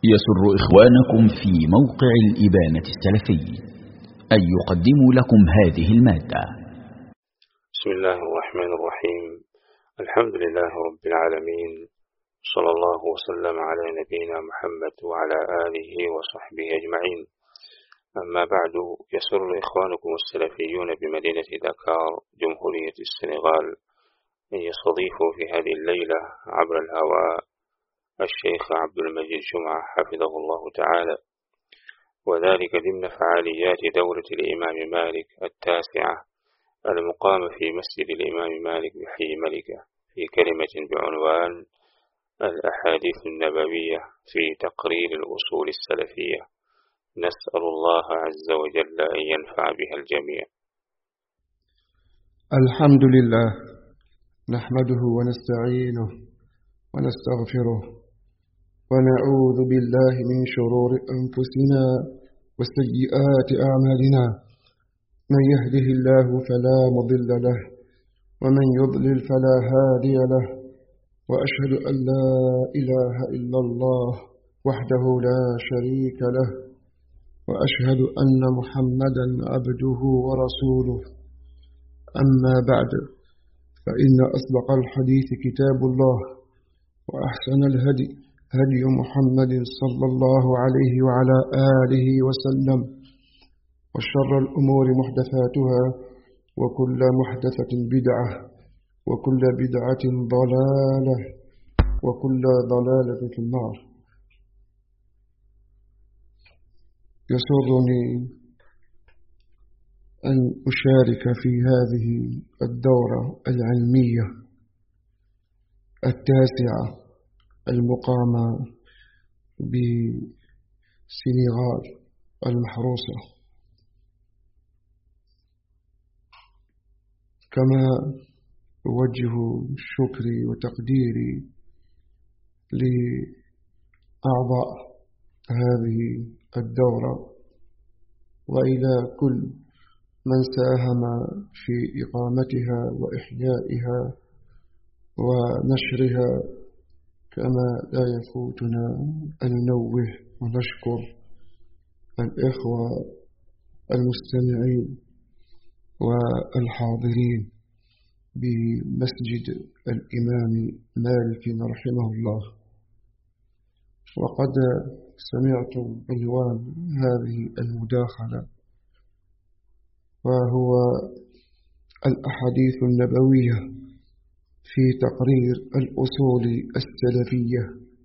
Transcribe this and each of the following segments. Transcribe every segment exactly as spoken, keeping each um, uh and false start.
يسر إخوانكم في موقع الإبانة السلفي أن يقدموا لكم هذه المادة. بسم الله الرحمن الرحيم. الحمد لله رب العالمين، صلى الله وسلم على نبينا محمد وعلى آله وصحبه أجمعين. أما بعد، يسر إخوانكم السلفيون بمدينة دكار جمهورية السنغال أن يستضيفوا في هذه الليلة عبر الهواء الشيخ عبد المجيد جمعة حفظه الله تعالى، وذلك ضمن فعاليات دورة الإمام مالك التاسعة المقامة في مسجد الإمام مالك بحي ملكة، في كلمة بعنوان الأحاديث النبوية في تقرير الأصول السلفية. نسأل الله عز وجل أن ينفع بها الجميع. الحمد لله، نحمده ونستعينه ونستغفره ونعوذ بالله من شرور أنفسنا وسيئات أعمالنا. من يهده الله فلا مضل له ومن يضلل فلا هادي له، وأشهد أن لا إله إلا الله وحده لا شريك له، وأشهد أن محمدا عبده ورسوله. أما بعد، فإن أصدق الحديث كتاب الله، وأحسن الهدي هدي محمد صلى الله عليه وعلى آله وسلم، وشر الأمور محدثاتها، وكل محدثة بدعة، وكل بدعة ضلالة، وكل ضلالة في النار. يسرني أن أشارك في هذه الدورة العلمية التاسعة المقامة بسنغال المحروسة، كما أوجه شكري وتقديري لأعضاء هذه الدورة، وإلى كل من ساهم في إقامتها وإحيائها ونشرها. كما لا يفوتنا أن ننوه ونشكر الإخوة المستمعين والحاضرين بمسجد الإمام مالك رحمه الله. وقد سمعتم عنوان هذه المداخلة، وهو الأحاديث النبوية في تقرير الأصول السلفية.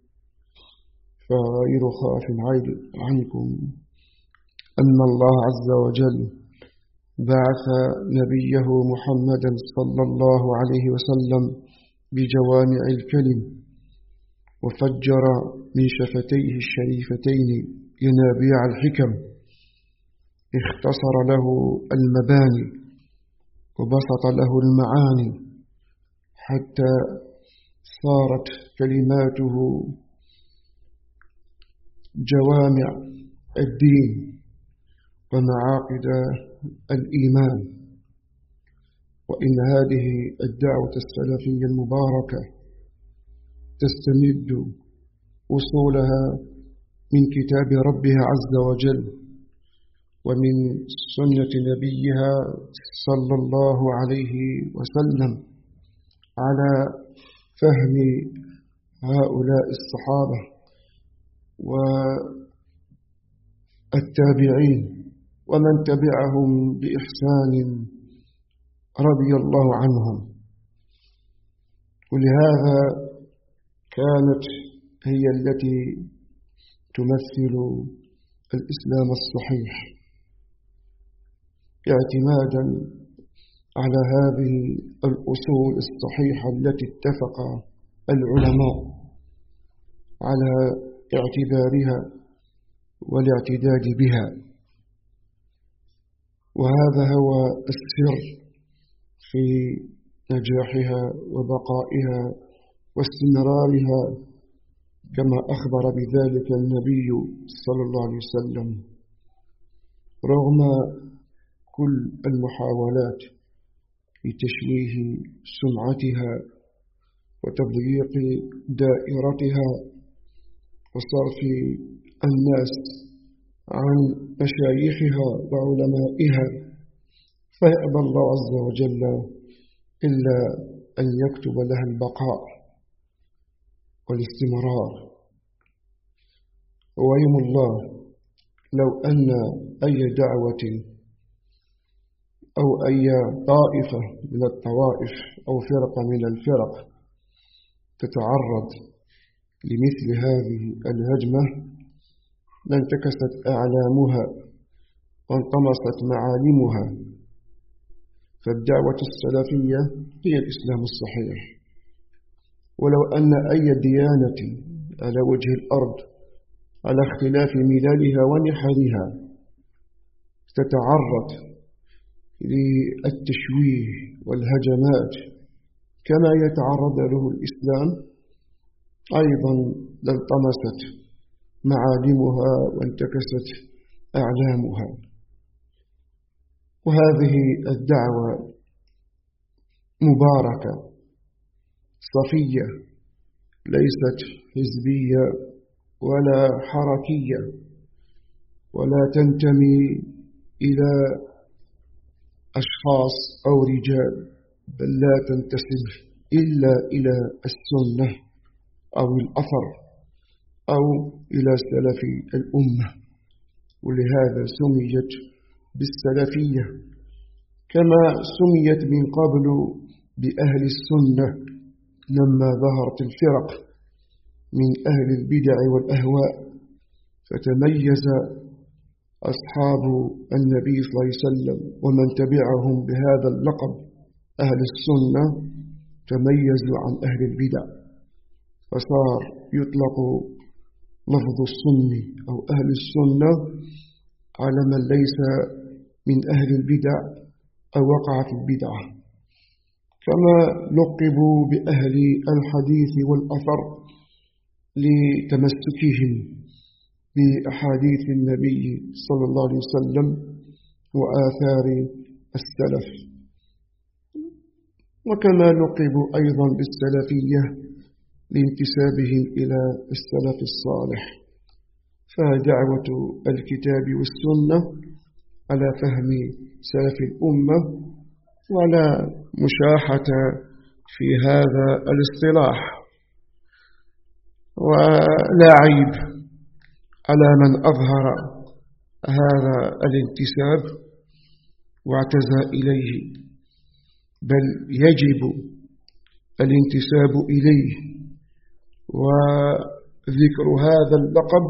فغير خاف عنكم أن الله عز وجل بعث نبيه محمدا صلى الله عليه وسلم بجوامع الكلم، وفجر من شفتيه الشريفتين ينابيع الحكم، اختصر له المباني وبسط له المعاني، حتى صارت كلماته جوامع الدين ومعاقد الإيمان. وإن هذه الدعوة السلفية المباركة تستمد أصولها من كتاب ربها عز وجل، ومن سنة نبيها صلى الله عليه وسلم، على فهم هؤلاء الصحابة والتابعين ومن تبعهم بإحسان رضي الله عنهم. ولهذا كانت هي التي تمثل الإسلام الصحيح، اعتمادا على هذه الأصول الصحيحة التي اتفق العلماء على اعتبارها والاعتداد بها. وهذا هو السر في نجاحها وبقائها واستمرارها، كما أخبر بذلك النبي صلى الله عليه وسلم، رغم كل المحاولات لتشويه سمعتها وتضييق دائرتها وصار في الناس عن مشايخها وعلمائها، فيأبى الله عز وجل إلا أن يكتب لها البقاء والاستمرار. ويم الله لو أن أي دعوة أو أي طائفة من الطوائف أو فرقة من الفرق تتعرض لمثل هذه الهجمة لانتكست أعلامها وانطمست معالمها. فالدعوة السلفية هي الإسلام الصحيح. ولو أن أي ديانة على وجه الأرض على اختلاف ملالها ونحلها تتعرض للتشويه والهجمات كما يتعرض له الإسلام، أيضا لانطمست معالمها وانتكست أعلامها. وهذه الدعوة مباركة صفية، ليست حزبية ولا حركية، ولا تنتمي إلى أشخاص أو رجال، بل لا تنتسب إلا إلى السنة أو الأثر أو إلى سلف الأمة، ولهذا سميت بالسلفية، كما سميت من قبل بأهل السنة لما ظهرت الفرق من أهل البدع والأهواء، فتميز أصحاب النبي صلى الله عليه وسلم ومن تبعهم بهذا اللقب أهل السنة تميزوا عن أهل البدع، فصار يطلق لفظ السني أو أهل السنة على من ليس من أهل البدع أو وقع في البدعة، كما لقبوا بأهل الحديث والأثر لتمسكهم بأحاديث النبي صلى الله عليه وسلم وآثار السلف. وكما لقبوا أيضا بالسلفية لانتسابهم إلى السلف الصالح. فدعوة الكتاب والسنة على فهم سلف الأمة، ولا مشاحة في هذا الاصطلاح، ولا عيب على من أظهر هذا الانتساب واعتزى إليه، بل يجب الانتساب إليه وذكر هذا اللقب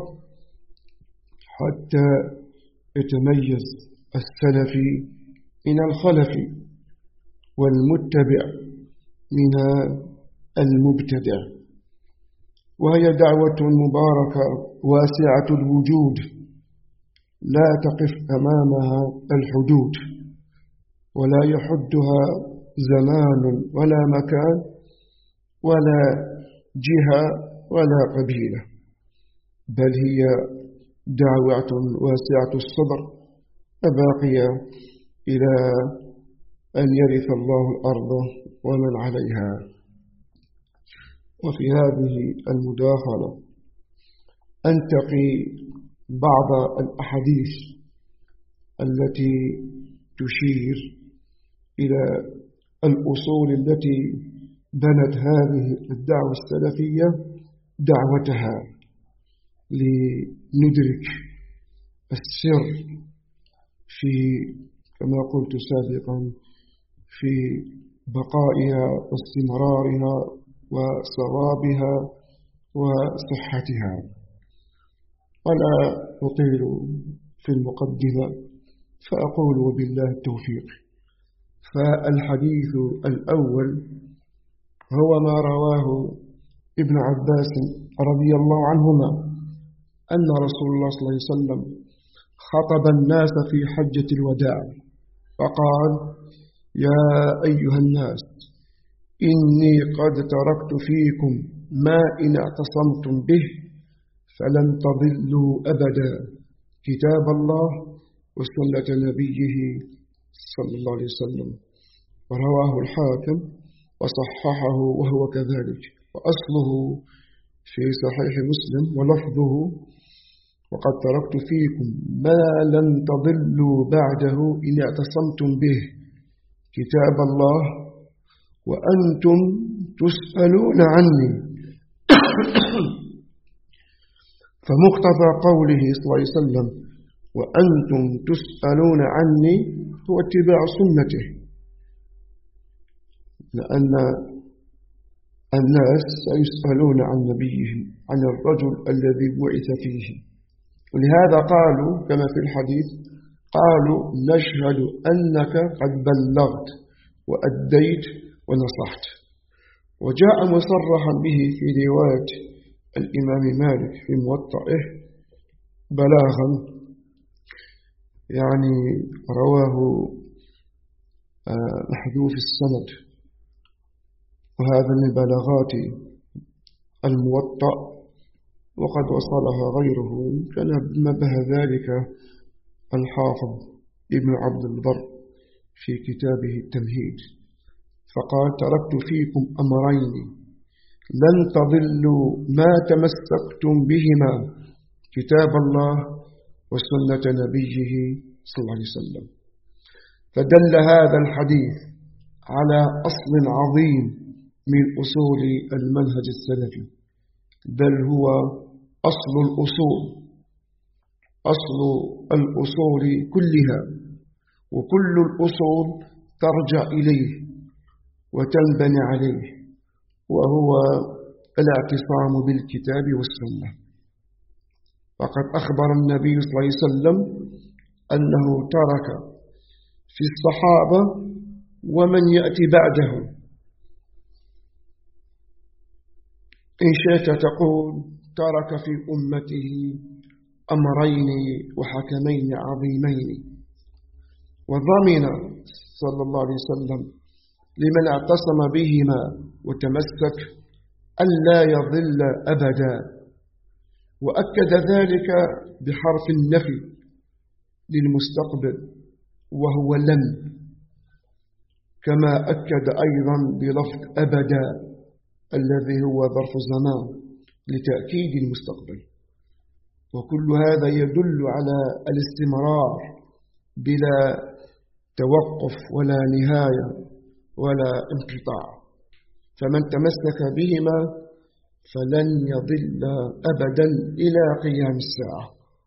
حتى يتميز السلفي من الخلف والمتبع من المبتدع. وهي دعوة مباركة واسعة الوجود لا تقف أمامها الحدود، ولا يحدها زمان ولا مكان ولا جهة ولا قبيلة، بل هي دعوة واسعة الصدر باقية إلى أن يرث الله الأرض ومن عليها. وفي هذه المداخلة أنتقي بعض الأحاديث التي تشير إلى الأصول التي بنت هذه الدعوة السلفية دعوتها، لندرك السر في كما قلت سابقا في بقائها واستمرارها وصوابها وصحتها. ولا أطيل في المقدمة فأقول وبالله التوفيق. فالحديث الأول هو ما رواه ابن عباس رضي الله عنهما أن رسول الله صلى الله عليه وسلم خطب الناس في حجة الوداع فقال: يا أيها الناس، إني قد تركت فيكم ما إن اعتصمتم به فلن تضلوا أبدا، كتاب الله وسنة نبيه صلى الله عليه وسلم. ورواه الحاكم وصححه وهو كذلك، وأصله في صحيح مسلم ولفظه: وقد تركت فيكم ما لن تضلوا بعده إن اعتصمتم به كتاب الله وأنتم تسألون عني. فمقتضى قوله صلى الله عليه وسلم وأنتم تسألون عني هو اتباع سنته، لأن الناس سيسألون عن نبيهم، عن الرجل الذي بعث فيه. ولهذا قالوا كما في الحديث: قالوا نشهد أنك قد بلغت وأديت ونصحت. وجاء مصرحا به في رواية الإمام مالك في موطئه بلاغا، يعني رواه محذوف السند، وهذا من بلاغات الموطأ، وقد وصلها غيره، كان نبه ذلك الحافظ ابن عبد البر في كتابه التمهيد، فقال: تركت فيكم أمرين لن تضلوا ما تمسكتم بهما كتاب الله وسنة نبيه صلى الله عليه وسلم. فدل هذا الحديث على أصل عظيم من أصول المنهج السلفي، بل هو أصل الأصول، أصل الأصول كلها، وكل الأصول ترجع إليه وتنبني عليه، وهو الاعتصام بالكتاب والسنة. فقد أخبر النبي صلى الله عليه وسلم أنه ترك في الصحابة ومن يأتي بعدهم، إن شئت تقول ترك في أمته أمرين وحكمين عظيمين، وضمن صلى الله عليه وسلم لمن اعتصم بهما وتمسك ألا يضل أبدا، وأكد ذلك بحرف النفي للمستقبل وهو لن، كما أكد أيضا بلفظ أبدا الذي هو ظرف زمان لتأكيد المستقبل. وكل هذا يدل على الاستمرار بلا توقف ولا نهاية ولا انقطاع، فمن تمسك بهما فلن يضل أبدا إلى قيام الساعة.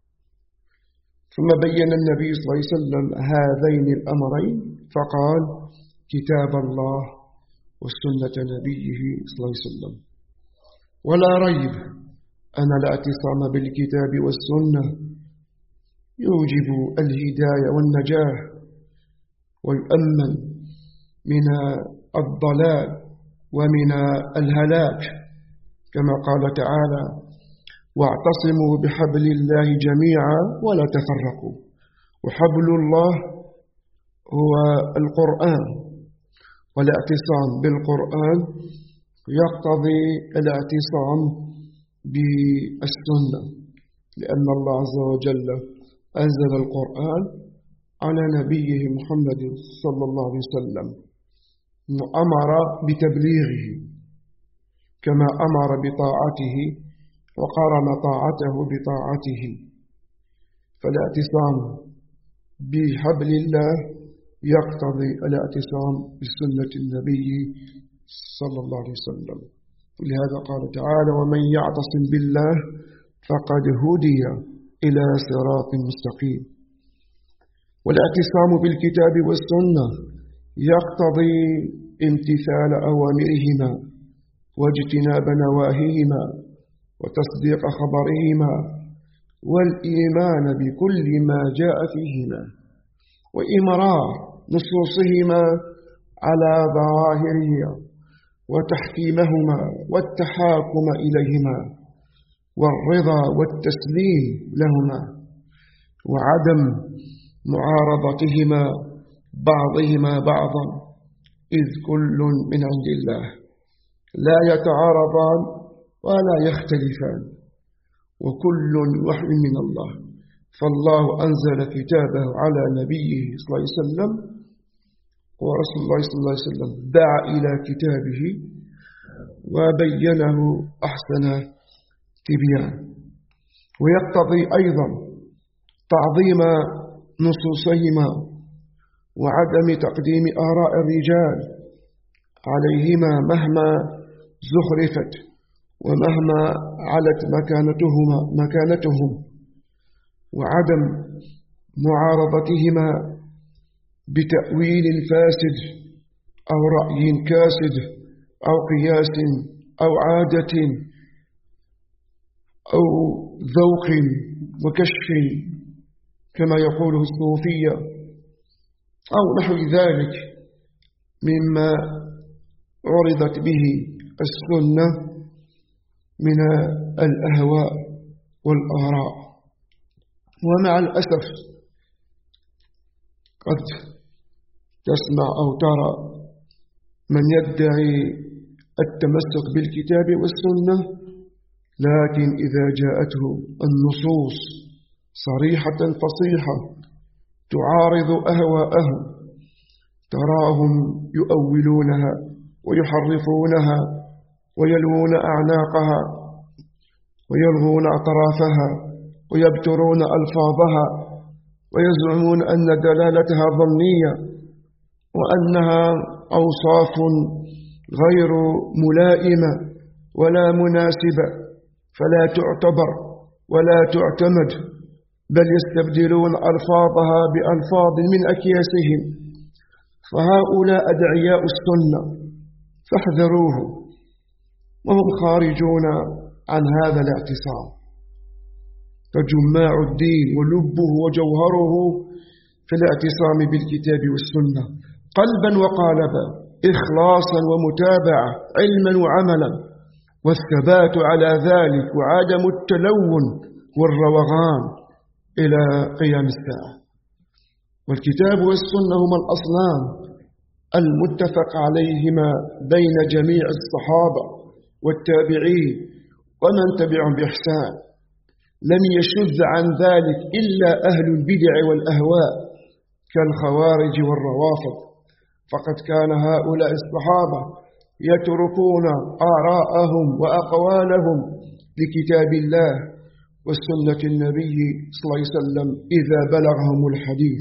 ثم بين النبي صلى الله عليه وسلم هذين الأمرين فقال: كتاب الله وسنة نبيه صلى الله عليه وسلم. ولا ريب أن الاعتصام بالكتاب والسنة يوجب الهداية والنجاة، ويؤمن من الضلال ومن الهلاك، كما قال تعالى: واعتصموا بحبل الله جميعا ولا تفرقوا. وحبل الله هو القرآن، والاعتصام بالقرآن يقتضي الاعتصام بالسنة، لأن الله عز وجل أنزل القرآن على نبيه محمد صلى الله عليه وسلم، وأمر بتبليغه كما أمر بطاعته وقارن طاعته بطاعته. فالاعتصام بحبل الله يقتضي الاعتصام بسنة النبي صلى الله عليه وسلم. لهذا قال تعالى: ومن يعتصم بالله فقد هدي إلى صراط مستقيم. والاعتصام بالكتاب والسنة يقتضي امتثال أوامرهما واجتناب نواهيهما وتصديق خبرهما والإيمان بكل ما جاء فيهما وإمرار نصوصهما على ظواهرهما وتحكيمهما والتحاكم إليهما والرضا والتسليم لهما وعدم معارضتهما بعضهما بعضا، إذ كل من عند الله لا يتعارضان ولا يختلفان، وكل وحي من الله. فالله أنزل كتابه على نبيه صلى الله عليه وسلم، ورسول الله صلى الله عليه وسلم دعا إلى كتابه وبينه أحسن تبيان. ويقتضي أيضا تعظيم نصوصهما وعدم تقديم آراء الرجال عليهما مهما زخرفت ومهما علت مكانتهما مكانتهم، وعدم معارضتهما بتأويل فاسد أو رأي كاسد أو قياس أو عادة أو ذوق وكشف كما يقوله الصوفية أو نحو ذلك مما عرضت به السنة من الأهواء والآراء. ومع الأسف قد تسمع أو ترى من يدعي التمسك بالكتاب والسنة، لكن إذا جاءته النصوص صريحة فصيحة تعارض أهواءهم تراهم يؤولونها ويحرفونها ويلوون أعناقها ويلغون أطرافها ويبترون ألفاظها ويزعمون أن دلالتها ظنية وأنها أوصاف غير ملائمة ولا مناسبة فلا تعتبر ولا تعتمد، بل يستبدلون ألفاظها بألفاظ من أكياسهم. فهؤلاء أدعياء السنة فاحذروه، وهم خارجون عن هذا الاعتصام. فجماع الدين ولبه وجوهره في الاعتصام بالكتاب والسنة قلبا وقالبا، إخلاصا ومتابعة، علما وعملا، والثبات على ذلك وعدم التلون والروغان إلى قيام الساعة. والكتاب والسنة هما الأصلان المتفق عليهما بين جميع الصحابة والتابعين ومن تبعهم بإحسان، لم يشذ عن ذلك إلا أهل البدع والأهواء كالخوارج والروافض، فقد كان هؤلاء الصحابة يتركون آراءهم وأقوالهم لكتاب الله والسنة النبي صلى الله عليه وسلم إذا بلغهم الحديث،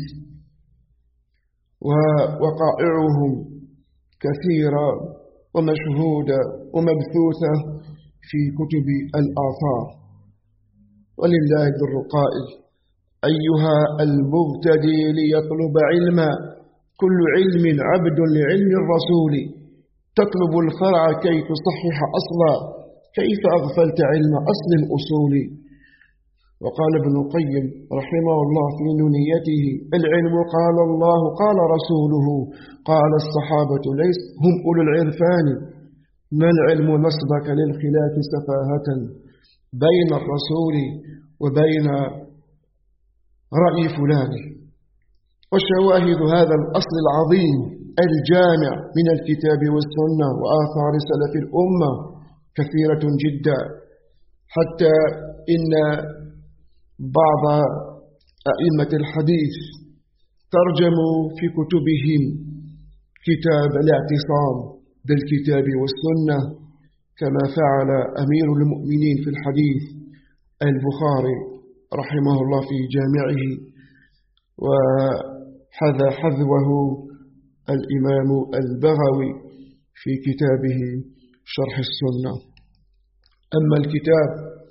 ووقائعهم كثيرة ومشهودة ومبثوثة في كتب الآثار. ولله در قائل: أيها المبتدي ليطلب علما، كل علم عبد لعلم الرسول، تطلب الفرع كي تصحح أصلا، كيف أغفلت علم أصل الأصول. وقال ابن القيم رحمه الله في نونيته: العلم قال الله قال رسوله قال الصحابة ليس هم أولو العرفان، ما العلم نصبك للخلاف سفاهة بين الرسول وبين رأي فلان. وشواهد هذا الأصل العظيم الجامع من الكتاب والسنة وآثار سلف الأمة كثيرة جدا، حتى إن بعض أئمة الحديث ترجموا في كتبهم كتاب الاعتصام بالكتاب والسنة، كما فعل أمير المؤمنين في الحديث البخاري رحمه الله في جامعه، وحذا حذوه الإمام البغوي في كتابه شرح السنة. أما الكتاب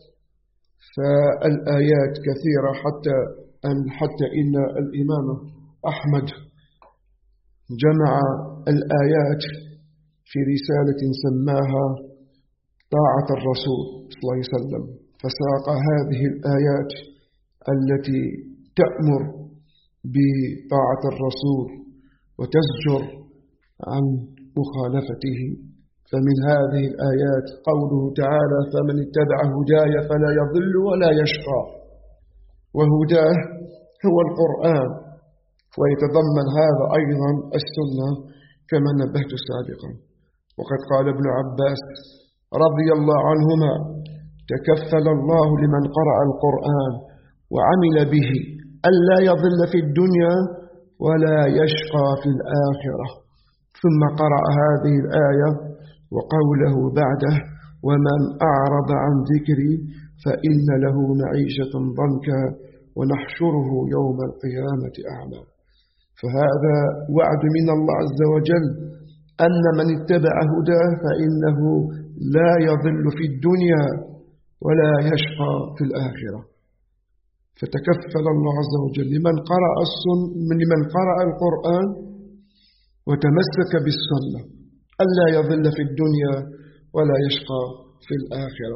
فالآيات كثيرة، حتى أن حتى إن الإمام أحمد جمع الآيات في رسالة سماها طاعة الرسول صلى الله عليه وسلم، فساق هذه الآيات التي تأمر بطاعة الرسول وتزجر عن مخالفته. فمن هذه الآيات قوله تعالى: فمن اتبع هداي فلا يضل ولا يشقى، وهداه هو القرآن، ويتضمن هذا أيضا السنة كما نبهت سابقا. وقد قال ابن عباس رضي الله عنهما: تكفل الله لمن قرأ القرآن وعمل به ألا يضل في الدنيا ولا يشقى في الآخرة. ثم قرأ هذه الآية وقوله بعده: ومن أعرض عن ذكري فإن له معيشة ضنكا ونحشره يوم القيامة أعمى. فهذا وعد من الله عز وجل أن من اتبع هداه فإنه لا يضل في الدنيا ولا يشقى في الآخرة. فتكفل الله عز وجل لمن قرأ السنة لمن قرأ القرآن وتمسك بالسنة ألا يضل في الدنيا ولا يشقى في الآخرة.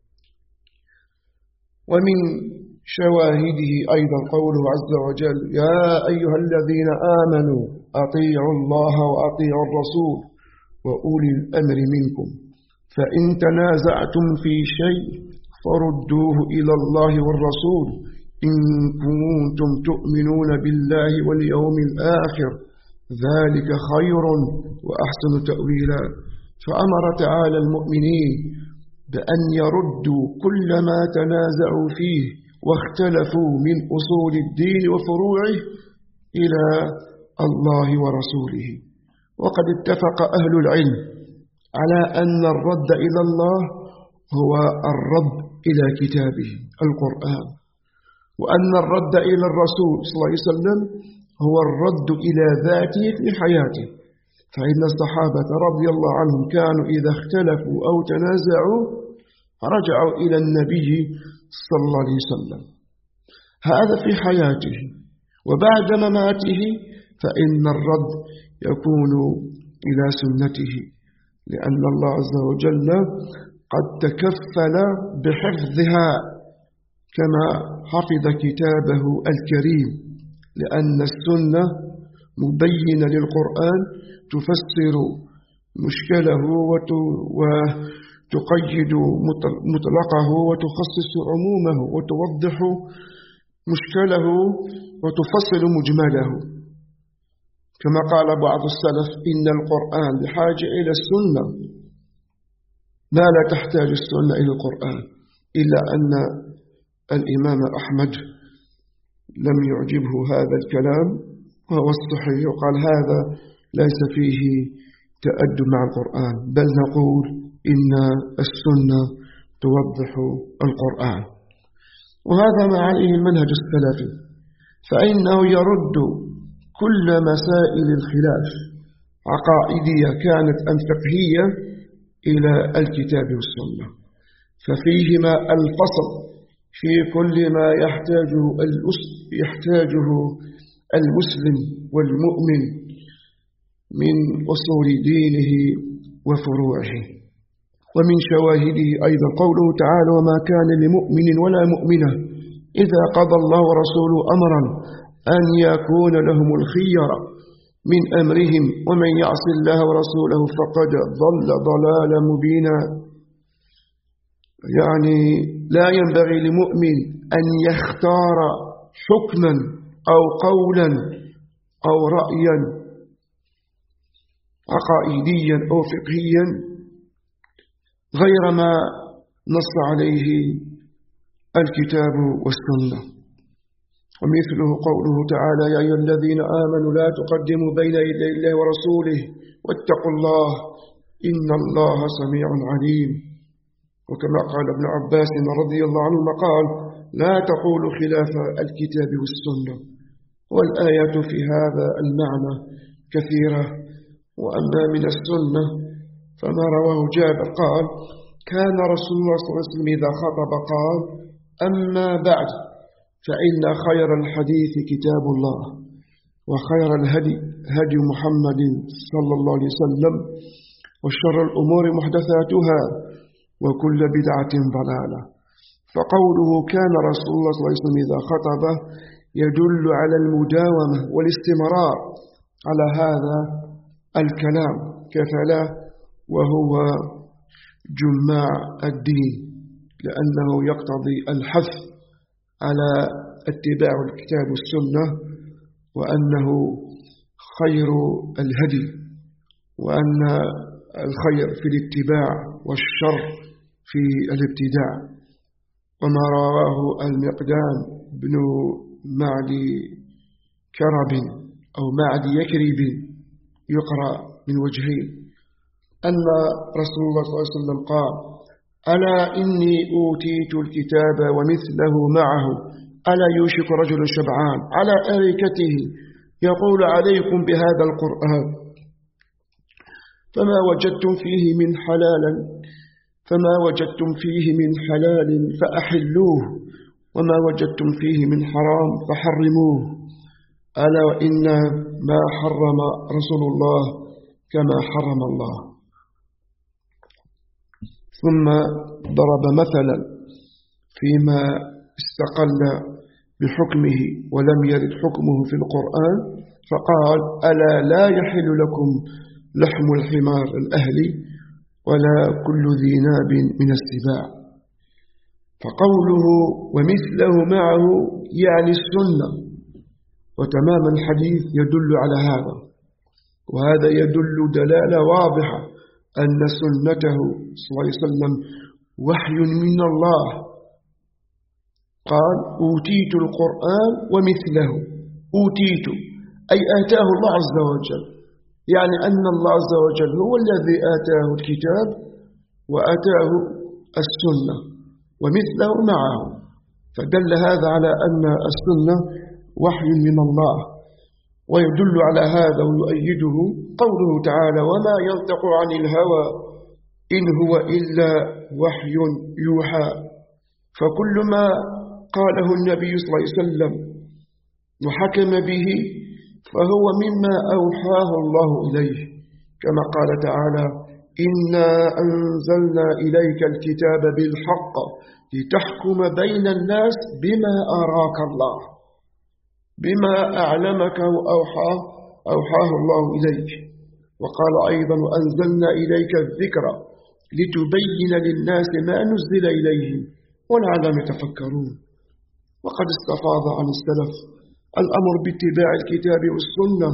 ومن شواهده أيضا قوله عز وجل: يا أيها الذين آمنوا أطيعوا الله وأطيعوا الرسول وأولي الأمر منكم فإن تنازعتم في شيء فردوه إلى الله والرسول إن كنتم تؤمنون بالله واليوم الآخر ذلك خير وأحسن تأويلا. فأمر تعالى المؤمنين بأن يردوا كل ما تنازعوا فيه واختلفوا من أصول الدين وفروعه إلى الله ورسوله. وقد اتفق أهل العلم على أن الرد إلى الله هو الرد إلى كتابه القرآن، وأن الرد إلى الرسول صلى الله عليه وسلم هو الرد إلى ذاته في حياته. فإن الصحابة رضي الله عنهم كانوا إذا اختلفوا أو تنازعوا رجعوا إلى النبي صلى الله عليه وسلم، هذا في حياته. وبعد مماته فإن الرد يكون إلى سنته، لأن الله عز وجل قد تكفل بحفظها كما حفظ كتابه الكريم، لأن السنة مبينة للقرآن تفسر مشكله وتقيد مطلقه وتخصص عمومه وتوضح مشكله وتفصل مجمله. كما قال بعض السلف: إن القرآن بحاجة إلى السنة ما لا تحتاج السنة إلى القرآن، إلا أن الإمام أحمد لم يعجبه هذا الكلام وهو الصحيح، وقال هذا ليس فيه تأدب مع القرآن، بل نقول إن السنة توضح القرآن. وهذا ما عليه المنهج السلفي، فإنه يرد كل مسائل الخلاف عقائدية كانت أم فقهية إلى الكتاب والسنة، ففيهما الفصل في كل ما يحتاجه يحتاجه المسلم والمؤمن من أصول دينه وفروعه. ومن شواهده أيضا قوله تعالى: وما كان لمؤمن ولا مؤمنة إذا قضى الله ورسوله أمرا أن يكون لهم الخير من أمرهم ومن يعص الله ورسوله فقد ضل ضلالا مبينا. يعني لا ينبغي لمؤمن أن يختار حكما أو قولا أو رأيا عقائديا أو فقهيا غير ما نص عليه الكتاب والسنة. ومثله قوله تعالى: يا أيها الذين آمنوا لا تقدموا بين يدي الله ورسوله واتقوا الله إن الله سميع عليم. وكما قال ابن عباس رضي الله عنهما قال: لا تقولوا خلاف الكتاب والسنة. والآيات في هذا المعنى كثيرة. وأما من السنة فما رواه جابر قال: كان رسول الله صلى الله عليه وسلم إذا خطب قال: أما بعد فإن خير الحديث كتاب الله وخير الهدي هدي محمد صلى الله عليه وسلم وشر الأمور محدثاتها وكل بدعة ضلالة. فقوله كان رسول الله صلى الله عليه وسلم إذا خطب يدل على المداومة والاستمرار على هذا الكلام كيف لا وهو جماع الدين، لأنه يقتضي الحث على اتباع الكتاب والسنة، وأنه خير الهدي، وأن الخير في الاتباع والشر في الابتداع. وما رواه المقدام بن معدي كرب أو معدي يكرب يقرأ من وجهين، أن رسول الله صلى الله عليه وسلم قال: ألا إني أوتيت الكتاب ومثله معه ألا يوشك رجل شبعان على أريكته يقول عليكم بهذا القرآن فما وجدتم فيه من حلال فما وجدتم فيه من حلال فأحلوه وما وجدتم فيه من حرام فحرموه ألا وإن ما حرم رسول الله كما حرم الله. ثم ضرب مثلا فيما استقل بحكمه ولم يرد حكمه في القرآن فقال ألا لا يحل لكم لحم الحمار الأهلي ولا كل ذي ناب من السباع. فقوله ومثله معه يعني السنة، وتمام الحديث يدل على هذا، وهذا يدل دلالة واضحة أن سنته صلى الله عليه وسلم وحي من الله. قال أوتيت القرآن ومثله، أوتيت أي آتاه الله عز وجل، يعني أن الله عز وجل هو الذي آتاه الكتاب وآتاه السنة ومثله معه، فدل هذا على أن السنة وحي من الله. ويدل على هذا ويؤيده قوله تعالى وما ينطق عن الهوى إن هو إلا وحي يوحى. فكل ما قاله النبي صلى الله عليه وسلم وحكم به فهو مما أوحاه الله إليه، كما قال تعالى إنا أنزلنا إليك الكتاب بالحق لتحكم بين الناس بما أراك الله، بما أعلمك وأوحاه أوحاه الله إليك. وقال أيضا وأنزلنا إليك الذكر لتبين للناس ما نزل إليهم ولعلهم يتفكرون. وقد استفاض عن السلف الأمر باتباع الكتاب والسنة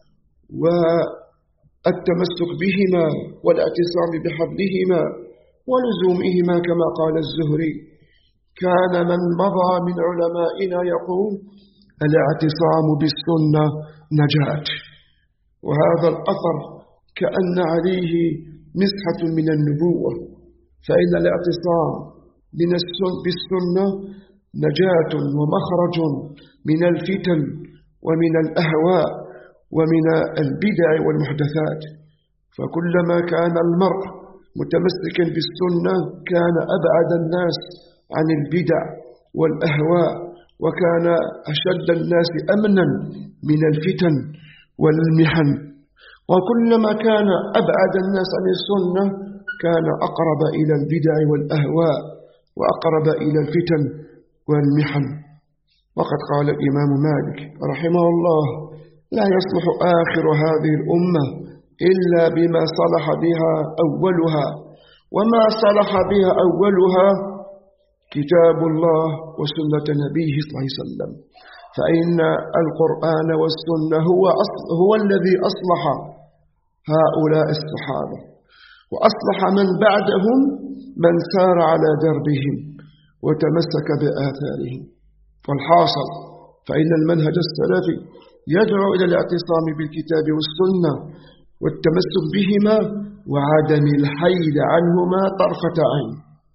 والتمسك بهما والاعتصام بحبلهما ولزومهما، كما قال الزهري كان من مضى من علمائنا يقول الاعتصام بالسنة نجاة. وهذا الأثر كأن عليه مسحة من النبوة، فإن الاعتصام بالسنة نجاة ومخرج من الفتن ومن الأهواء ومن البدع والمحدثات. فكلما كان المرء متمسكا بالسنة كان أبعد الناس عن البدع والأهواء، وكان أشد الناس أمنا من الفتن والمحن. وكلما كان أبعد الناس عن السنة كان أقرب إلى البدع والأهواء وأقرب إلى الفتن والمحن. وقد قال الإمام مالك رحمه الله لا يصلح آخر هذه الأمة إلا بما صلح بها أولها، وما صلح بها أولها كتاب الله وسنة نبيه صلى الله عليه وسلم. فإن القرآن والسنة هو, أصل هو الذي أصلح هؤلاء الصحابة، وأصلح من بعدهم من سار على دربهم وتمسك بآثارهم. فالحاصل فإن المنهج السلفي يدعو إلى الاعتصام بالكتاب والسنة والتمسك بهما وعدم الحيد عنهما طرفة عين.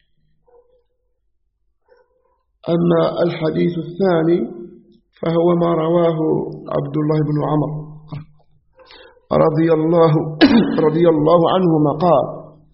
أما الحديث الثاني فهو ما رواه عبد الله بن عمر رضي الله, رضي الله عنهما قال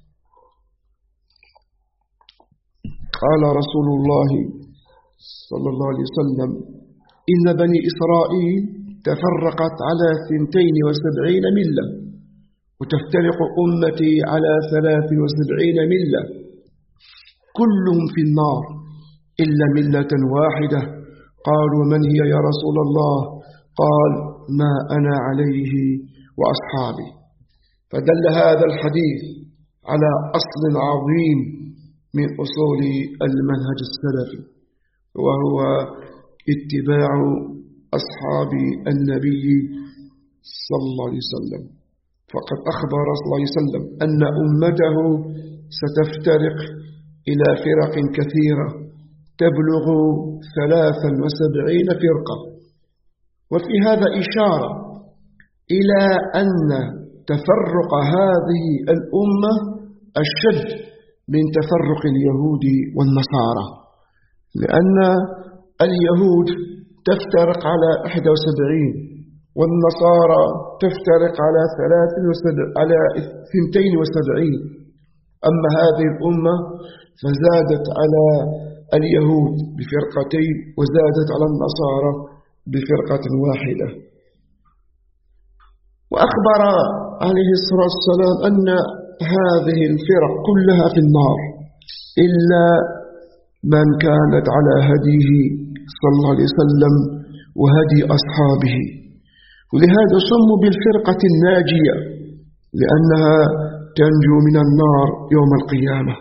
قال رسول الله صلى الله عليه وسلم إن بني إسرائيل تفرقت على ثنتين وسبعين ملة وتفترق أمتي على ثلاث وسبعين ملة كلهم في النار إلا ملة واحدة. قالوا من هي يا رسول الله؟ قال ما أنا عليه وأصحابي. فدل هذا الحديث على أصل عظيم من أصول المنهج السلفي، وهو اتباع أصحاب النبي صلى الله عليه وسلم. فقد أخبر صلى الله عليه وسلم أن أمته ستفترق إلى فرق كثيرة تبلغ ثلاثا وسبعين فرقة. وفي هذا إشارة إلى أن تفرق هذه الأمة أشد من تفرق اليهود والنصارى، لأن اليهود تفترق على إحدى وسبعين والنصارى تفترق على على اثنتين وسبعين. أما هذه الأمة فزادت على اليهود بفرقتين وزادت على النصارى بفرقة واحدة. وأخبر عليه الصلاة والسلام أن هذه الفرق كلها في النار إلا من كانت على هديه صلى الله عليه وسلم وهدي أصحابه، ولهذا سموا بالفرقة الناجية لأنها تنجو من النار يوم القيامة.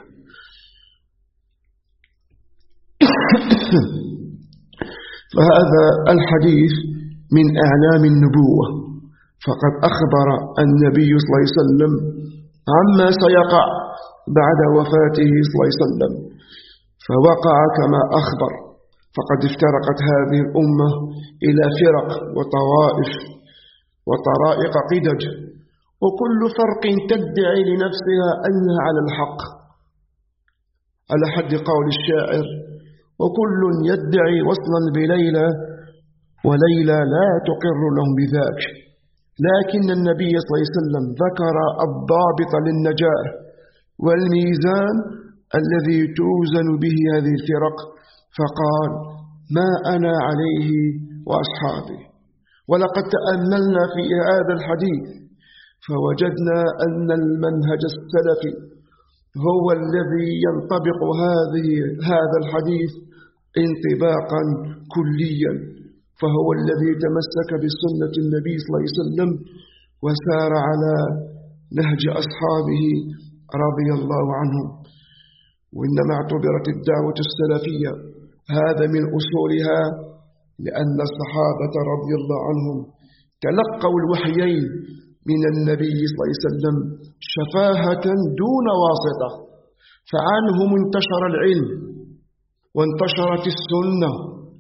فهذا الحديث من أعلام النبوة، فقد أخبر النبي صلى الله عليه وسلم عما سيقع بعد وفاته صلى الله عليه وسلم، فوقع كما أخبر. فقد افترقت هذه الأمة إلى فرق وطوائف وطرائق قدج، وكل فرق تدعي لنفسها أنها على الحق، على حد قول الشاعر: وكل يدعي وصلا بليلى وليلى لا تقر لهم بذاك. لكن النبي صلى الله عليه وسلم ذكر الضابط للنجاة والميزان الذي توزن به هذه الفرق، فقال: ما أنا عليه وأصحابي. ولقد تأملنا في هذا الحديث فوجدنا أن المنهج السلفي هو الذي ينطبق هذه هذا الحديث انطباقا كليا، فهو الذي تمسك بسنة النبي صلى الله عليه وسلم وسار على نهج أصحابه رضي الله عنهم. وإنما اعتبرت الدعوة السلفية هذا من أصولها لأن الصحابة رضي الله عنهم تلقوا الوحيين من النبي صلى الله عليه وسلم شفاهة دون واسطة، فعنهم انتشر العلم وانتشرت السنة،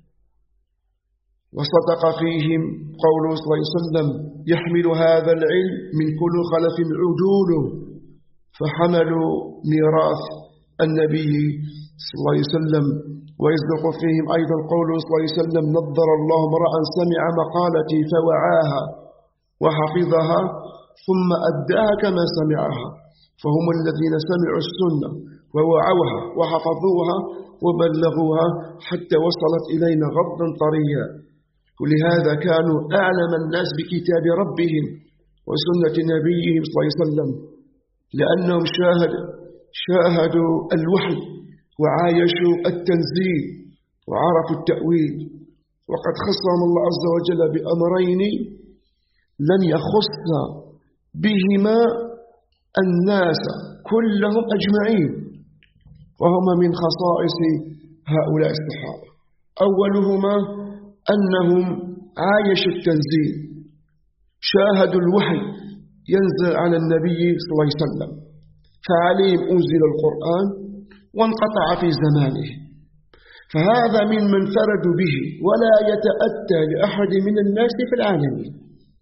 وصدق فيهم قوله صلى الله عليه وسلم: يحمل هذا العلم من كل خلف عدوله، فحملوا ميراث النبي صلى الله عليه وسلم. ويصدق فيهم أيضا قوله صلى الله عليه وسلم: نظر الله امرأ سمع مقالتي فوعاها وحفظها ثم أداها كما سمعها، فهم الذين سمعوا السنة ووعوها وحفظوها وبلغوها حتى وصلت إلينا غضا طريا. ولهذا كانوا أعلم الناس بكتاب ربهم وسنة نبيهم صلى الله عليه وسلم، لأنهم شاهد شاهدوا الوحي وعايشوا التنزيل وعرفوا التأويل. وقد خصهم الله عز وجل بأمرين لم يخص بهما الناس كلهم أجمعين، وهما من خصائص هؤلاء الصحابة. أولهما أنهم عايشوا التنزيل، شاهدوا الوحي ينزل على النبي صلى الله عليه وسلم، فعليهم أنزل القرآن وانقطع في زمانه، فهذا من من فرد به ولا يتأتى لأحد من الناس في العالمين.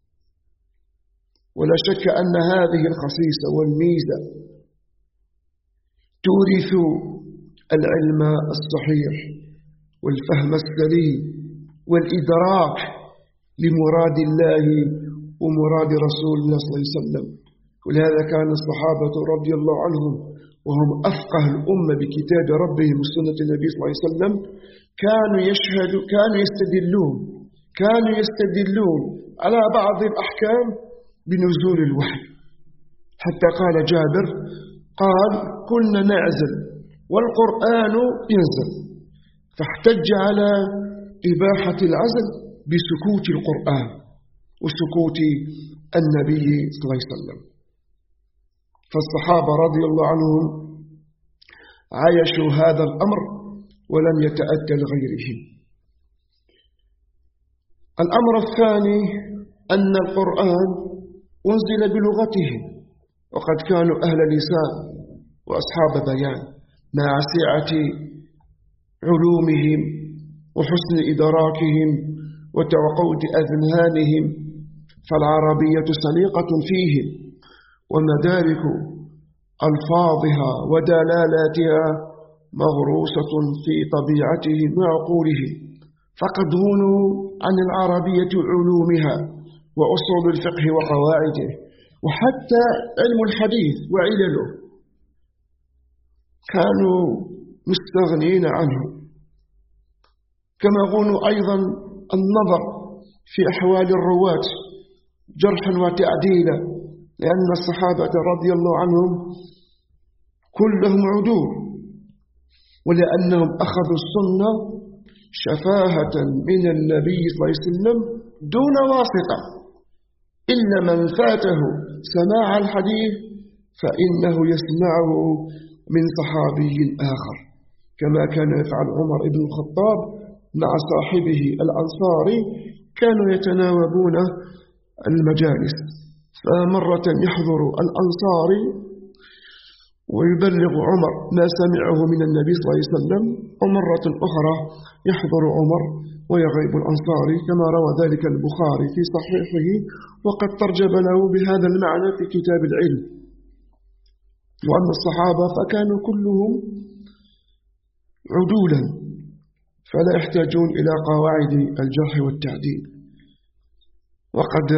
ولا شك أن هذه الخصيصة والميزة تورث العلم الصحيح والفهم السليم والإدراك لمراد الله ومراد رسول الله صلى الله عليه وسلم. ولهذا كان الصحابة رضي الله عنهم وهم أفقه الأمة بكتاب ربهم وسنة النبي صلى الله عليه وسلم كانوا يشهدوا كانوا يستدلون كانوا يستدلون على بعض الأحكام بنزول الوحي، حتى قال جابر قال: كنا نعزل والقرآن ينزل، فاحتج على إباحة العزل بسكوت القرآن وسكوت النبي صلى الله عليه وسلم. فالصحابة رضي الله عنهم عايشوا هذا الأمر ولم يتأتى لغيرهم. الأمر الثاني أن القرآن أنزل بلغتهم، وقد كانوا أهل لسان وأصحاب بيان مع سعة علومهم وحسن إدراكهم وتوقوت أذهانهم، فالعربية سليقة فيهم، ومدارك ألفاظها ودلالاتها مغروسة في طبيعتهم وعقولهم، فقد هونوا عن العربية علومها وأصول الفقه وقواعده، وحتى علم الحديث وعلله كانوا مستغنين عنه. كما هونوا أيضا النظر في أحوال الرواة جرحا وتعديلا، لأن الصحابة رضي الله عنهم كلهم عدول، ولأنهم أخذوا السنة شفاهة من النبي صلى الله عليه وسلم دون واسطة، إلا من فاته سماع الحديث فإنه يسمعه من صحابي آخر، كما كان يفعل عمر بن الخطاب مع صاحبه الأنصاري، كانوا يتناوبون المجالس، فمرة يحضر الأنصاري ويبلغ عمر ما سمعه من النبي صلى الله عليه وسلم، ومرة أخرى يحضر عمر ويغيب الأنصاري، كما روى ذلك البخاري في صحيحه، وقد ترجم له بهذا المعنى في كتاب العلم. وأما الصحابة فكانوا كلهم عدولا، فلا يحتاجون إلى قواعد الجرح والتعديل، وقد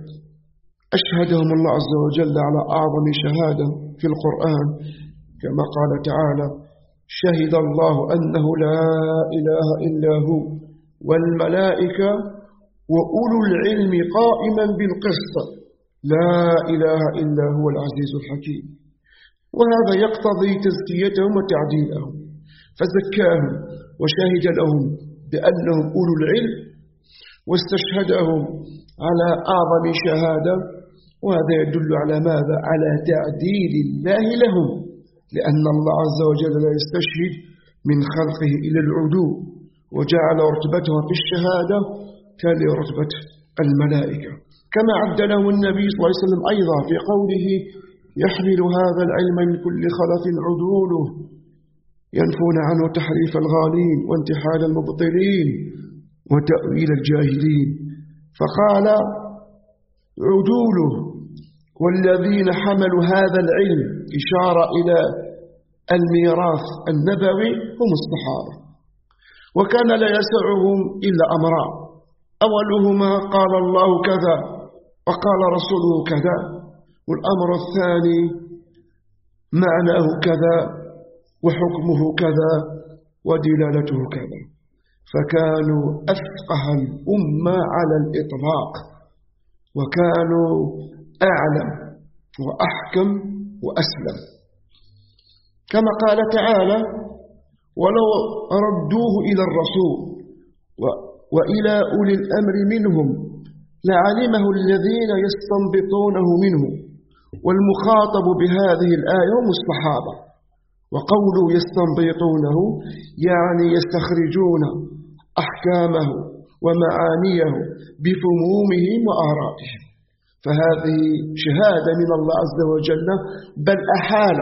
أشهدهم الله عز وجل على أعظم شهادة في القرآن، كما قال تعالى: شهد الله أنه لا إله إلا هو والملائكة وأولو العلم قائما بالقسط لا إله إلا هو العزيز الحكيم. وهذا يقتضي تزكيتهم وتعديلهم، فزكاهم وشهد لهم بأنهم أولو العلم، واستشهدهم على أعظم شهادة، وهذا يدل على ماذا؟ على تعديل الله لهم، لأن الله عز وجل لا يستشهد من خلقه إلى العدو، وجعل رتبتها في الشهادة كرتبة الملائكة، كما عد له النبي صلى الله عليه وسلم أيضا في قوله: يحمل هذا العلم من كل خلف عدوله ينفون عنه تحريف الغالين وانتحال المبطلين وتأويل الجاهلين، فقال عدوله والذين حملوا هذا العلم إشارة إلى الميراث النبوي هم الصحابة، وكان لا يسعهم إلا أمران: أولهما قال الله كذا وقال رسوله كذا، والأمر الثاني معناه كذا وحكمه كذا ودلالته كذا، فكانوا أفقه الأمة على الإطلاق، وكانوا أعلم وأحكم وأسلم، كما قال تعالى: ولو ردوه إلى الرسول وإلى أولي الأمر منهم لعلمه الذين يستنبطونه منه، والمخاطب بهذه الآية هم الصحابة. وقولوا يستنبطونه يعني يستخرجون أحكامه ومعانيه بفهومهم وآرائهم، فهذه شهادة من الله عز وجل، بل أحال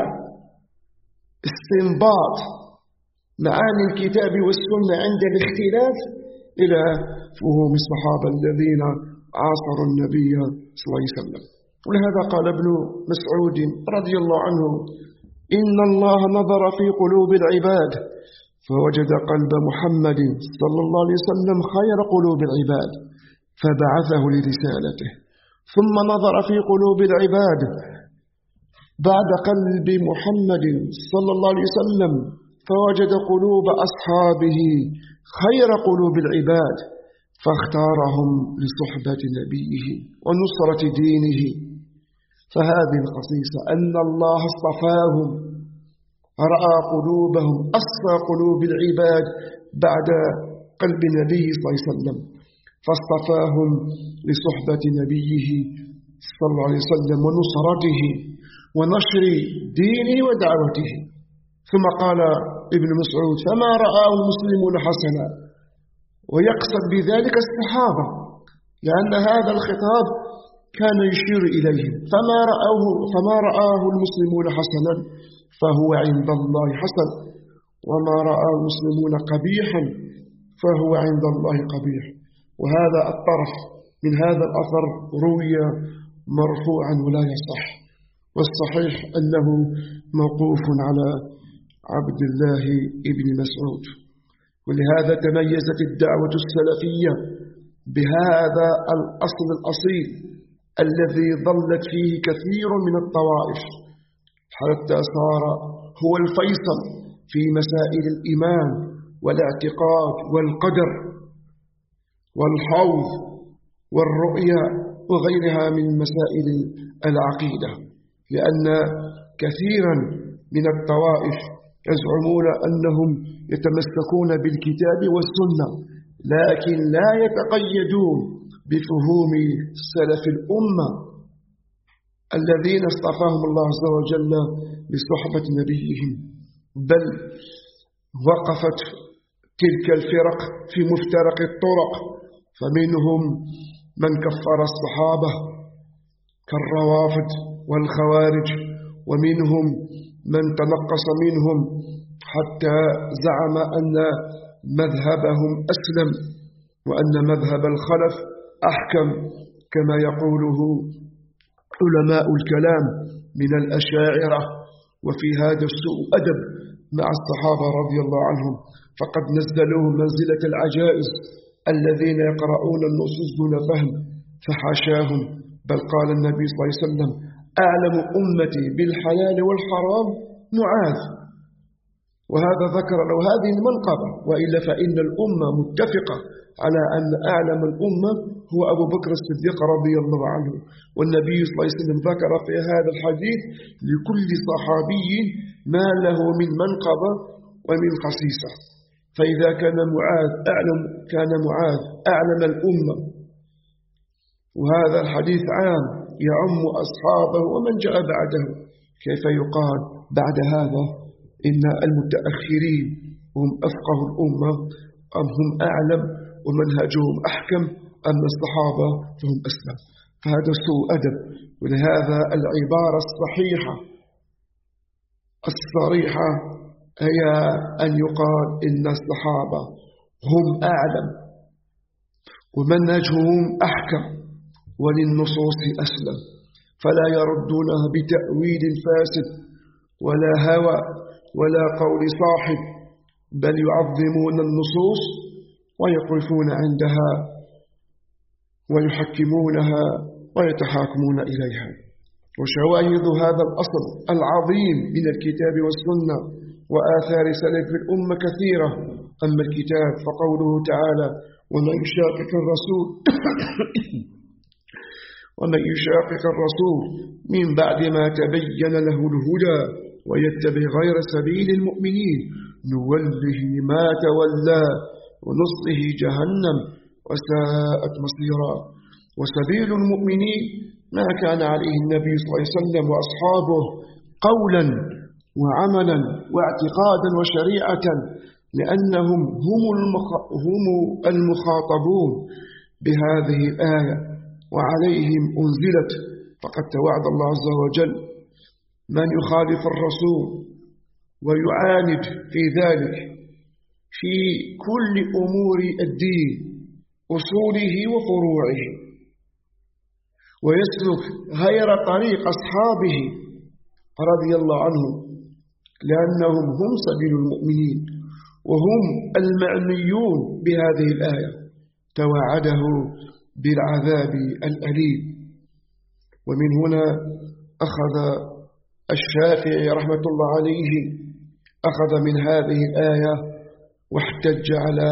استنباط معاني الكتاب والسنة عند الاختلاف إلى فهوم الصحابة الذين عاصروا النبي صلى الله عليه وسلم. ولهذا قال ابن مسعود رضي الله عنه: إن الله نظر في قلوب العباد فوجد قلب محمد صلى الله عليه وسلم خير قلوب العباد فبعثه لرسالته، ثم نظر في قلوب العباد بعد قلب محمد صلى الله عليه وسلم فوجد قلوب أصحابه خير قلوب العباد فاختارهم لصحبة نبيه ونصرة دينه. فهذه الخصيصة أن الله اصطفاهم، رأى قلوبهم أصفى قلوب العباد بعد قلب النبي صلى الله عليه وسلم، فاصطفاهم لصحبة نبيه صلى الله عليه وسلم ونصرته ونشر دينه ودعوته. ثم قال ابن مسعود: فما رآه المسلمون حسنا، ويقصد بذلك الصحابة، لأن هذا الخطاب كان يشير إليهم، فما رآه, فما رآه المسلمون حسنا فهو عند الله حسن، وما رآه المسلمون قبيحا فهو عند الله قبيح. وهذا الطرف من هذا الأثر روي مرفوعا ولا يصح، والصحيح أنه موقوف على عبد الله ابن مسعود. ولهذا تميزت الدعوة السلفية بهذا الأصل الأصيل الذي ظلت فيه كثير من الطوائف حتى صار هو الفيصل في مسائل الإيمان والاعتقاد والقدر والحوض والرؤيا وغيرها من مسائل العقيدة، لأن كثيرا من الطوائف يزعمون أنهم يتمسكون بالكتاب والسنة، لكن لا يتقيدون بفهوم سلف الأمة الذين اصطفاهم الله عز وجل لصحبة نبيهم، بل وقفت تلك الفرق في مفترق الطرق، فمنهم من كفر الصحابة كالروافض والخوارج، ومنهم من تنقص منهم حتى زعم أن مذهبهم أسلم وأن مذهب الخلف أحكم، كما يقوله علماء الكلام من الأشاعرة. وفي هذا السوء أدب مع الصحابة رضي الله عنهم، فقد نزلوهم منزلة العجائز الذين يقرؤون النصوص دون فهم، فحاشاهم، بل قال النبي صلى الله عليه وسلم: أعلم أمتي بالحلال والحرام معاذ. وهذا ذكر له هذه المنقبة، وإلا فإن الأمة متفقة على أن أعلم الأمة هو أبو بكر الصديق رضي الله عنه. والنبي صلى الله عليه وسلم ذكر في هذا الحديث لكل صحابي ما له من منقبة ومن خصيصة، فإذا كان معاذ أعلم كان معاذ أعلم الأمة، وهذا الحديث عام يعم أصحابه ومن جاء بعده، كيف يقال بعد هذا إن المتأخرين هم أفقه الأمة أم هم أعلم ومنهجهم أحكم أم الصحابة فهم أسلم؟ فهذا سوء أدب. ولهذا العبارة الصحيحة الصريحة هي أن يقال إن الصحابة هم أعلم ومنهجهم أحكم وللنصوص أسلم، فلا يردونها بتأويل فاسد ولا هوى ولا قول صاحب، بل يعظمون النصوص ويقفون عندها ويحكمونها ويتحاكمون إليها. وشواهد هذا الأصل العظيم من الكتاب والسنة وآثار سلف الأمة كثيرة. أما الكتاب فقوله تعالى: ومن يشاقق الرسول ومن يشاقق الرسول من بعد ما تبين له الهدى ويتبع غير سبيل المؤمنين نوله ما تولى ونصله جهنم وساءت مصيرا. وسبيل المؤمنين ما كان عليه النبي صلى الله عليه وسلم وأصحابه قولا وعملا واعتقادا وشريعة، لأنهم هم هم المخاطبون بهذه الآية وعليهم أنزلت. فقد توعد الله عز وجل من يخالف الرسول ويعاند في ذلك في كل أمور الدين أصوله وفروعه، ويسلك غير طريق أصحابه رضي الله عنهم، لأنهم هم سبيل المؤمنين وهم المعنيون بهذه الآية، توعده بالعذاب الأليم. ومن هنا أخذ الشافعي رحمة الله عليه أخذ من هذه الآية واحتج على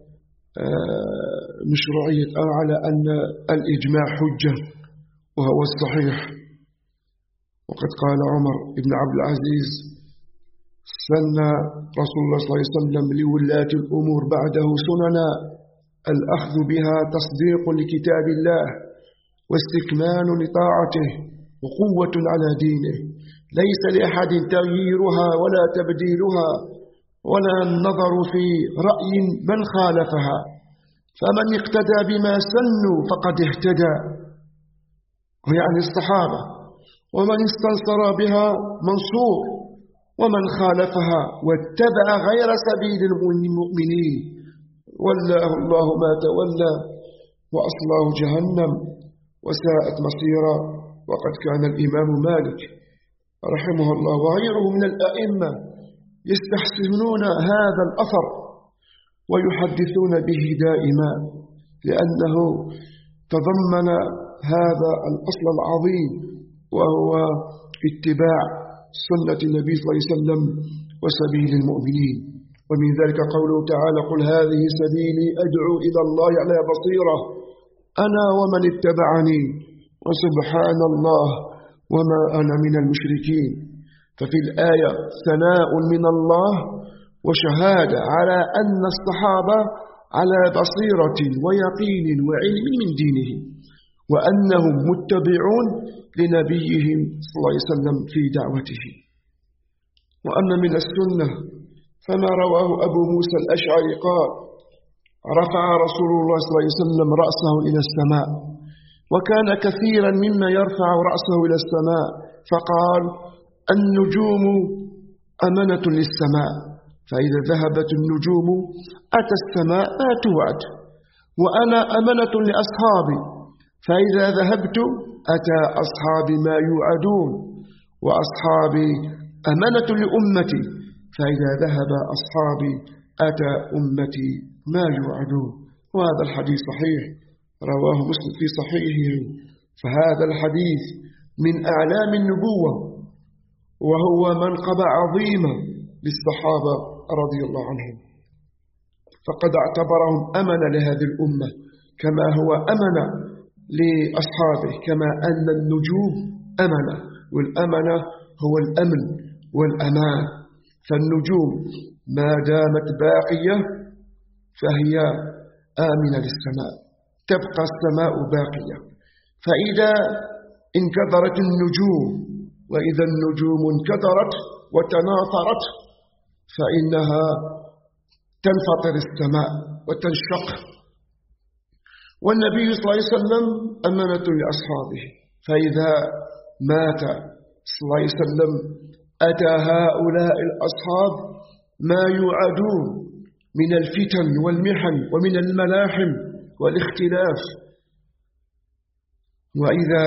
مشروعية أو على أن الإجماع حجة، وهو الصحيح. وقد قال عمر بن عبد العزيز: سن رسول الله صلى الله عليه وسلم لولاة الأمور بعده سننا، الأخذ بها تصديق لكتاب الله واستكمال لطاعته وقوة على دينه، ليس لأحد تغييرها ولا تبديلها ولا النظر في رأي من خالفها، فمن اقتدى بما سنوا فقد اهتدى، ويعني الصحابة، ومن استنصر بها منصور، ومن خالفها واتبع غير سبيل المؤمنين والله الله ما تولى وأصلاه جهنم وساءت مصيرا. وقد كان الإمام مالك رحمه الله وغيره من الأئمة يستحسنون هذا الأثر ويحدثون به دائما، لأنه تضمن هذا الأصل العظيم وهو اتباع سنة النبي صلى الله عليه وسلم وسبيل المؤمنين. ومن ذلك قوله تعالى: قل هذه سبيلي أدعو إلى الله على بصيرة أنا ومن اتبعني وسبحان الله وما أنا من المشركين. ففي الآية ثناء من الله وشهادة على أن الصحابة على بصيرة ويقين وعلم من دينهم، وأنهم متبعون لنبيهم صلى الله عليه وسلم في دعوته. وأما من السنة فما رواه أبو موسى الأشعري قال: رفع رسول الله صلى الله عليه وسلم رأسه إلى السماء، وكان كثيرا مما يرفع رأسه إلى السماء، فقال: النجوم أمنة للسماء، فإذا ذهبت النجوم أتى السماء ما توعد، وأنا أمنة لأصحابي، فإذا ذهبت أتى أصحابي ما يوعدون، وأصحابي أمنة لأمتي، فإذا ذهب أصحابي أتى أمتي ما يوعدون. وهذا الحديث صحيح رواه مسلم في صحيحه. فهذا الحديث من أعلام النبوة، وهو منقبة عظيمة للصحابة رضي الله عنهم، فقد اعتبرهم أمن لهذه الأمة كما هو أمن لأصحابه، كما أن النجوم أمنة، والأمنة هو الأمن والأمان. فالنجوم ما دامت باقية فهي آمنة للسماء، تبقى السماء باقية. فإذا انكدرت النجوم، وإذا النجوم انكدرت وتناثرت، فإنها تنفطر السماء وتنشق. والنبي صلى الله عليه وسلم أمانة لأصحابه، فإذا مات صلى الله عليه وسلم أتى هؤلاء الأصحاب ما يوعدون من الفتن والمحن ومن الملاحم والاختلاف. وإذا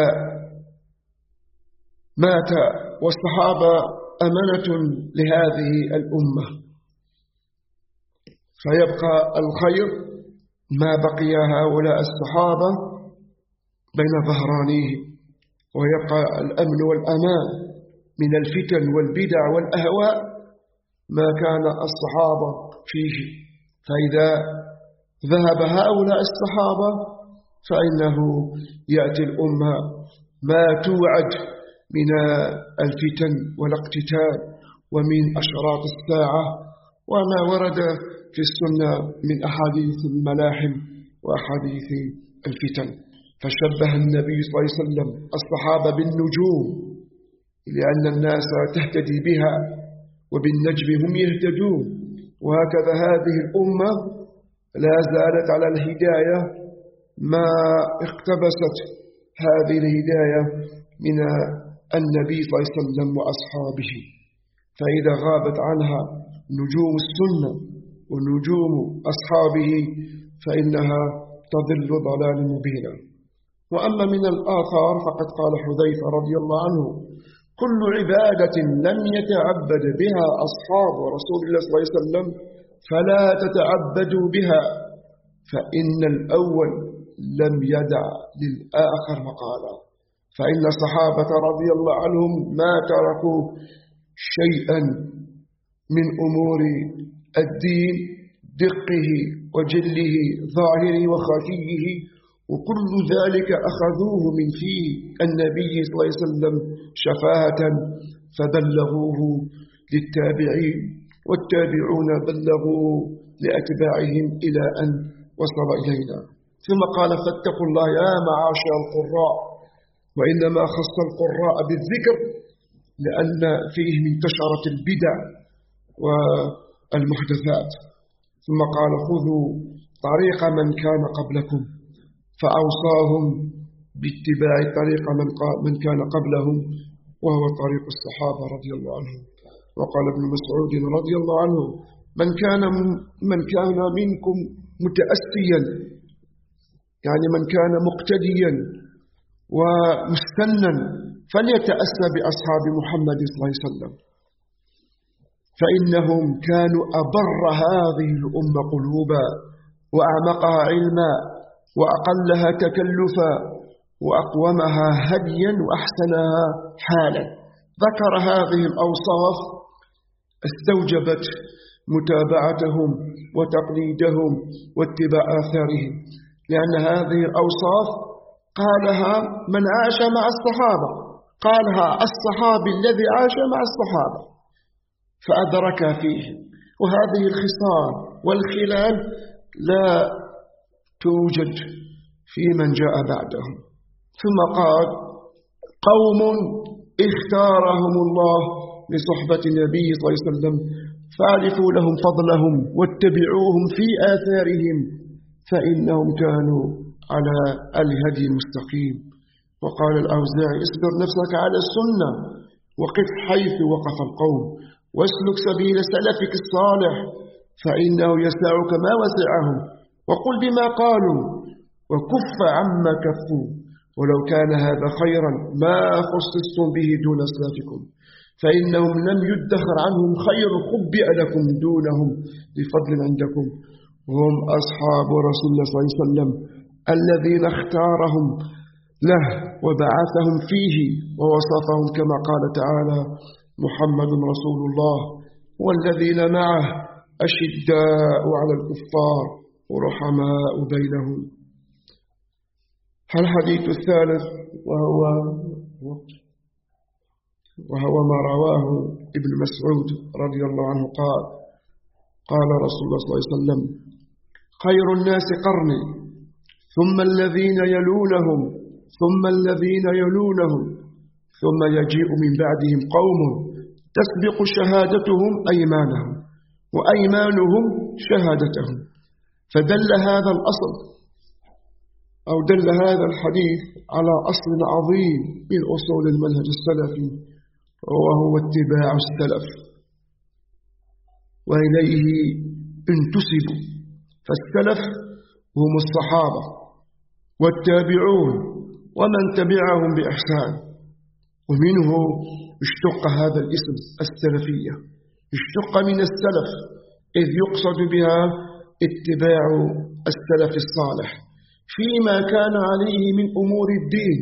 مات والصحابة أمانة لهذه الأمة، فيبقى الخير ما بقي هؤلاء الصحابة بين ظهرانيهم، ويبقى الأمن والأمان من الفتن والبدع والأهواء ما كان الصحابة فيه. فإذا ذهب هؤلاء الصحابة فإنه يأتي الأمة ما توعد من الفتن والاقتتال ومن أشراط الساعة وما ورد في السنة من أحاديث الملاحم وأحاديث الفتن. فشبه النبي صلى الله عليه وسلم الصحابة بالنجوم، لأن الناس تهتدي بها وبالنجم هم يهتدون. وهكذا هذه الأمة لا زالت على الهداية ما اقتبست هذه الهداية من النبي صلى الله عليه وسلم وأصحابه. فإذا غابت عنها نجوم السنة ونجوم أصحابه فإنها تضل ضلالا مبينا. وأما من الآثار فقد قال حذيفة رضي الله عنه: كل عبادة لم يتعبد بها أصحاب رسول الله صلى الله عليه وسلم فلا تتعبدوا بها، فإن الأول لم يدع للآخر مقالا. فإن الصحابة رضي الله عنهم ما تركوا شيئا من أمور الدين، دقه وجله ظاهره وخفيه، وكل ذلك أخذوه من فيه النبي صلى الله عليه وسلم شفاهة فبلغوه للتابعين، والتابعون بلغوه لأتباعهم إلى أن وصل إلينا. ثم قال: فاتقوا الله يا معاشر القراء. وإنما خص القراء بالذكر لأن فيه من انتشرت البدع والمحدثات. ثم قال: خذوا طريق من كان قبلكم، فأوصاهم باتباع طريق من, من كان قبلهم، وهو طريق الصحابة رضي الله عنهم. وقال ابن مسعود رضي الله عنه: من كان, من كان منكم متأسيا، يعني من كان مقتديا ومستنا فليتأسى بأصحاب محمد صلى الله عليه وسلم، فإنهم كانوا أبر هذه الأمة قلوبا وأعمقها علما وأقلها تكلفا وأقومها هديا وأحسنها حالا. ذكر هذه الأوصاف استوجبت متابعتهم وتقليدهم واتباع آثارهم، لأن هذه الأوصاف قالها من عاش مع الصحابة، قالها الصحابي الذي عاش مع الصحابة فأدرك فيه. وهذه الخصال والخلال لا توجد في من جاء بعدهم. ثم قال قوم اختارهم الله لصحبة النبي صلى الله عليه وسلم فاعرفوا لهم فضلهم واتبعوهم في آثارهم فإنهم كانوا على الهدي المستقيم. وقال الأوزاعي اصبر نفسك على السنة وقف حيث وقف القوم واسلك سبيل سلفك الصالح فإنه يسعك ما وسعهم وقل بما قالوا وكف عما كفوا ولو كان هذا خيرا ما خصصتم به دون أسلافكم فإنهم لم يدخر عنهم خير خبئ لكم دونهم بفضل عندكم وهم أصحاب رسول الله صلى الله عليه وسلم الذين اختارهم له وبعثهم فيه ووصفهم كما قال تعالى محمد رسول الله والذين معه أشداء على الكفار ورحماء بينهم. الحديث الثالث وهو وهو ما رواه ابن مسعود رضي الله عنه قال قال رسول الله صلى الله عليه وسلم خير الناس قرني ثم الذين يلونهم ثم الذين يلونهم ثم يجيء من بعدهم قوم تسبق شهادتهم أيمانهم وأيمانهم شهادتهم. فدل هذا الأصل أو دل هذا الحديث على أصل عظيم من أصول المنهج السلفي وهو اتباع السلف وإليه انتسبوا. فالسلف هم الصحابة والتابعون ومن تبعهم بإحسان، ومنه اشتق هذا الاسم السلفية، اشتق من السلف إذ يقصد بها اتباع السلف الصالح فيما كان عليه من أمور الدين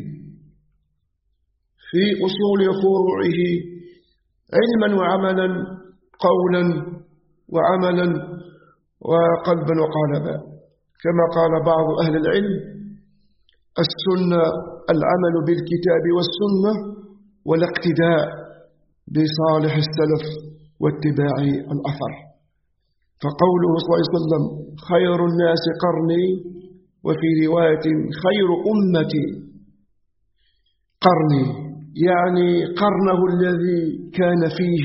في أصول فروعه علما وعملا قولا وعملا وقلبا وقالبا، كما قال بعض أهل العلم السنة العمل بالكتاب والسنة والاقتداء بصالح السلف واتباع الأثر. فقوله صلى الله عليه وسلم خير الناس قرني وفي رواية خير أمتي قرني يعني قرنه الذي كان فيه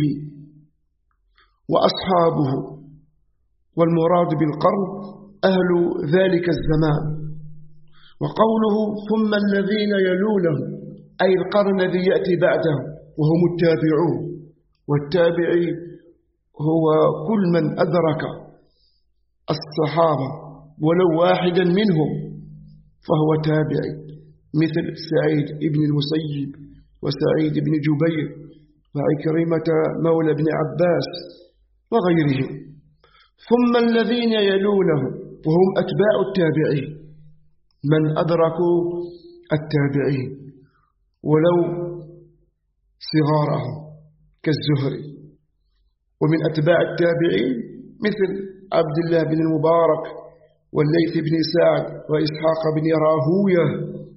وأصحابه، والمراد بالقرن أهل ذلك الزمان. وقوله ثم الذين يلونه أي القرن الذي يأتي بعده وهم التابعون، والتابعي هو كل من أدرك الصحابة ولو واحدا منهم فهو تابعي، مثل سعيد بن المسيب وسعيد بن جبير وعكرمة مولى بن عباس وغيرهم. ثم الذين يلونهم وهم أتباع التابعين، من أدركوا التابعين ولو صغارهم كالزهري. ومن أتباع التابعين مثل عبد الله بن المبارك والليث بن سعد وإسحاق بن راهوية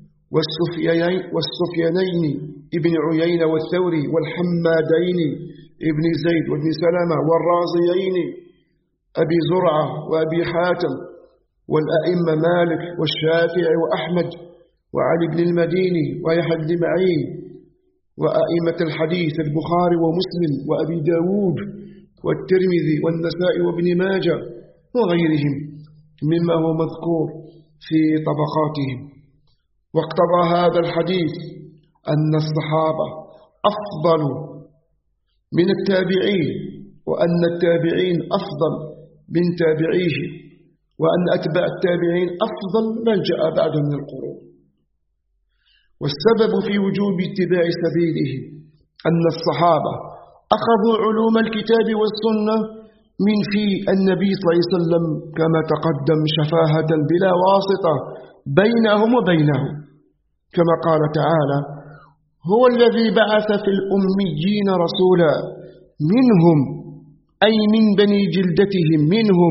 والسفيانين ابن عيينة والثوري والحمادين ابن زيد وابن سلمة والرازيين أبي زرعة وأبي حاتم والأئمة مالك والشافعي وأحمد وعلي بن المديني ويحيى بن معين وأئمة الحديث البخاري ومسلم وأبي داود والترمذي والنسائي وابن ماجه وغيرهم مما هو مذكور في طبقاتهم. واقتضى هذا الحديث أن الصحابة أفضل من التابعين، وأن التابعين أفضل من تابعيه، وأن أتباع التابعين أفضل من جاء بعد من القرون. والسبب في وجوب اتباع سبيله أن الصحابة أخذوا علوم الكتاب والسنة من في النبي صلى الله عليه وسلم كما تقدم شفاهة بلا واسطة بينهم وبينه، كما قال تعالى: هو الذي بعث في الأميين رسولا منهم، أي من بني جلدتهم، منهم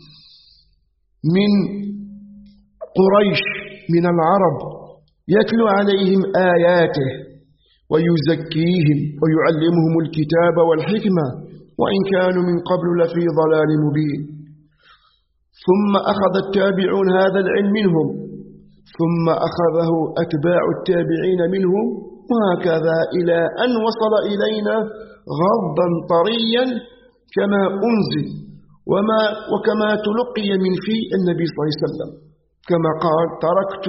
من قريش من العرب، يتلو عليهم آياته ويزكيهم ويعلمهم الكتاب والحكمة وإن كانوا من قبل لفي ضلال مبين. ثم أخذ التابعون هذا العلم منهم، ثم أخذه أتباع التابعين منهم، وهكذا إلى أن وصل إلينا غضا طريا كما أنزل وما وكما تلقي من في النبي صلى الله عليه وسلم، كما قال: تركت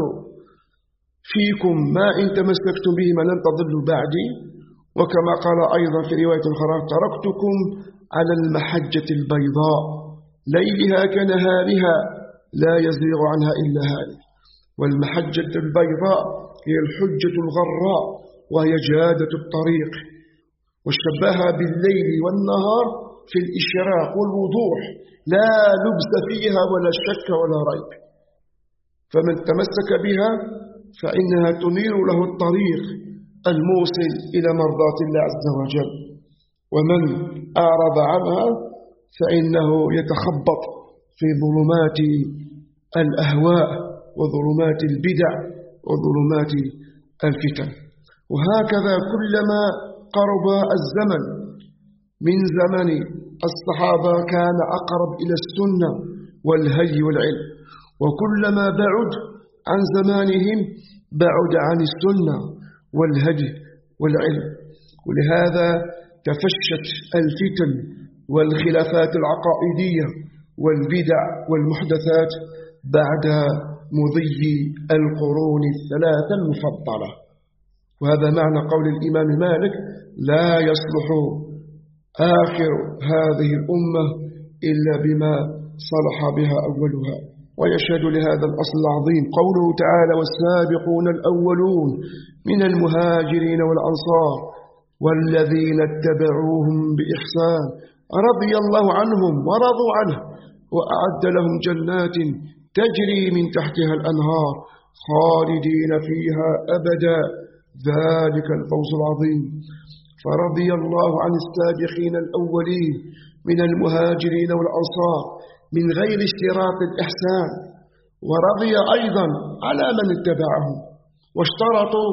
فيكم ما إن تمسكتم بهما لن تضلوا بعدي، وكما قال أيضا في رواية أخرى: تركتكم على المحجة البيضاء ليلها كنهارها لا يزيغ عنها إلا هالك. والمحجة البيضاء هي الحجة الغراء، وهي جادة الطريق، وشبهها بالليل والنهار في الإشراق والوضوح، لا لبس فيها ولا شك ولا ريب. فمن تمسك بها فإنها تنير له الطريق الموصل إلى مرضاة الله عز وجل، ومن أعرض عنها فإنه يتخبط في ظلمات الأهواء وظلمات البدع وظلمات الفتن. وهكذا كلما قرب الزمن من زمن الصحابة كان أقرب إلى السنة والهدي والعلم، وكلما بعد عن زمانهم بعد عن السنة والهدي والعلم. ولهذا تفشت الفتن والخلافات العقائدية والبدع والمحدثات بعد مضي القرون الثلاثة المفضلة. وهذا معنى قول الإمام مالك: لا يصلح آخر هذه الأمة إلا بما صلح بها أولها. ويشهد لهذا الأصل العظيم قوله تعالى: والسابقون الأولون من المهاجرين والأنصار والذين اتبعوهم بإحسان رضي الله عنهم ورضوا عنه وأعد لهم جنات تجري من تحتها الأنهار خالدين فيها أبدا ذلك الفوز العظيم. فرضي الله عن السابقين الأولين من المهاجرين والأنصار من غير اشتراط الإحسان، ورضي أيضا على من اتبعهم، واشترطوا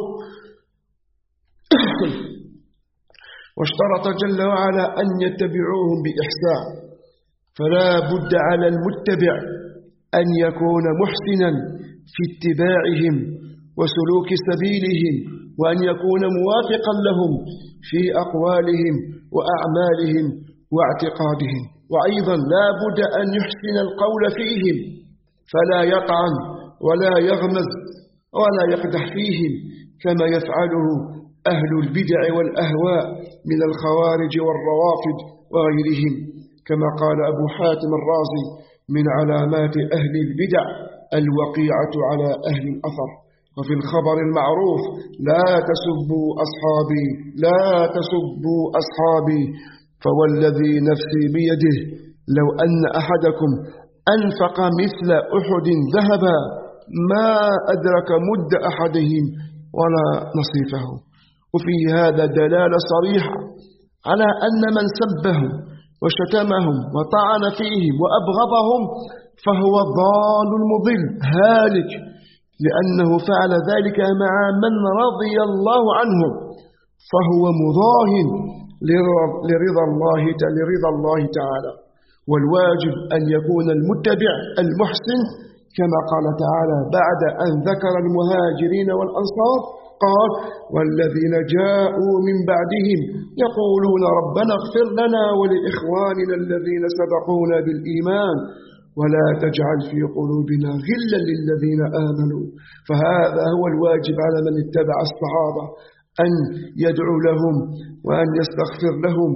واشترط جل وعلا أن يتبعوهم بإحسان. فلا بد على المتبع أن يكون محسنا في اتباعهم وسلوك سبيلهم، وأن يكون موافقا لهم في أقوالهم وأعمالهم واعتقادهم. وأيضا لا بد أن يحسن القول فيهم، فلا يطعن ولا يغمز ولا يقدح فيهم كما يفعله أهل البدع والأهواء من الخوارج والروافض وغيرهم. كما قال أبو حاتم الرازي: من علامات أهل البدع الوقيعة على أهل الأثر. وفي الخبر المعروف: لا تسبوا أصحابي لا تسبوا أصحابي فوالذي نفسي بيده لو أن أحدكم أنفق مثل أحد ذهبا ما أدرك مد أحدهم ولا نصيفه. وفي هذا دلالة صريحة على أن من سبهم وشتمهم وطعن فيهم وأبغضهم فهو ضال مضل هالك، لأنه فعل ذلك مع من رضي الله عنه، فهو مضاهن لرضا الله لرضا الله تعالى. والواجب أن يكون المتبع المحسن كما قال تعالى بعد أن ذكر المهاجرين والأنصار قال: والذين جاءوا من بعدهم يقولون ربنا اغفر لنا ولإخواننا الذين سبقونا بالإيمان ولا تجعل في قلوبنا غلا للذين آمنوا. فهذا هو الواجب على من اتبع الصحابة، أن يدعو لهم وأن يستغفر لهم.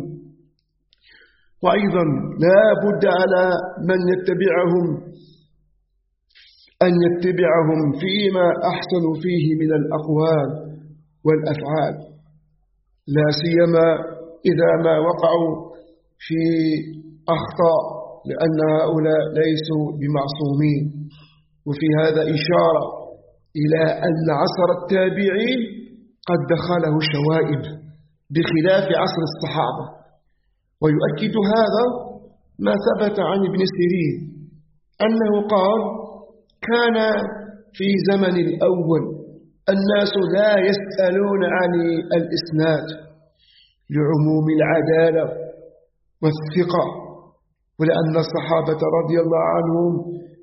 وأيضا لا بد على من يتبعهم أن يتبعهم فيما أحسنوا فيه من الأقوال والأفعال، لا سيما إذا ما وقعوا في أخطاء، لأن هؤلاء ليسوا بمعصومين. وفي هذا إشارة إلى أن عصر التابعين قد دخله شوائب بخلاف عصر الصحابة. ويؤكد هذا ما ثبت عن ابن سيرين أنه قال: كان في زمن الأول الناس لا يسألون عن الإسناد لعموم العدالة والثقة، ولأن الصحابة رضي الله عنهم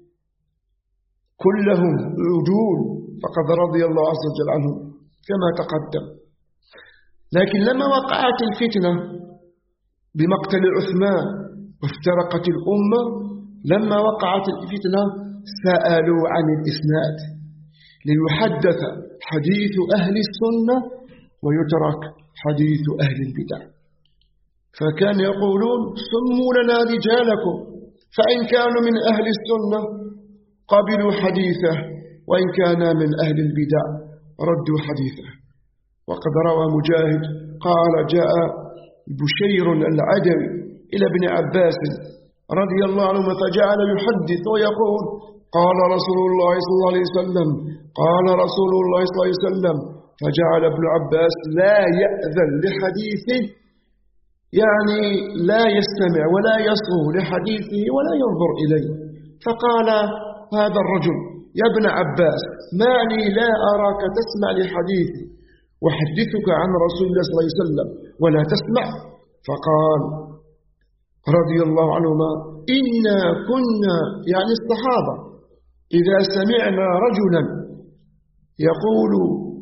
كلهم عدول، فقد رضي الله عز وجل عنهم كما تقدم. لكن لما وقعت الفتنة بمقتل عثمان وافترقت الأمة، لما وقعت الفتنة سألوا عن الإسناد ليحدث حديث أهل السنة ويترك حديث أهل البدع. فكان يقولون: سموا لنا رجالكم، فإن كانوا من أهل السنة قبلوا حديثه، وإن كان من أهل البدع ردوا حديثه. وقد روى مجاهد قال: جاء بشير العدوي إلى ابن عباس رضي الله عنه فجعل يحدث ويقول: قال رسول الله صلى الله عليه وسلم، قال رسول الله صلى الله عليه وسلم. فجعل ابن عباس لا يأذن لحديث، يعني لا يستمع ولا يصغو لحديثه ولا ينظر إليه. فقال هذا الرجل: يا ابن عباس، ما لي لا أراك تسمع لحديثي وحدثك عن رسول الله صلى الله عليه وسلم ولا تسمع؟ فقال رضي الله عنهما: إنا كنا، يعني الصحابة، إذا سمعنا رجلا يقول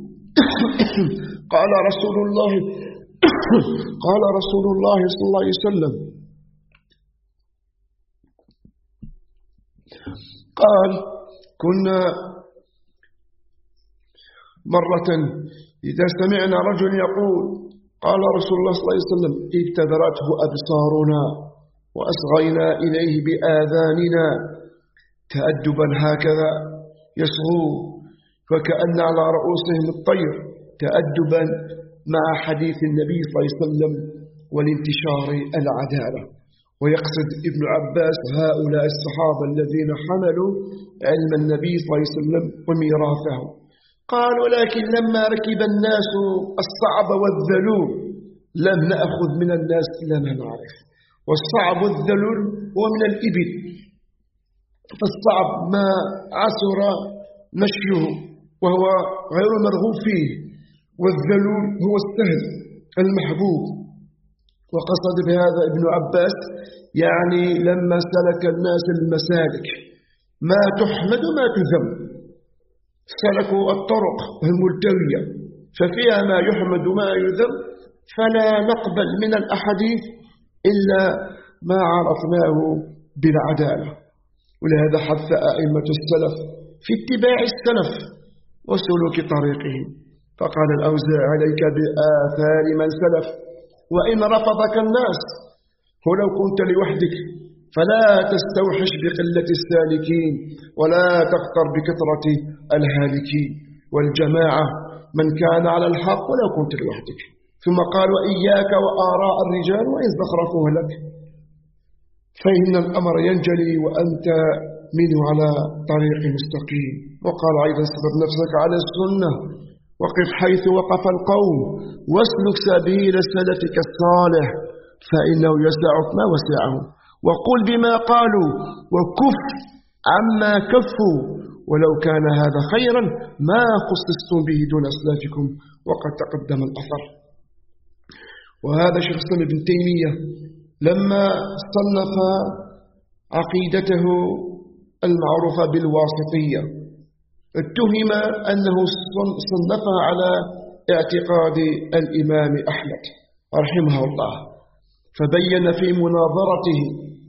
قال رسول الله قال رسول الله صلى الله عليه وسلم، قال كنا مرة إذا سمعنا رجل يقول قال رسول الله صلى الله عليه وسلم ابتدرته أبصارنا وأصغينا إليه بآذاننا تأدبا هكذا يصغو وكأن على رؤوسهم الطير تأدبا مع حديث النبي صلى الله عليه وسلم والانتشار العدالة. ويقصد ابن عباس هؤلاء الصحابة الذين حملوا علم النبي صلى الله عليه وسلم وميراثه. قال: ولكن لما ركب الناس الصعب والذلول لم نأخذ من الناس إلا ما نعرف. والصعب والذلول هو من الإبل، فالصعب ما عسر مشيه وهو غير مرغوب فيه، والذلول هو السهل المحبوب. وقصد بهذا ابن عباس يعني لما سلك الناس المسالك ما تحمد ما تذم، سلكوا الطرق الملتوية ففيها ما يحمد وما يذم، فلا نقبل من الأحاديث إلا ما عرفناه بالعدالة. ولهذا حث أئمة السلف في اتباع السلف وسلوك طريقهم، فقال الأوزاعي: عليك بآثار من سلف وإن رفضك الناس، ولو كنت لوحدك فلا تستوحش بقلة السالكين ولا تغتر بكثرة الهالكين، والجماعة من كان على الحق ولو كنت لوحدك. ثم قال: وإياك وآراء الرجال وإن زخرفوه لك، فإن الأمر ينجلي وأنت منه على طريق مستقيم. وقال أيضا: اصبر نفسك على السنة وقف حيث وقف القوم واسلك سبيل سلفك الصالح فإنه يسعك ما وسعهم، وقل بما قالوا وكف عما كفوا، ولو كان هذا خيرا ما خصصتم به دون أسلافكم وقد تقدم الأثر. وهذا شيخ الإسلام ابن تيمية لما صنف عقيدته المعروفة بالواسطية اتهم أنه صنفها على اعتقاد الإمام أحمد رحمه الله، فبين في مناظرته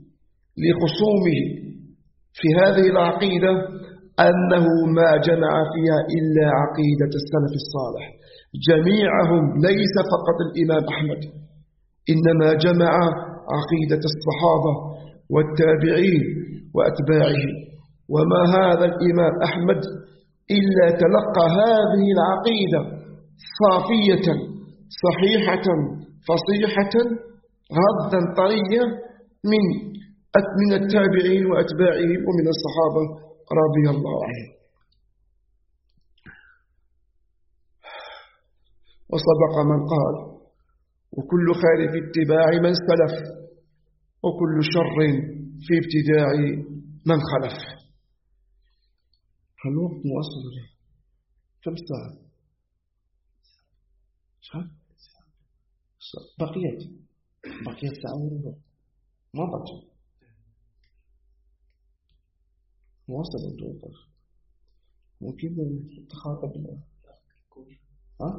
لخصومه في هذه العقيدة أنه ما جمع فيها إلا عقيدة السلف الصالح جميعهم، ليس فقط الإمام أحمد، إنما جمع عقيدة الصحابة والتابعين وأتباعهم. وما هذا الإمام أحمد إلا تلقى هذه العقيدة صافية صحيحة فصيحة غضا طريا من من التابعين وأتباعهم ومن الصحابة رضي الله عنهم. وصدق من قال: وكل خير في اتباع من سلف، وكل شر في ابتداع من خلف. هل الوقت مواصل له؟ كم ساعة؟ بقيت بقيت ساعة وربع مضت. مواصل الدوقة ممكن تخاطب الله. ها؟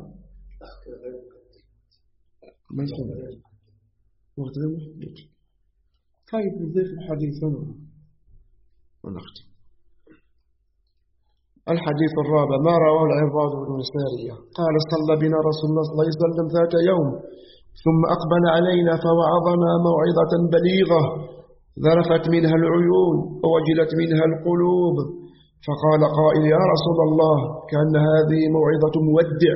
ما يكون وقت غير محدود. طيب نضيف الحديث هنا ونختم. الحديث الرابع ما رواه العرباض بن سارية قال: صلى بنا رسول الله صلى الله عليه وسلم ذات يوم ثم أقبل علينا فوعظنا موعظة بليغة ذرفت منها العيون ووجلت منها القلوب، فقال قائل: يا رسول الله كأن هذه موعظة مودع،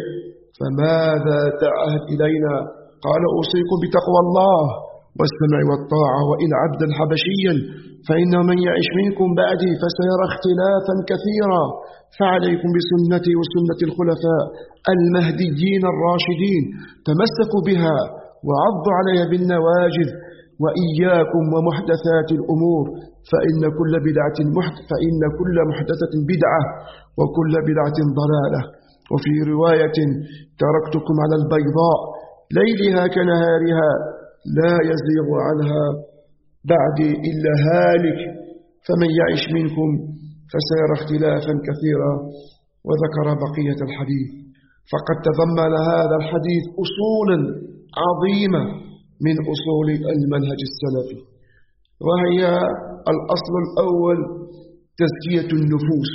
فماذا تعهد إلينا؟ قال: أوصيكم بتقوى الله والسمع والطاعة، وإن عبدا حبشيا فإنه من يعش منكم بعدي فسيرى اختلافا كثيرا، فعليكم بسنتي وسنة الخلفاء المهديين الراشدين، تمسكوا بها وعضوا عليها بالنواجذ، وإياكم ومحدثات الأمور، فإن كل بدعة محدث فإن كل محدثة بدعة وكل بدعة ضلالة. وفي رواية: تركتكم على البيضاء ليلها كنهارها لا يزيغ عنها بعدي إلا هالك، فمن يعش منكم فسيرى اختلافا كثيرا. وذكر بقية الحديث. فقد تضمن هذا الحديث أصولا عظيمة من أصول المنهج السلفي، وهي الأصل الأول تزكية النفوس،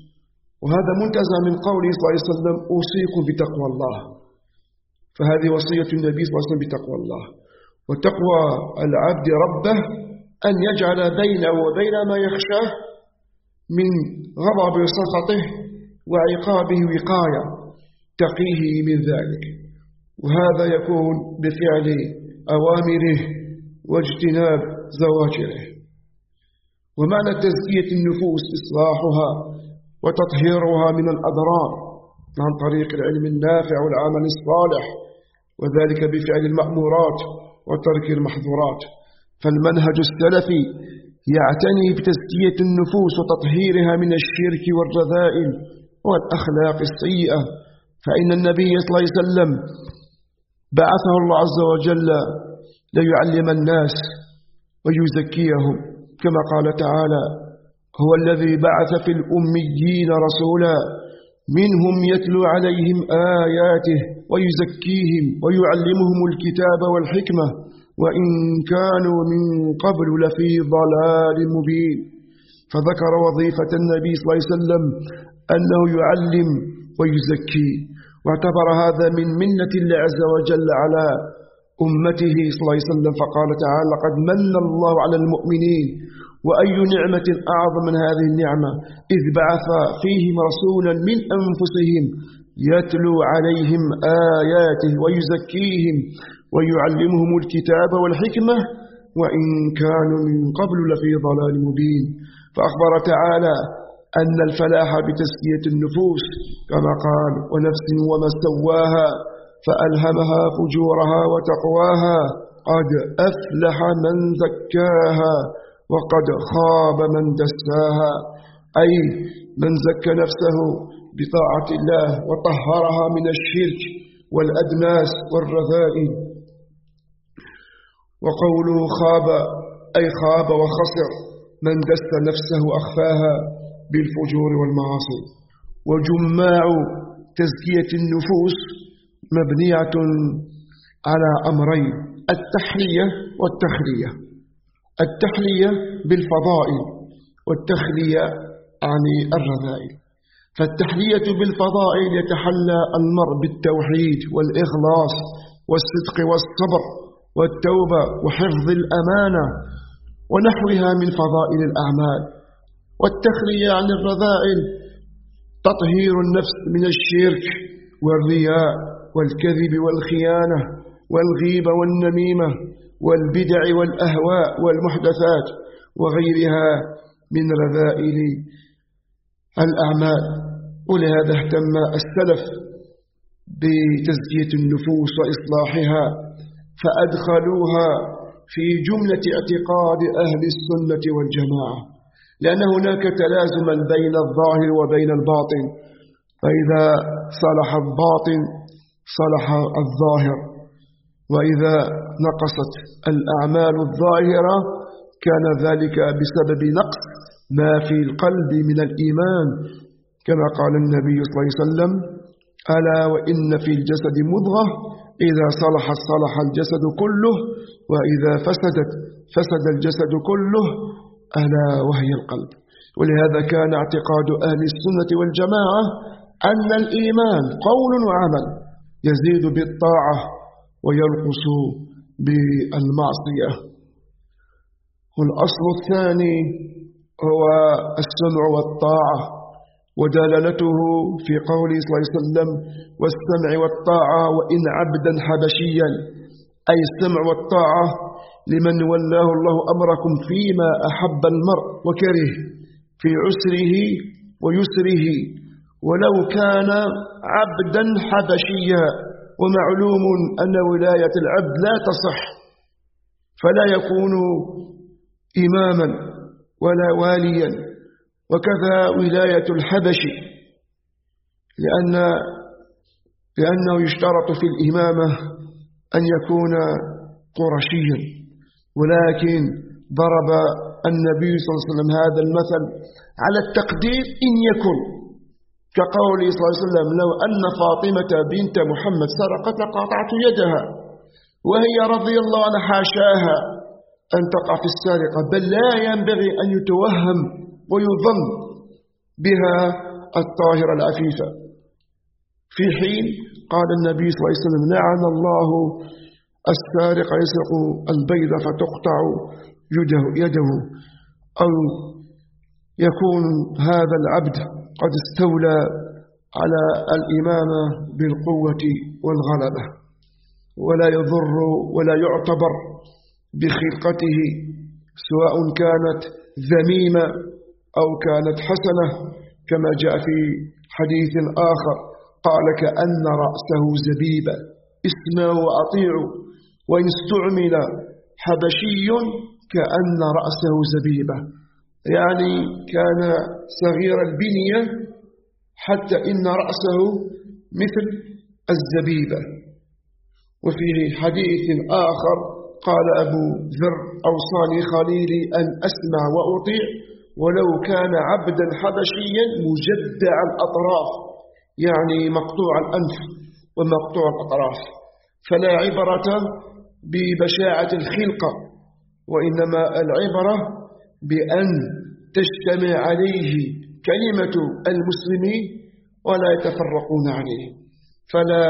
وهذا منتزع من قوله صلى الله عليه وسلم: أوصيكم بتقوى الله. فهذه وصية النبي صلى الله عليه وسلم بتقوى الله. وتقوى العبد ربه أن يجعل بينه وبين ما يخشاه من غضب وسخطه وعقابه وقاية تقيه من ذلك، وهذا يكون بفعل أوامره واجتناب زواجره. ومعنى تزكية النفوس إصلاحها وتطهيرها من الأضرار عن طريق العلم النافع والعمل الصالح، وذلك بفعل المأمورات وترك المحظورات. فالمنهج السلفي يعتني بتزكية النفوس وتطهيرها من الشرك والرذائل والأخلاق السيئة، فإن النبي صلى الله عليه وسلم بعثه الله عز وجل ليعلم الناس ويزكيهم، كما قال تعالى: هو الذي بعث في الأميين رسولا منهم يتلو عليهم آياته ويزكيهم ويعلمهم الكتاب والحكمة وإن كانوا من قبل لفي ضلال مبين. فذكر وظيفة النبي صلى الله عليه وسلم أنه يعلم ويزكي، واعتبر هذا من منة الله عز وجل على أمته صلى الله عليه وسلم، فقال تعالى: قد من الله على المؤمنين، وأي نعمة أعظم من هذه النعمة إذ بعث فيهم رسولا من أنفسهم يتلو عليهم آياته ويزكيهم ويعلمهم الكتاب والحكمة وإن كانوا من قبل لفي ضلال مبين. فأخبر تعالى أن الفلاح بتزكية النفوس، كما قال: ونفس وما سواها فألهمها فجورها وتقواها قد أفلح من زكاها وقد خاب من دساها، أي من زكى نفسه بطاعة الله وطهرها من الشرك والأدناس والرذائل. وقوله خاب أي خاب وخسر من دس نفسه وأخفاها بالفجور والمعاصي. وجماع تزكية النفوس مبنية على أمرين: التحلية والتخلية. التحلية بالفضائل والتخلية عن الرذائل. فالتحلية بالفضائل يتحلى المرء بالتوحيد والإخلاص والصدق والصبر والتوبة وحفظ الأمانة ونحوها من فضائل الأعمال. والتخلية عن الرذائل تطهير النفس من الشرك والرياء والكذب والخيانة والغيبة والنميمة والبدع والأهواء والمحدثات وغيرها من رذائل الأعمال. ولهذا اهتم السلف بتزكية النفوس وإصلاحها فأدخلوها في جملة اعتقاد أهل السنة والجماعة، لأن هناك تلازما بين الظاهر وبين الباطن، فإذا صلح الباطن صلح الظاهر، وإذا نقصت الأعمال الظاهرة كان ذلك بسبب نقص ما في القلب من الإيمان، كما قال النبي صلى الله عليه وسلم: ألا وإن في الجسد مضغة إذا صلحت صلح الجسد كله وإذا فسدت فسد الجسد كله ألا وهي القلب. ولهذا كان اعتقاد أهل السنة والجماعة أن الإيمان قول وعمل يزيد بالطاعة وينقص بالمعصية. والأصل الثاني هو السمع والطاعة، ودلالته في قوله صلى الله عليه وسلم: والسمع والطاعة وإن عبدا حبشيا، أي السمع والطاعة لمن ولاه الله أمركم فيما أحب المرء وكره في عسره ويسره، ولو كان عبدا حبشيا. ومعلوم أن ولاية العبد لا تصح، فلا يكون إماما ولا واليا، وكذا ولاية الحبش، لأن لأنه يشترط في الإمامة أن يكون قرشيا. ولكن ضرب النبي صلى الله عليه وسلم هذا المثل على التقدير إن يكن، كقوله صلى الله عليه وسلم: لو أن فاطمة بنت محمد سرقت لقاطعت يدها، وهي رضي الله عنها حاشاها أن تقع في السرقة، بل لا ينبغي أن يتوهم ويظن بها الطاهرة العفيفة. في حين قال النبي صلى الله عليه وسلم: لعن الله السارق يسرق البيضة فتقطع يده, يده أو يكون هذا العبد قد استولى على الإمامة بالقوة والغلبة، ولا يضر ولا يعتبر بخلقته، سواء كانت ذميمة أو كانت حسنة، كما جاء في حديث آخر قال: كأن رأسه زبيبة، اسمعوا وأطيعوا، وإن استعمل حبشي كأن رأسه زبيبة، يعني كان صغير البنية حتى إن رأسه مثل الزبيبة. وفي حديث آخر قال أبو ذر: أوصاني خليلي أن أسمع وأطيع ولو كان عبدا حبشيا مجدع الأطراف، يعني مقطوع الأنف ومقطوع الأطراف. فلا عبرة ببشاعة الخلقة، وإنما العبرة بأن تجتمع عليه كلمة المسلمين ولا يتفرقون عليه، فلا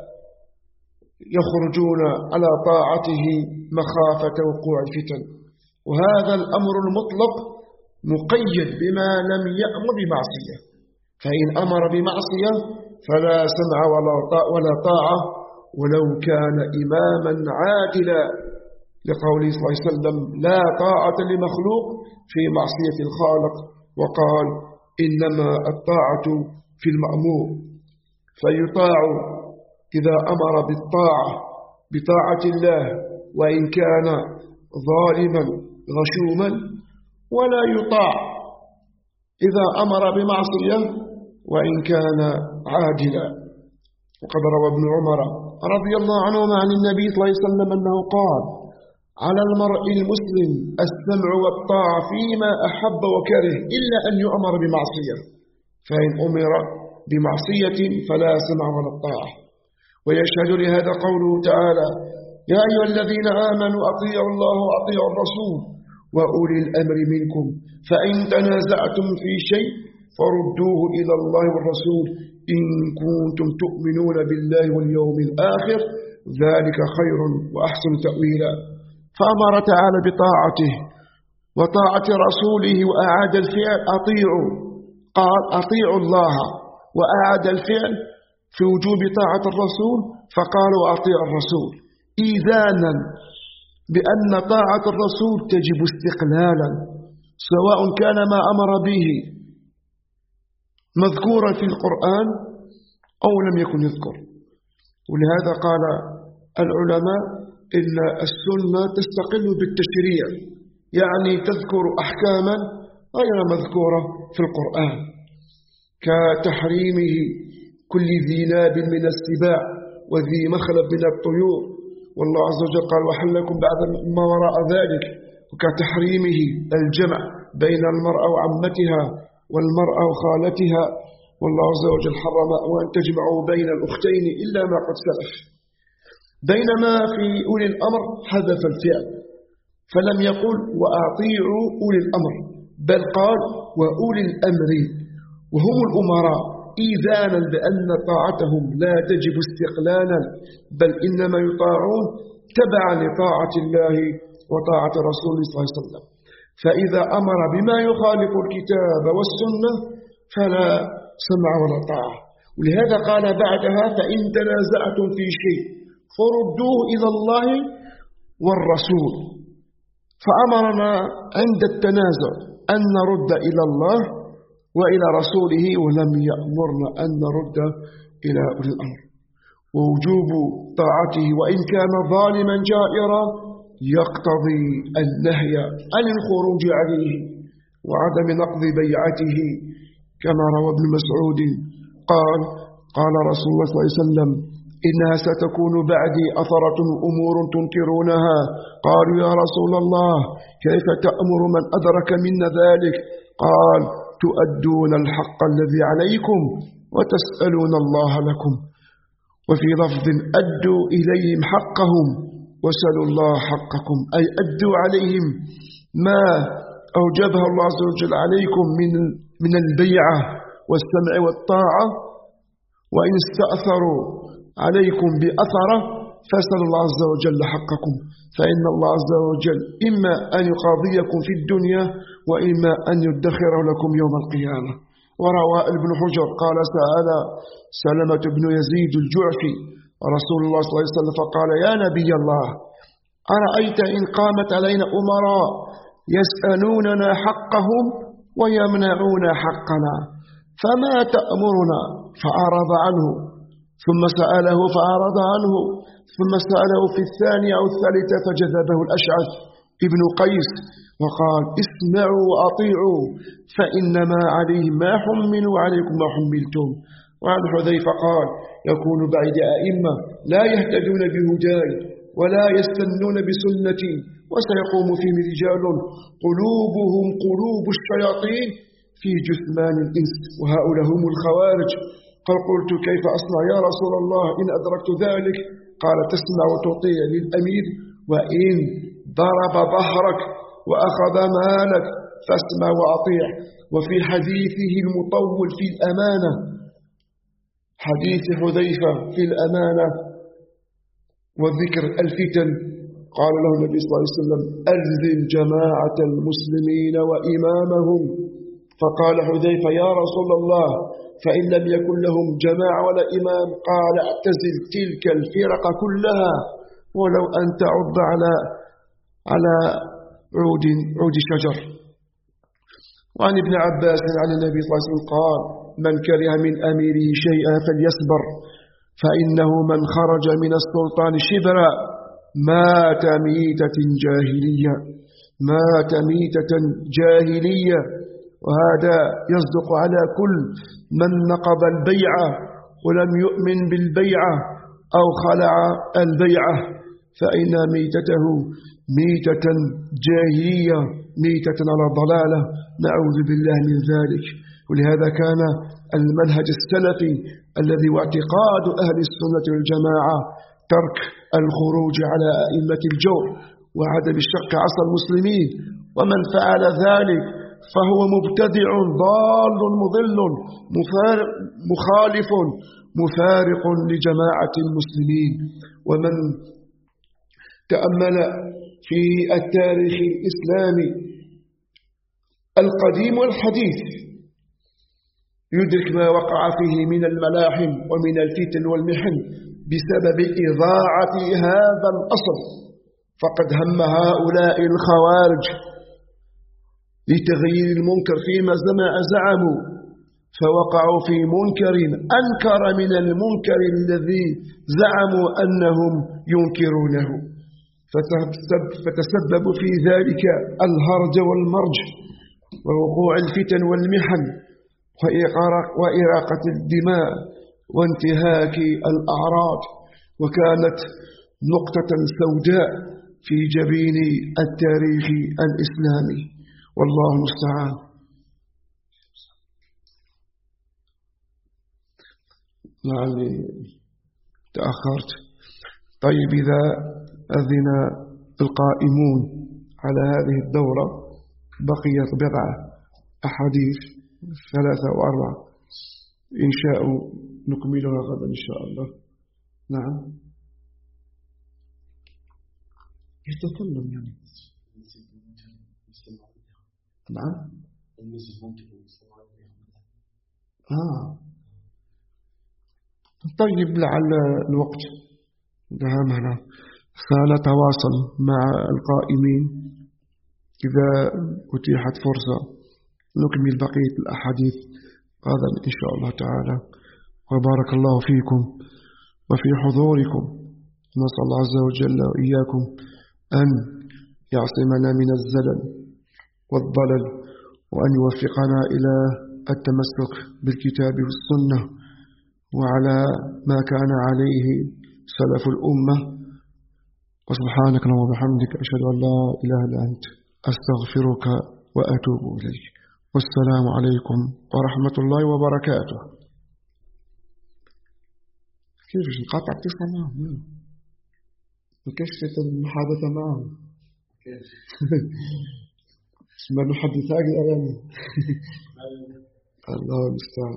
يخرجون على طاعته مخافة وقوع الفتن. وهذا الأمر المطلق مقيد بما لم يأمر بمعصية، فإن أمر بمعصية فلا سمع ولا طاعة ولو كان إماما عادلا، لقوله صلى الله عليه وسلم: لا طاعة لمخلوق في معصية الخالق، وقال: إنما الطاعة في المأمور. فيطاع إذا أمر بالطاعة بطاعة الله وإن كان ظالما غشوما، ولا يطاع إذا أمر بمعصية وإن كان عادلا. وقد روى ابن عمر رضي الله عنهما عن النبي صلى الله عليه وسلم أنه قال: على المرء المسلم السمع والطاعة فيما أحب وكره إلا أن يؤمر بمعصية، فإن أمر بمعصية فلا سمع ولا طاعة. ويشهد لهذا قوله تعالى: يا أيها الذين آمنوا أطيعوا الله وأطيعوا الرسول وأولي الأمر منكم فإن تنازعتم في شيء فردوه إلى الله والرسول إن كنتم تؤمنون بالله واليوم الآخر ذلك خير وأحسن تأويلا. فأمر تعالى بطاعته وطاعة رسوله وأعاد الفعل أطيعوا، قال أطيعوا الله، وأعاد الفعل في وجوب طاعة الرسول فقالوا أطيعوا الرسول، إيذانا بأن طاعة الرسول تجب استقلالا، سواء كان ما أمر به مذكورا في القرآن أو لم يكن يذكر. ولهذا قال العلماء إن السنة تستقل بالتشريع، يعني تذكر أحكاما غير مذكورة في القرآن، كتحريمه كل ذي ناب من السباع وذي مخلب من الطيور، والله عز وجل قال وحلكم بعد ما وراء ذلك، وكتحريمه الجمع بين المرأة وعمتها والمرأة وخالتها، والله عز وجل حرم وأن تجمعوا بين الأختين إلا ما قد سلف. بينما في أولي الأمر حذف الفعل فلم يقل وأطيعوا أولي الأمر، بل قال وأولي الأمر، وهم الأمراء، إيذانا بأن طاعتهم لا تجب استقلالا، بل إنما يطاعون تبعا لطاعة الله وطاعة رسوله صلى الله عليه وسلم. فإذا أمر بما يخالف الكتاب والسنة فلا سمع ولا طاعة. ولهذا قال بعدها فإن تنازعتم في شيء فردوه إلى الله والرسول، فأمرنا عند التنازع أن نرد إلى الله وإلى رسوله، ولم يأمرنا أن نرد إلى أولي الأمر. ووجوب طاعته وإن كان ظالما جائرا يقتضي النهي عن الخروج عليه وعدم نقض بيعته، كما روى ابن مسعود قال قال رسول الله صلى الله عليه وسلم إنها ستكون بعدي أثرة أمور تنكرونها، قالوا يا رسول الله كيف تأمر من أدرك منا ذلك؟ قال تؤدون الحق الذي عليكم وتسألون الله لكم. وفي لفظ أدوا إليهم حقهم وسألوا الله حقكم، أي أدوا عليهم ما أوجبها الله عز وجل عليكم من من البيعة والسمع والطاعة، وإن استأثروا عليكم بأثرة فاسألوا الله عز وجل حقكم، فإن الله عز وجل إما أن يقاضيكم في الدنيا وإما أن يدخر لكم يوم القيامة. وروى ابن حجر قال سأل سلمة بن يزيد الجعفي رسول الله صلى الله عليه وسلم فقال يا نبي الله أرأيت إن قامت علينا أمراء يسألوننا حقهم ويمنعون حقنا فما تأمرنا؟ فأعرض عنه، ثم سأله فأعرض عنه، ثم سأله في الثانية أو الثالثة فجذبه الأشعث ابن قيس وقال اسمعوا وأطيعوا فإنما عليه ما حملوا وعليكم ما حملتم. وعن حذيفة قال يكون بعد أئمة لا يهتدون بهداي ولا يستنون بسنتي وسيقوم فيهم رجال قلوبهم قلوب الشياطين في جثمان الإنس وهؤلاء هم الخوارج. قال قلت كيف أصنع يا رسول الله إن أدركت ذلك؟ قال تسمع وتطيع للأمير، وإن ضرب ظهرك وأخذ مالك فاسمع وأطيع. وفي حديثه المطول في الأمانة، حديث حذيفة في الأمانة وذكر الفتن، قال له النبي صلى الله عليه وسلم أذن جماعة المسلمين وإمامهم، فقال حذيفة يا رسول الله فإن لم يكن لهم جماعة ولا إمام؟ قال اعتزل تلك الفرق كلها ولو أن تعض على على عود عود شجر. وعن ابن عباس عن النبي صلى الله عليه وسلم قال من كره من أميره شيئا فليصبر فإنه من خرج من السلطان شبرا مات ميتة جاهلية مات ميتة جاهلية. وهذا يصدق على كل من نقض البيعة ولم يؤمن بالبيعة أو خلع البيعة، فإن ميتته ميتة جاهلية ميتة على ضلالة، نعوذ بالله من ذلك. ولهذا كان المنهج السلفي الذي واعتقاد أهل السنة والجماعة ترك الخروج على أئمة الجور وعدم الشق عصا المسلمين، ومن فعل ذلك فهو مبتدع ضال مضل مخالف مفارق لجماعة المسلمين. ومن تأمل في التاريخ الإسلامي القديم والحديث، يدرك ما وقع فيه من الملاحم ومن الفتن والمحن بسبب إضاعة هذا الأصل. فقد هم هؤلاء الخوارج لتغيير المنكر فيما زعموا، فوقعوا في منكر أنكر من المنكر الذي زعموا أنهم ينكرونه، فتسببوا في ذلك الهرج والمرج ووقوع الفتن والمحن وإراقة الدماء وانتهاك الأعراض، وكانت نقطة سوداء في جبين التاريخ الإسلامي، والله المستعان. لعلي تأخرت. طيب، إذا أذن القائمون على هذه الدورة بقيت بضعة أحاديث ثلاثة وأربعة، إن شاءوا نكملها غدا إن شاء الله. نعم، يتكلم يعني. نعم. آه طيب، لعل الوقت دهمنا، سنتواصل مع القائمين إذا أتيحت فرصة نكمل بقية الأحاديث غدا إن شاء الله تعالى. وبارك الله فيكم وفي حضوركم. نسأل الله عز وجل وإياكم أن يعصمنا من الزلل والضلل، وأن يوفقنا إلى التمسك بالكتاب والسنة وعلى ما كان عليه سلف الأمة. وسبحانك اللهم وبحمدك، أشهد أن لا إله إلا أنت، أستغفرك وأتوب إليك. والسلام عليكم ورحمة الله وبركاته. كيف نقاطع اتصال معهم؟ وكيف المحادثة معهم؟ اسمع نحدث هكذا يعني. الله المستعان.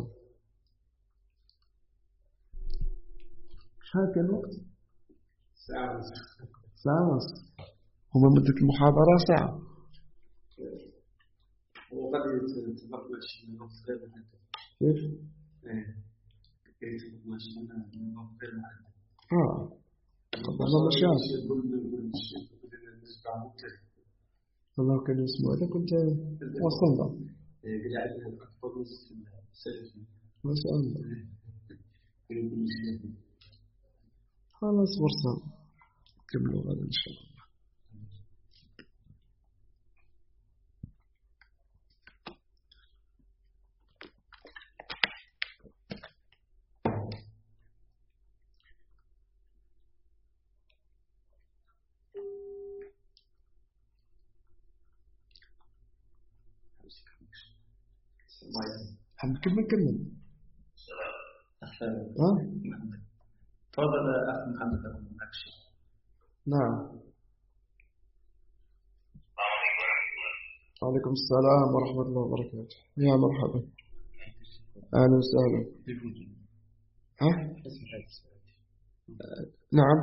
شحال كان الوقت؟ ساعة ونص. ساعة ونص. هما مدة المحاضرة ساعة. وقد يتفق ماشي من وقت غير محدد. كيف؟ ايه. يتفق ماشي من وقت غير محدد. اه. والله ما شاء الله. كان اسمه هذا كنت وصلنا. ما شاء الله. خلاص فرصة كملوا غدا إن شاء الله. هنكمل كمل. ها؟ تفضل أخ محمد أكشي. نعم. وعليكم السلام ورحمة الله وبركاته. يا مرحبا. أهلا وسهلا. ها؟ نعم.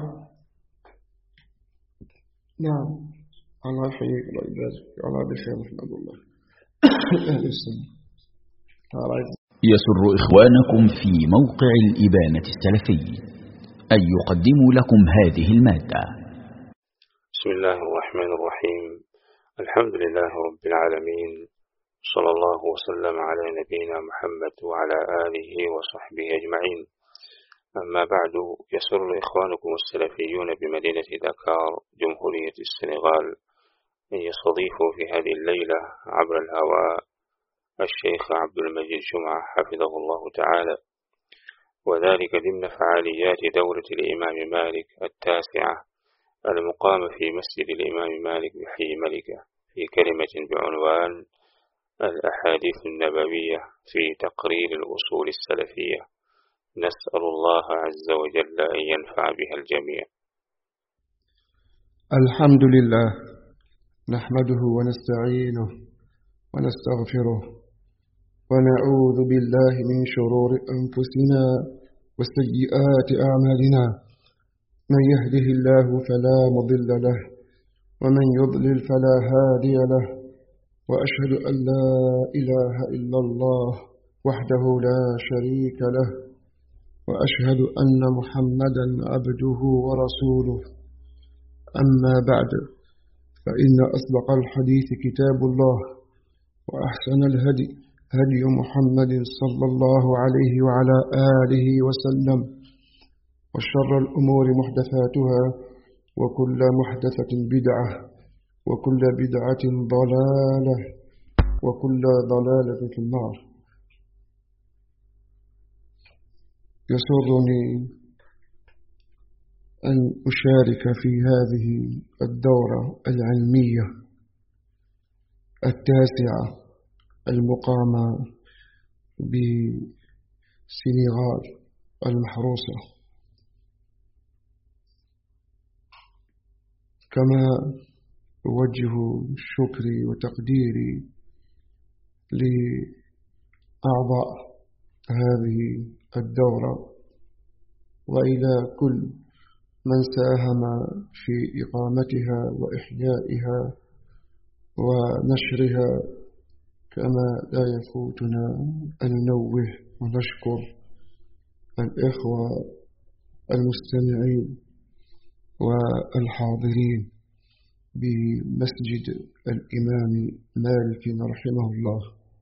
نعم. الله يحييك الله يبارك على بخير نحمد الله. أهلا وسهلا. يسر إخوانكم في موقع الإبانة السلفي أن يقدموا لكم هذه المادة. بسم الله الرحمن الرحيم. الحمد لله رب العالمين، صلى الله وسلم على نبينا محمد وعلى آله وصحبه أجمعين. أما بعد، يسر إخوانكم السلفيون بمدينة دكار جمهورية السنغال أن يستضيفوا في هذه الليلة عبر الهواء الشيخ عبد المجيد جمعة حفظه الله تعالى، وذلك ضمن فعاليات دورة الإمام مالك التاسعة المقامة في مسجد الإمام مالك بحي ملكة، في كلمة بعنوان الأحاديث النبوية في تقرير الأصول السلفية. نسأل الله عز وجل أن ينفع بها الجميع. الحمد لله، نحمده ونستعينه ونستغفره ونعوذ بالله من شرور أنفسنا وسيئات أعمالنا. من يهده الله فلا مضل له، ومن يضلل فلا هادي له، وأشهد أن لا إله إلا الله وحده لا شريك له، وأشهد أن محمدا عبده ورسوله. أما بعد، فإن أصدق الحديث كتاب الله، وأحسن الهدي هدي محمد صلى الله عليه وعلى آله وسلم، وشر الأمور محدثاتها، وكل محدثة بدعة، وكل بدعة ضلالة، وكل ضلالة في النار. يسرني أن أشارك في هذه الدورة العلمية التاسعة المقامة بسنغال المحروسة، كما أوجه شكري وتقديري لأعضاء هذه الدورة، وإلى كل من ساهم في إقامتها وإحيائها ونشرها، كما لا يفوتنا أن ننوه ونشكر الإخوة المستمعين والحاضرين بمسجد الإمام مالك رحمه الله.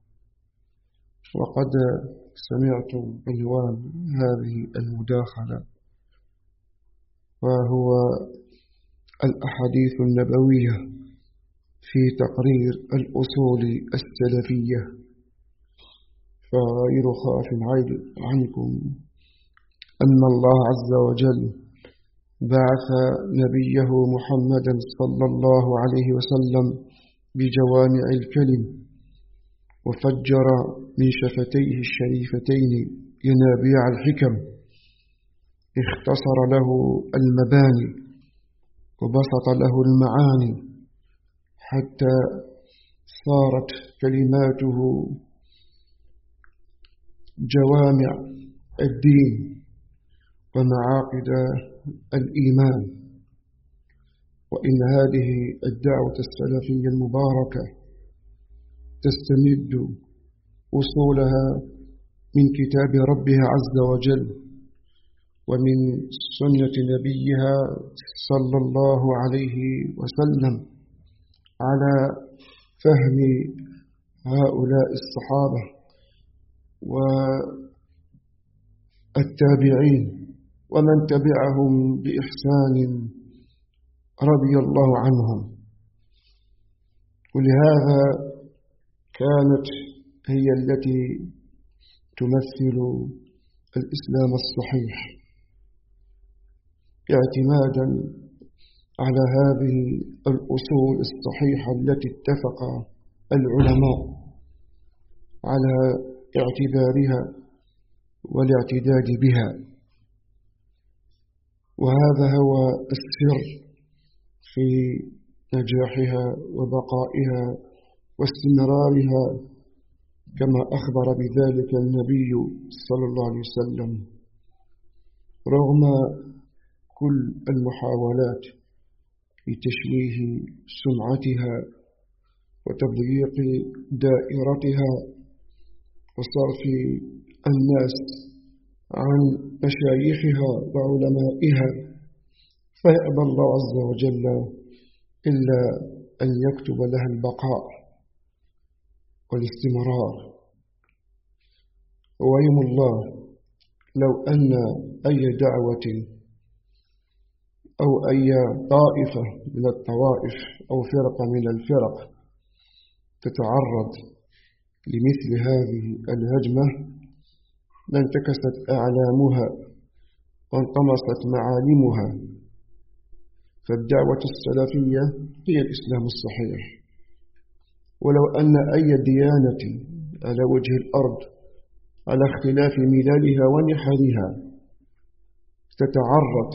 وقد سمعتم عنوان هذه المداخلة، وهو الأحاديث النبوية في تقرير الأصول السلفية. فغير خاف عنكم أن الله عز وجل بعث نبيه محمدا صلى الله عليه وسلم بجوامع الكلم، وفجر من شفتيه الشريفتين ينابيع الحكم، اختصر له المباني وبسط له المعاني، حتى صارت كلماته جوامع الدين ومعاقد الإيمان. وإن هذه الدعوة السلفية المباركة تستمد أصولها من كتاب ربها عز وجل، ومن سنة نبيها صلى الله عليه وسلم، على فهم هؤلاء الصحابة والتابعين ومن تبعهم بإحسان رضي الله عنهم. ولهذا كانت هي التي تمثل الإسلام الصحيح، اعتمادا على هذه الأصول الصحيحة التي اتفق العلماء على اعتبارها والاعتداد بها. وهذا هو السر في نجاحها وبقائها واستمرارها، كما أخبر بذلك النبي صلى الله عليه وسلم، رغم كل المحاولات لتشويه سمعتها وتضييق دائرتها وصرف الناس عن مشايخها وعلمائها، فيأبى الله عز وجل إلا أن يكتب لها البقاء والاستمرار. ويم الله لو أن أي دعوة أو أي طائفة من الطوائف أو فرقة من الفرق تتعرض لمثل هذه الهجمة لانتكست أعلامها وانطمست معالمها. فالدعوة السلفية هي الإسلام الصحيح. ولو أن أي ديانة على وجه الأرض على اختلاف ملالها ونحلها تتعرض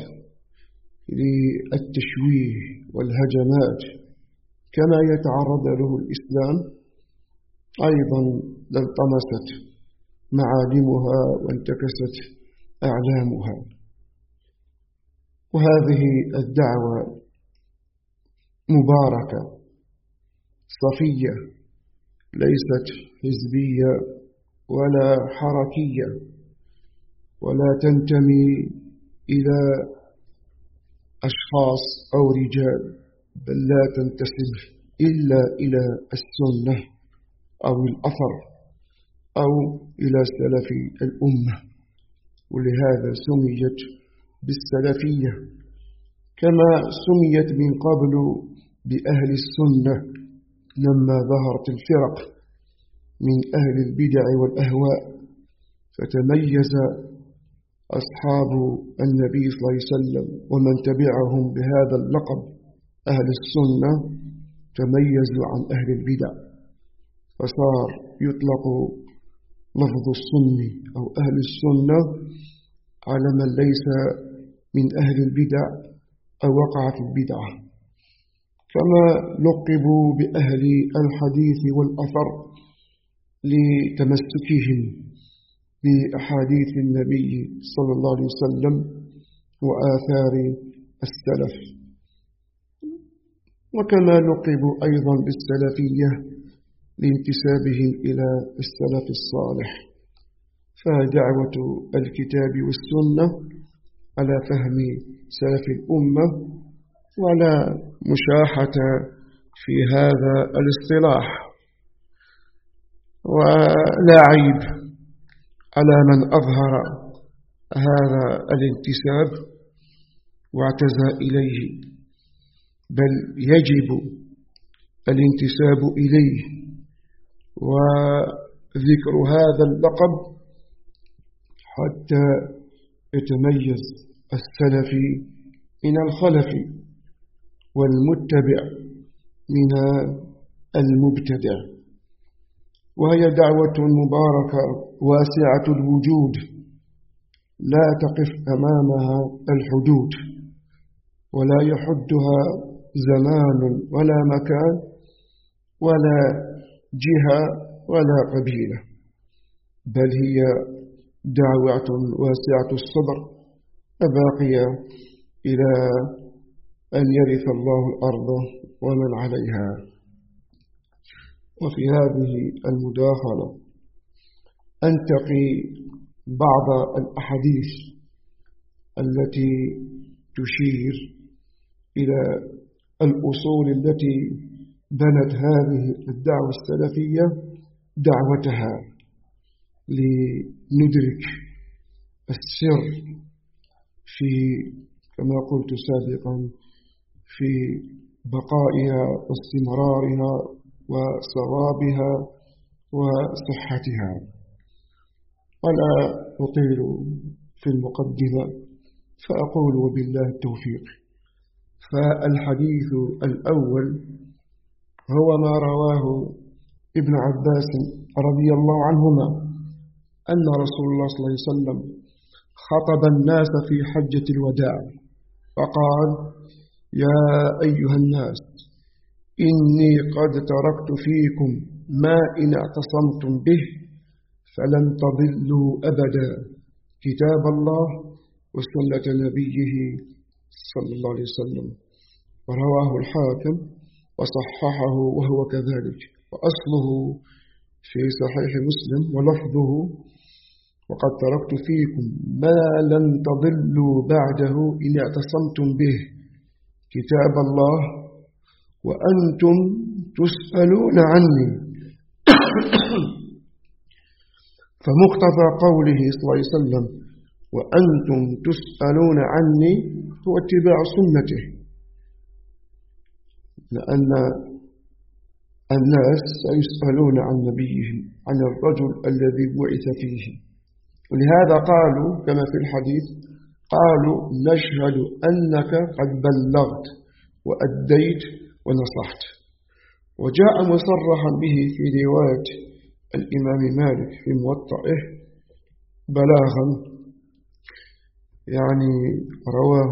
للتشويه والهجمات كما يتعرض له الإسلام، أيضا لانطمست معالمها وانتكست أعلامها. وهذه الدعوة مباركة صفية ليست حزبية ولا حركية، ولا تنتمي إلى أشخاص أو رجال، بل لا تنتسب إلا إلى السنة أو الأثر أو إلى سلف الأمة، ولهذا سميت بالسلفية، كما سميت من قبل بأهل السنة لما ظهرت الفرق من أهل البدع والأهواء، فتميز أصحاب النبي صلى الله عليه وسلم ومن تبعهم بهذا اللقب أهل السنة، تميزوا عن أهل البدع، فصار يطلق لفظ السني أو أهل السنة على من ليس من أهل البدع أو وقع في البدعة، كما لقبوا بأهل الحديث والأثر لتمسكهم بأحاديث النبي صلى الله عليه وسلم وآثار السلف، وكما لقبوا أيضا بالسلفية لانتسابهم إلى السلف الصالح. فدعوة الكتاب والسنة على فهم سلف الأمة، ولا مشاحة في هذا الاصطلاح، ولا عيب على من أظهر هذا الانتساب واعتزى إليه، بل يجب الانتساب إليه وذكر هذا اللقب حتى يتميز السلفي من الخلف والمتبع من المبتدع. وهي دعوة مباركة واسعة الوجود، لا تقف أمامها الحدود، ولا يحدها زمان ولا مكان ولا جهة ولا قبيلة، بل هي دعوة واسعة الصدر باقية إلى أن يرث الله الأرض ومن عليها. وفي هذه المداخلة أنتقي بعض الأحاديث التي تشير إلى الأصول التي بنت هذه الدعوة السلفية دعوتها، لندرك السر في كما قلت سابقا في بقائها واستمرارها وصوابها وصحتها. ولا أطيل في المقدمة، فأقول وبالله التوفيق. فالحديث الأول هو ما رواه ابن عباس رضي الله عنهما أن رسول الله صلى الله عليه وسلم خطب الناس في حجة الوداع فقال: يا أيها الناس، إني قد تركت فيكم ما إن اعتصمتم به فلن تضلوا أبدا، كتاب الله وسنة نبيه صلى الله عليه وسلم. ورواه الحاكم وصححه وهو كذلك، وأصله في صحيح مسلم ولفظه: وقد تركت فيكم ما لن تضلوا بعده إن اعتصمتم به، كتاب الله وأنتم تسألون عني. فمقتضى قوله صلى الله عليه وسلم وأنتم تسألون عني هو اتباع سنته، لأن الناس سيسألون عن نبيهم، عن الرجل الذي بعث فيه. ولهذا قالوا كما في الحديث: قالوا نشهد أنك قد بلغت وأديت ونصحت. وجاء مصرحا به في رواية الإمام مالك في موطئه بلاغا، يعني رواه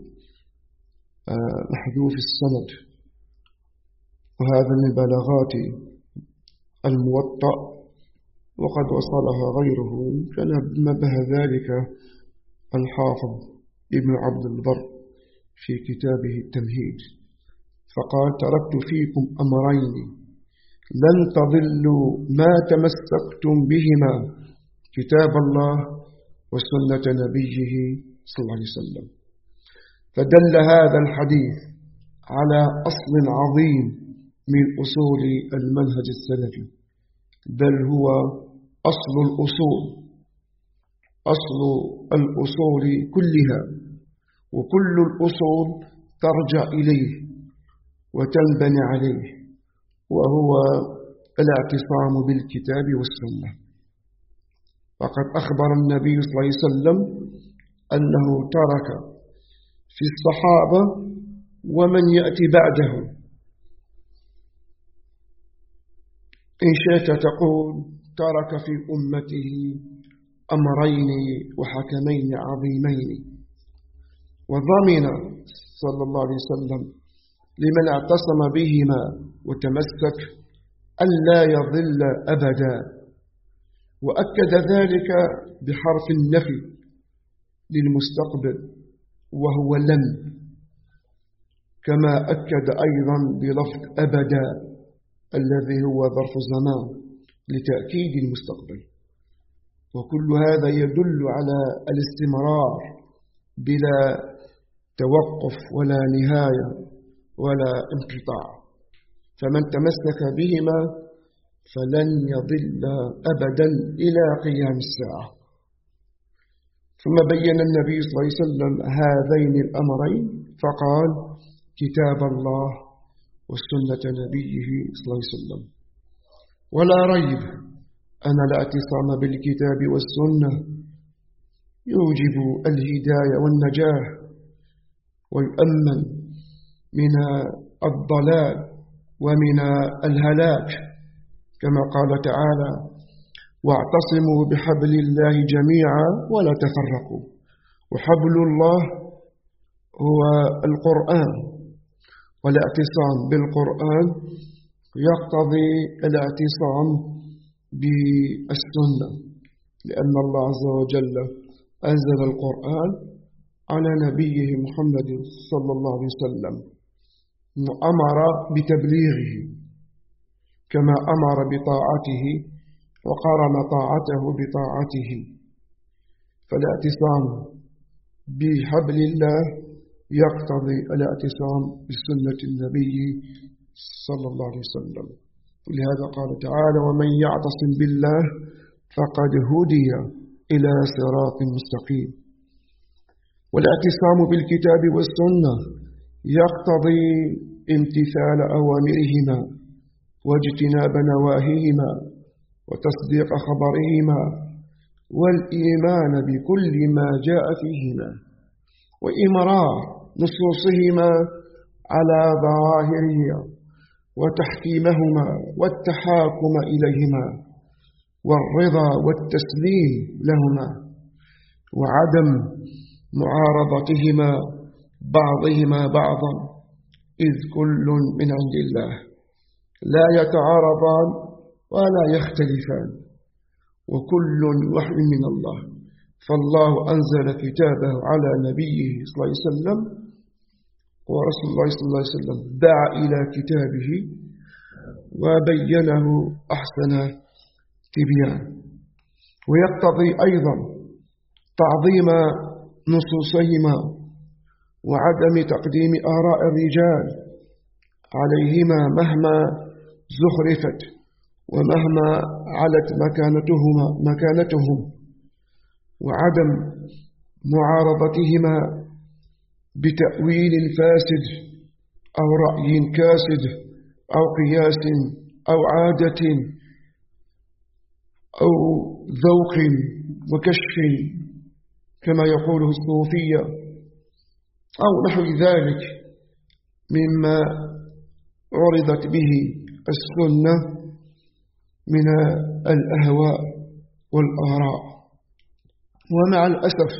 محذوف السند، وهذا من بلاغات الموطأ، وقد وصلها غيره، كان نبه ذلك الحافظ ابن عبد البر في كتابه التمهيد، فقال: تركت فيكم أمرين لن تضلوا ما تمسكتم بهما كتاب الله وسنة نبيه صلى الله عليه وسلم. فدل هذا الحديث على أصل عظيم من أصول المنهج السلفي، بل هو أصل الأصول، أصل الأصول كلها، وكل الأصول ترجع إليه وتنبني عليه، وهو الاعتصام بالكتاب والسنة. فقد أخبر النبي صلى الله عليه وسلم أنه ترك في الصحابة ومن يأتي بعدهم، إن شئت تقول ترك في أمته أمرين وحكمين عظيمين، وضمن صلى الله عليه وسلم لمن اعتصم بهما وتمسك ألا يضل أبدا، وأكد ذلك بحرف النفي للمستقبل وهو لن، كما أكد أيضا بلفظ أبدا الذي هو ظرف زمان لتأكيد المستقبل. وكل هذا يدل على الاستمرار بلا توقف ولا نهاية ولا انقطاع، فمن تمسك بهما فلن يضل أبدا إلى قيام الساعة. ثم بين النبي صلى الله عليه وسلم هذين الأمرين فقال كتاب الله وسنة نبيه صلى الله عليه وسلم. ولا ريب أن الاعتصام بالكتاب والسنة يوجب الهداية والنجاح ويؤمن من الضلال ومن الهلاك، كما قال تعالى واعتصموا بحبل الله جميعا ولا تفرقوا. وحبل الله هو القرآن، والاعتصام بالقرآن يقتضي الاعتصام بالسنة، لأن الله عز وجل أنزل القرآن على نبيه محمد صلى الله عليه وسلم وأمر بتبليغه كما أمر بطاعته وقارن طاعته بطاعته. فالاعتصام بحبل الله يقتضي الاعتصام بسنة النبي صلى الله عليه وسلم. ولهذا قال تعالى ومن يعتصم بالله فقد هدي إلى صراط مستقيم. والاعتصام بالكتاب والسنة يقتضي امتثال أوامرهما واجتناب نواهيهما وتصديق خبرهما والإيمان بكل ما جاء فيهما وإمرار نصوصهما على ظواهرها وتحكيمهما والتحاكم إليهما والرضا والتسليم لهما وعدم معارضتهما بعضهما بعضا، إذ كل من عند الله لا يتعارضان ولا يختلفان وكل وحي من الله. فالله أنزل كتابه على نبيه صلى الله عليه وسلم، ورسول الله صلى الله عليه وسلم دعا إلى كتابه وبينه أحسن تبيان. ويقتضي أيضا تعظيم نصوصهما وعدم تقديم آراء الرجال عليهما مهما زخرفت ومهما علت مكانتهما مكانتهم وعدم معارضتهما بتأويل فاسد أو رأي كاسد أو قياس أو عادة أو ذوق وكشف كما يقوله الصوفية أو نحو ذلك مما عرضت به السنة من الأهواء والآراء. ومع الأسف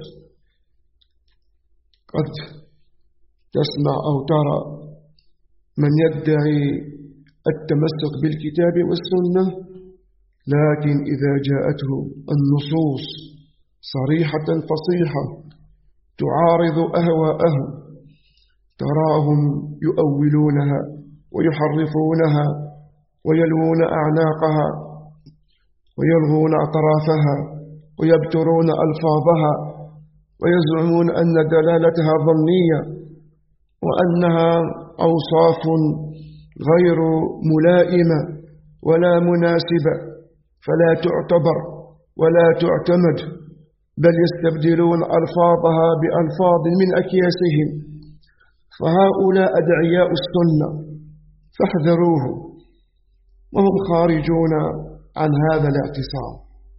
قد تسمع أو ترى من يدعي التمسك بالكتاب والسنة، لكن إذا جاءته النصوص صريحة فصيحة تعارض أهواءهم تراهم يؤولونها ويحرفونها ويلوون أعناقها ويلغون أطرافها ويبترون ألفاظها ويزعمون أن دلالتها ظنية وأنها أوصاف غير ملائمة ولا مناسبة فلا تعتبر ولا تعتمد، بل يستبدلون ألفاظها بألفاظ من أكياسهم. فهؤلاء أدعياء السنة فاحذروه، وهم خارجون عن هذا الاعتصام.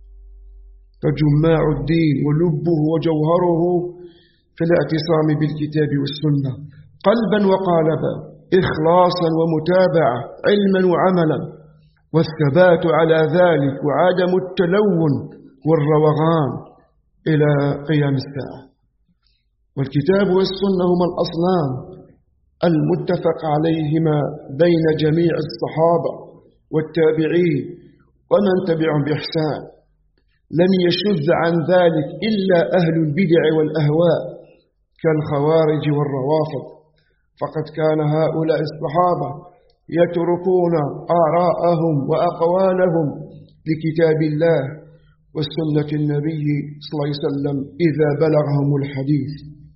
فجماع الدين ولبه وجوهره في الاعتصام بالكتاب والسنة قلبا وقالبا، إخلاصا ومتابعة، علما وعملا، والثبات على ذلك وعدم التلون والروغان إلى قيام الساعة. والكتاب والسنة هما الأصلان المتفق عليهما بين جميع الصحابة والتابعين ومن تبعهم بإحسان، لم يشذ عن ذلك إلا أهل البدع والأهواء كالخوارج والروافض، فقد كان هؤلاء الصحابة يتركون آراءهم وأقوالهم لكتاب الله والسنة النبي صلى الله عليه وسلم إذا بلغهم الحديث،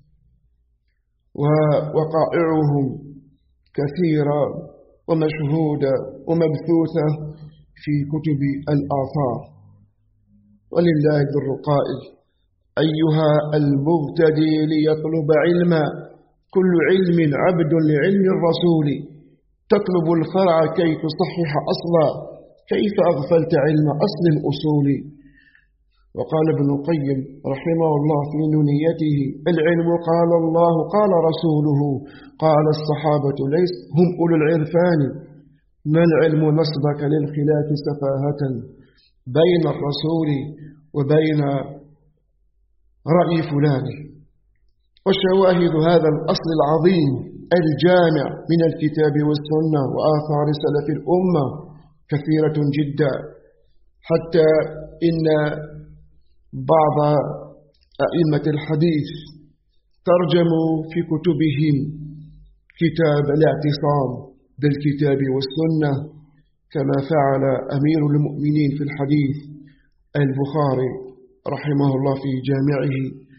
ووقائعهم كثيرة ومشهودة ومبثوثة في كتب الآثار. ولله در القائل: أيها المبتدي ليطلب علما، كل علم عبد لعلم الرسول، تطلب الفرع كي تصحح أصلا، كيف أغفلت علم أصل الأصول. وقال ابن القيم رحمه الله في نونيته: العلم قال الله قال رسوله قال الصحابة ليس هم أولو العرفان، ما العلم نصبك للخلاف سفاهة بين الرسول وبين رأي فلان. وشواهد هذا الأصل العظيم الجامع من الكتاب والسنة وآثار سلف الأمة كثيرة جدا، حتى إن بعض أئمة الحديث ترجموا في كتبهم كتاب الاعتصام بالكتاب والسنة، كما فعل أمير المؤمنين في الحديث البخاري رحمه الله في جامعه،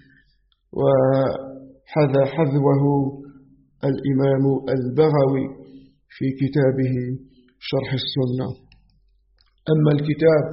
وحذا حذوه الإمام البغوي في كتابه شرح السنة. أما الكتاب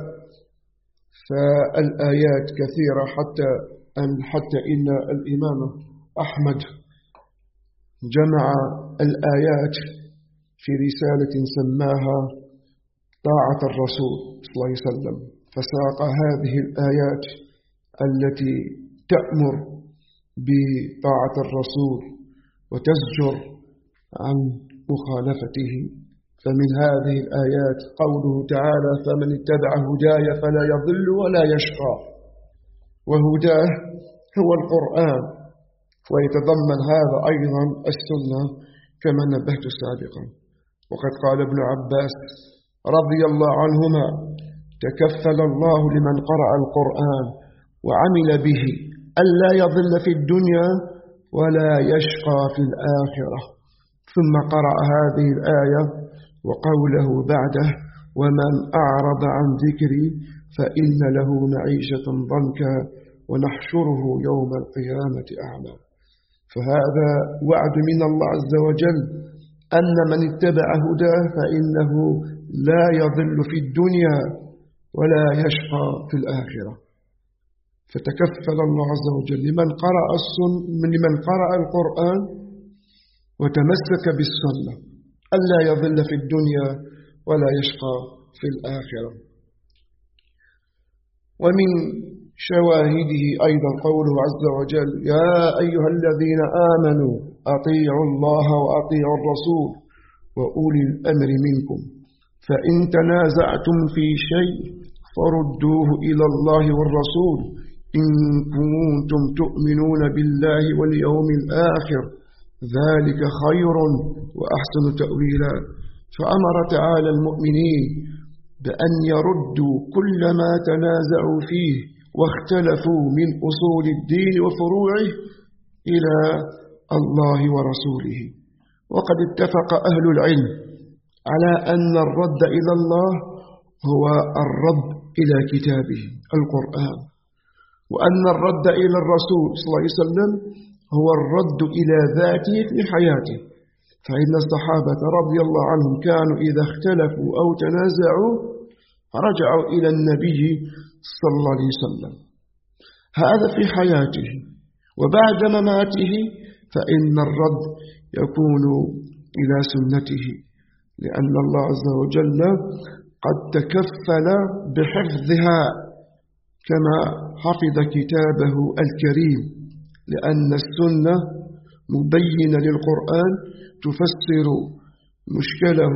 فالآيات كثيرة، حتى أن حتى إن الإمام أحمد جمع الآيات في رسالة سماها طاعة الرسول صلى الله عليه وسلم، فساق هذه الآيات التي تأمر بطاعة الرسول وتزجر عن مخالفته. فمن هذه الآيات قوله تعالى: فمن اتبع هداي فلا يضل ولا يشقى، وهداه هو القرآن، ويتضمن هذا أيضا السنة كما نبهت سابقا. وقد قال ابن عباس رضي الله عنهما: تكفل الله لمن قرأ القرآن وعمل به ألا يضل في الدنيا ولا يشقى في الآخرة. ثم قرأ هذه الآية وقوله بعده: ومن أعرض عن ذكري فإن له معيشة ضنكا ونحشره يوم القيامة أعمى. فهذا وعد من الله عز وجل أن من اتبع هداه فإنه لا يضل في الدنيا ولا يشقى في الآخرة. فتكفل الله عز وجل لمن قرأ السن لمن قرأ القرآن وتمسك بالسنة ألا يضل في الدنيا ولا يشقى في الآخرة. ومن شواهده أيضا قوله عز وجل: يا أيها الذين آمنوا أطيعوا الله وأطيعوا الرسول وأولي الأمر منكم، فإن تنازعتم في شيء فردوه إلى الله والرسول إن كنتم تؤمنون بالله واليوم الآخر، ذلك خير وأحسن تأويلا. فأمر تعالى المؤمنين بأن يردوا كل ما تنازعوا فيه واختلفوا من أصول الدين وفروعه إلى الله ورسوله. وقد اتفق أهل العلم على أن الرد إلى الله هو الرد إلى كتابه القرآن، وأن الرد إلى الرسول صلى الله عليه وسلم هو الرد إلى ذاته في حياته. فإن الصحابة رضي الله عنهم كانوا إذا اختلفوا أو تنازعوا رجعوا إلى النبي صلى الله عليه وسلم، هذا في حياته. وبعد مماته فإن الرد يكون إلى سنته، لأن الله عز وجل قد تكفل بحفظها كما حفظ كتابه الكريم، لأن السنة مبينة للقرآن تفسر مشكله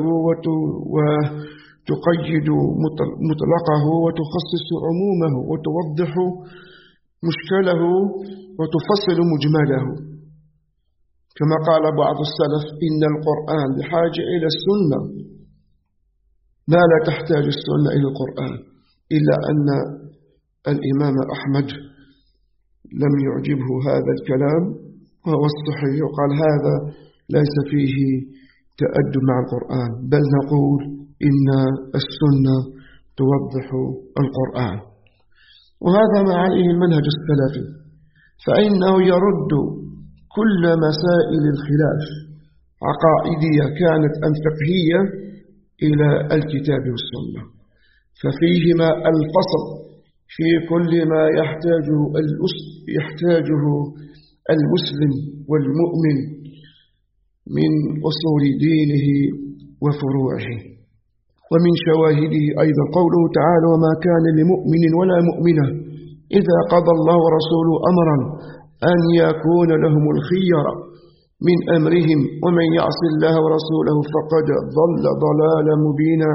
وتقيد مطلقه وتخصص عمومه وتوضح مشكله وتفصل مجمله. كما قال بعض السلف: إن القرآن بحاجة إلى السنة ما لا تحتاج السنة إلى القرآن، إلا أن الإمام أحمد لم يعجبه هذا الكلام وهو الصحيح، وقال هذا ليس فيه تأدب مع القرآن، بل نقول إن السنة توضح القرآن. وهذا ما عليه المنهج السلفي، فإنه يرد كل مسائل الخلاف عقائدية كانت أم فقهية إلى الكتاب والسنة، ففيهما الفصل في كل ما يحتاجه يحتاجه المسلم والمؤمن من أصول دينه وفروعه. ومن شواهده أيضا قوله تعالى: وما كان لمؤمن ولا مؤمنة إذا قضى الله ورسوله أمرا أن يكون لهم الخيرة من أمرهم ومن يعص الله ورسوله فقد ضل ضلالا مبينا.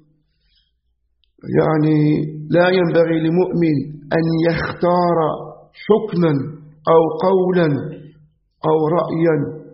يعني لا ينبغي لمؤمن أن يختار حكما أو قولا أو رأيا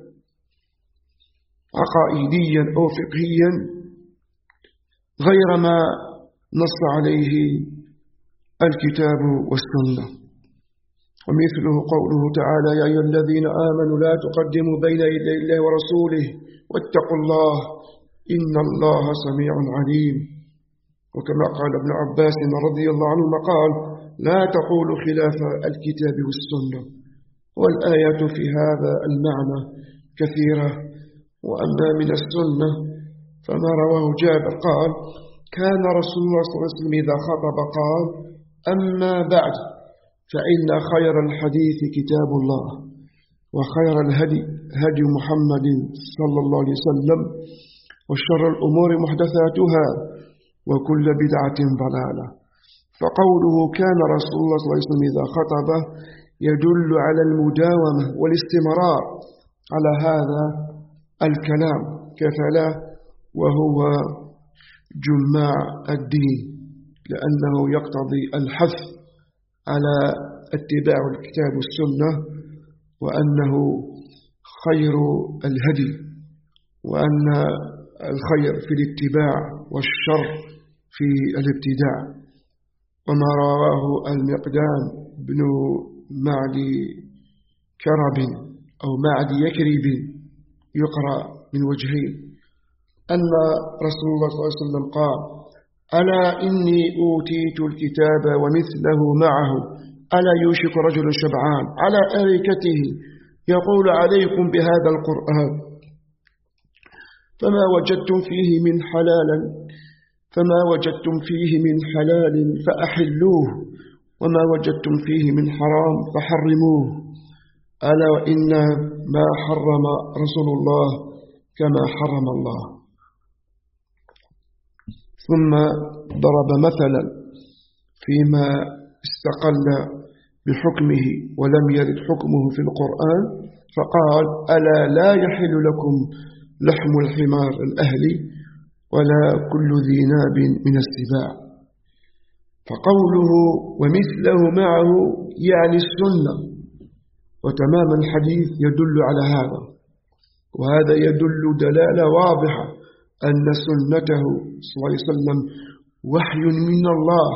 عقائديا أو فقهيا غير ما نص عليه الكتاب والسنة. ومثله قوله تعالى: يا أيها الذين آمنوا لا تقدموا بين يدي الله ورسوله واتقوا الله إن الله سميع عليم. وكما قال ابن عباس رضي الله عنهما قال: لا تقولوا خلاف الكتاب والسنة. والآيات في هذا المعنى كثيرة. وأما من السنة فما رواه جابر قال: كان رسول الله صلى الله عليه وسلم إذا خطب قال: أما بعد فإن خير الحديث كتاب الله وخير الهدي هدي محمد صلى الله عليه وسلم وشر الأمور محدثاتها وكل بدعة ضلالة. فقوله كان رسول الله صلى الله عليه وسلم إذا خطب يدل على المداومة والاستمرار على هذا الكلام كيف لا وهو جماع الدين، لأنه يقتضي الحث على اتباع الكتاب والسنة، وأنه خير الهدي، وأن الخير في الاتباع والشر في الابتداع. وما رواه المقدام بن معدي كرب أو معدي يكرب يقرأ من وجهين، أن رسول الله صلى الله عليه وسلم قال: ألا إني أوتيت الكتاب ومثله معه، ألا يوشك رجل شبعان على أريكته يقول عليكم بهذا القرآن فما وجدتم فيه من حلال فما وجدتم فيه من حلال فأحلوه وما وجدتم فيه من حرام فحرموه، ألا وإن ما حرم رسول الله كما حرم الله. ثم ضرب مثلا فيما استقل بحكمه ولم يرد حكمه في القرآن فقال: ألا لا يحل لكم لحم الحمار الأهلي ولا كل ذي ناب من السباع. فقوله ومثله معه يعني السنة، وتمام الحديث يدل على هذا، وهذا يدل دلالة واضحة أن سنته صلى الله عليه وسلم وحي من الله.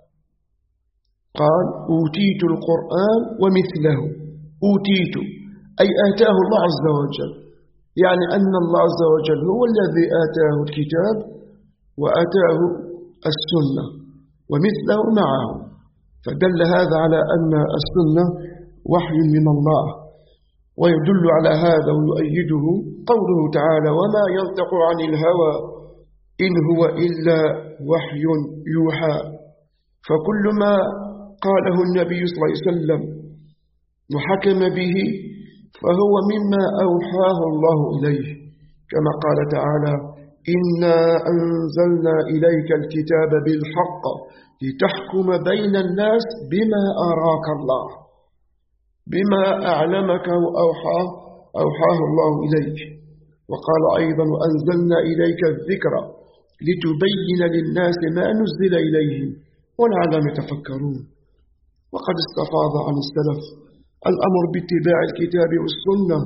قال: أوتيت القرآن ومثله، أوتيت أي آتاه الله عز وجل، يعني أن الله عز وجل هو الذي آتاه الكتاب وآتاه السنة ومثله معه، فدل هذا على أن السنة وحي من الله. ويدل على هذا ويؤيده قوله تعالى: وما ينطق عن الهوى إن هو إلا وحي يوحى. فكل ما قاله النبي صلى الله عليه وسلم وحكم به فهو مما أوحاه الله إليه، كما قال تعالى: إنا أنزلنا إليك الكتاب بالحق لتحكم بين الناس بما أراك الله، بما أعلمك وأوحاه أوحاه الله إليك. وقال أيضا: وأنزلنا إليك الذكر لتبين للناس ما نزل إليهم ولعلهم يتفكرون. وقد استفاض عن السلف الأمر باتباع الكتاب والسنة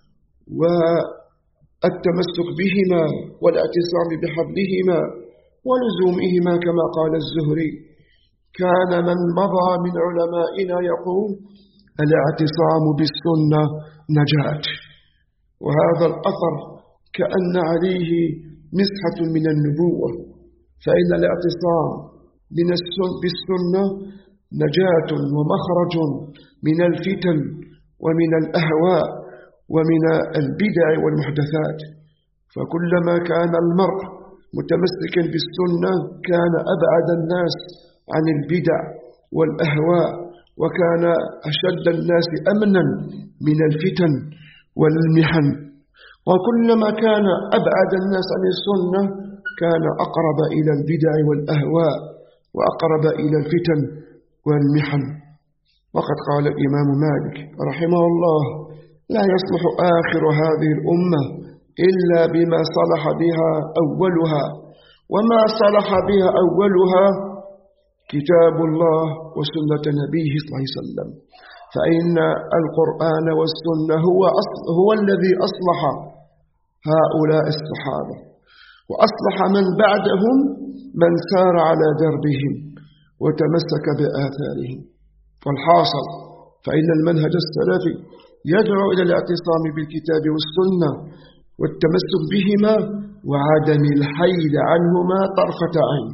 والتمسك بهما والاعتصام بحبلهما ولزومهما، كما قال الزهري: كان من مضى من علمائنا يقول: الاعتصام بالسنة نجاة. وهذا الأثر كأن عليه مسحة من النبوة، فإن الاعتصام بالسنة نجاة ومخرج من الفتن ومن الأهواء ومن البدع والمحدثات. فكلما كان المرء متمسكا بالسنة كان أبعد الناس عن البدع والأهواء، وكان أشد الناس أمنا من الفتن والمحن. وكلما كان أبعد الناس عن السنة كان أقرب إلى البدع والأهواء وأقرب إلى الفتن والمحن. وقد قال الإمام مالك رحمه الله: لا يصلح آخر هذه الأمة إلا بما صلح بها أولها، وما صلح بها أولها كتاب الله وسنة نبيه صلى الله عليه وسلم. فإن القرآن والسنة هو, هو الذي أصلح هؤلاء الصحابة، وأصلح من بعدهم من سار على دربهم وتمسك بآثارهم. والحاصل فإن المنهج السلفي يدعو إلى الاعتصام بالكتاب والسنة والتمسك بهما وعدم الحيد عنهما طرفة عين.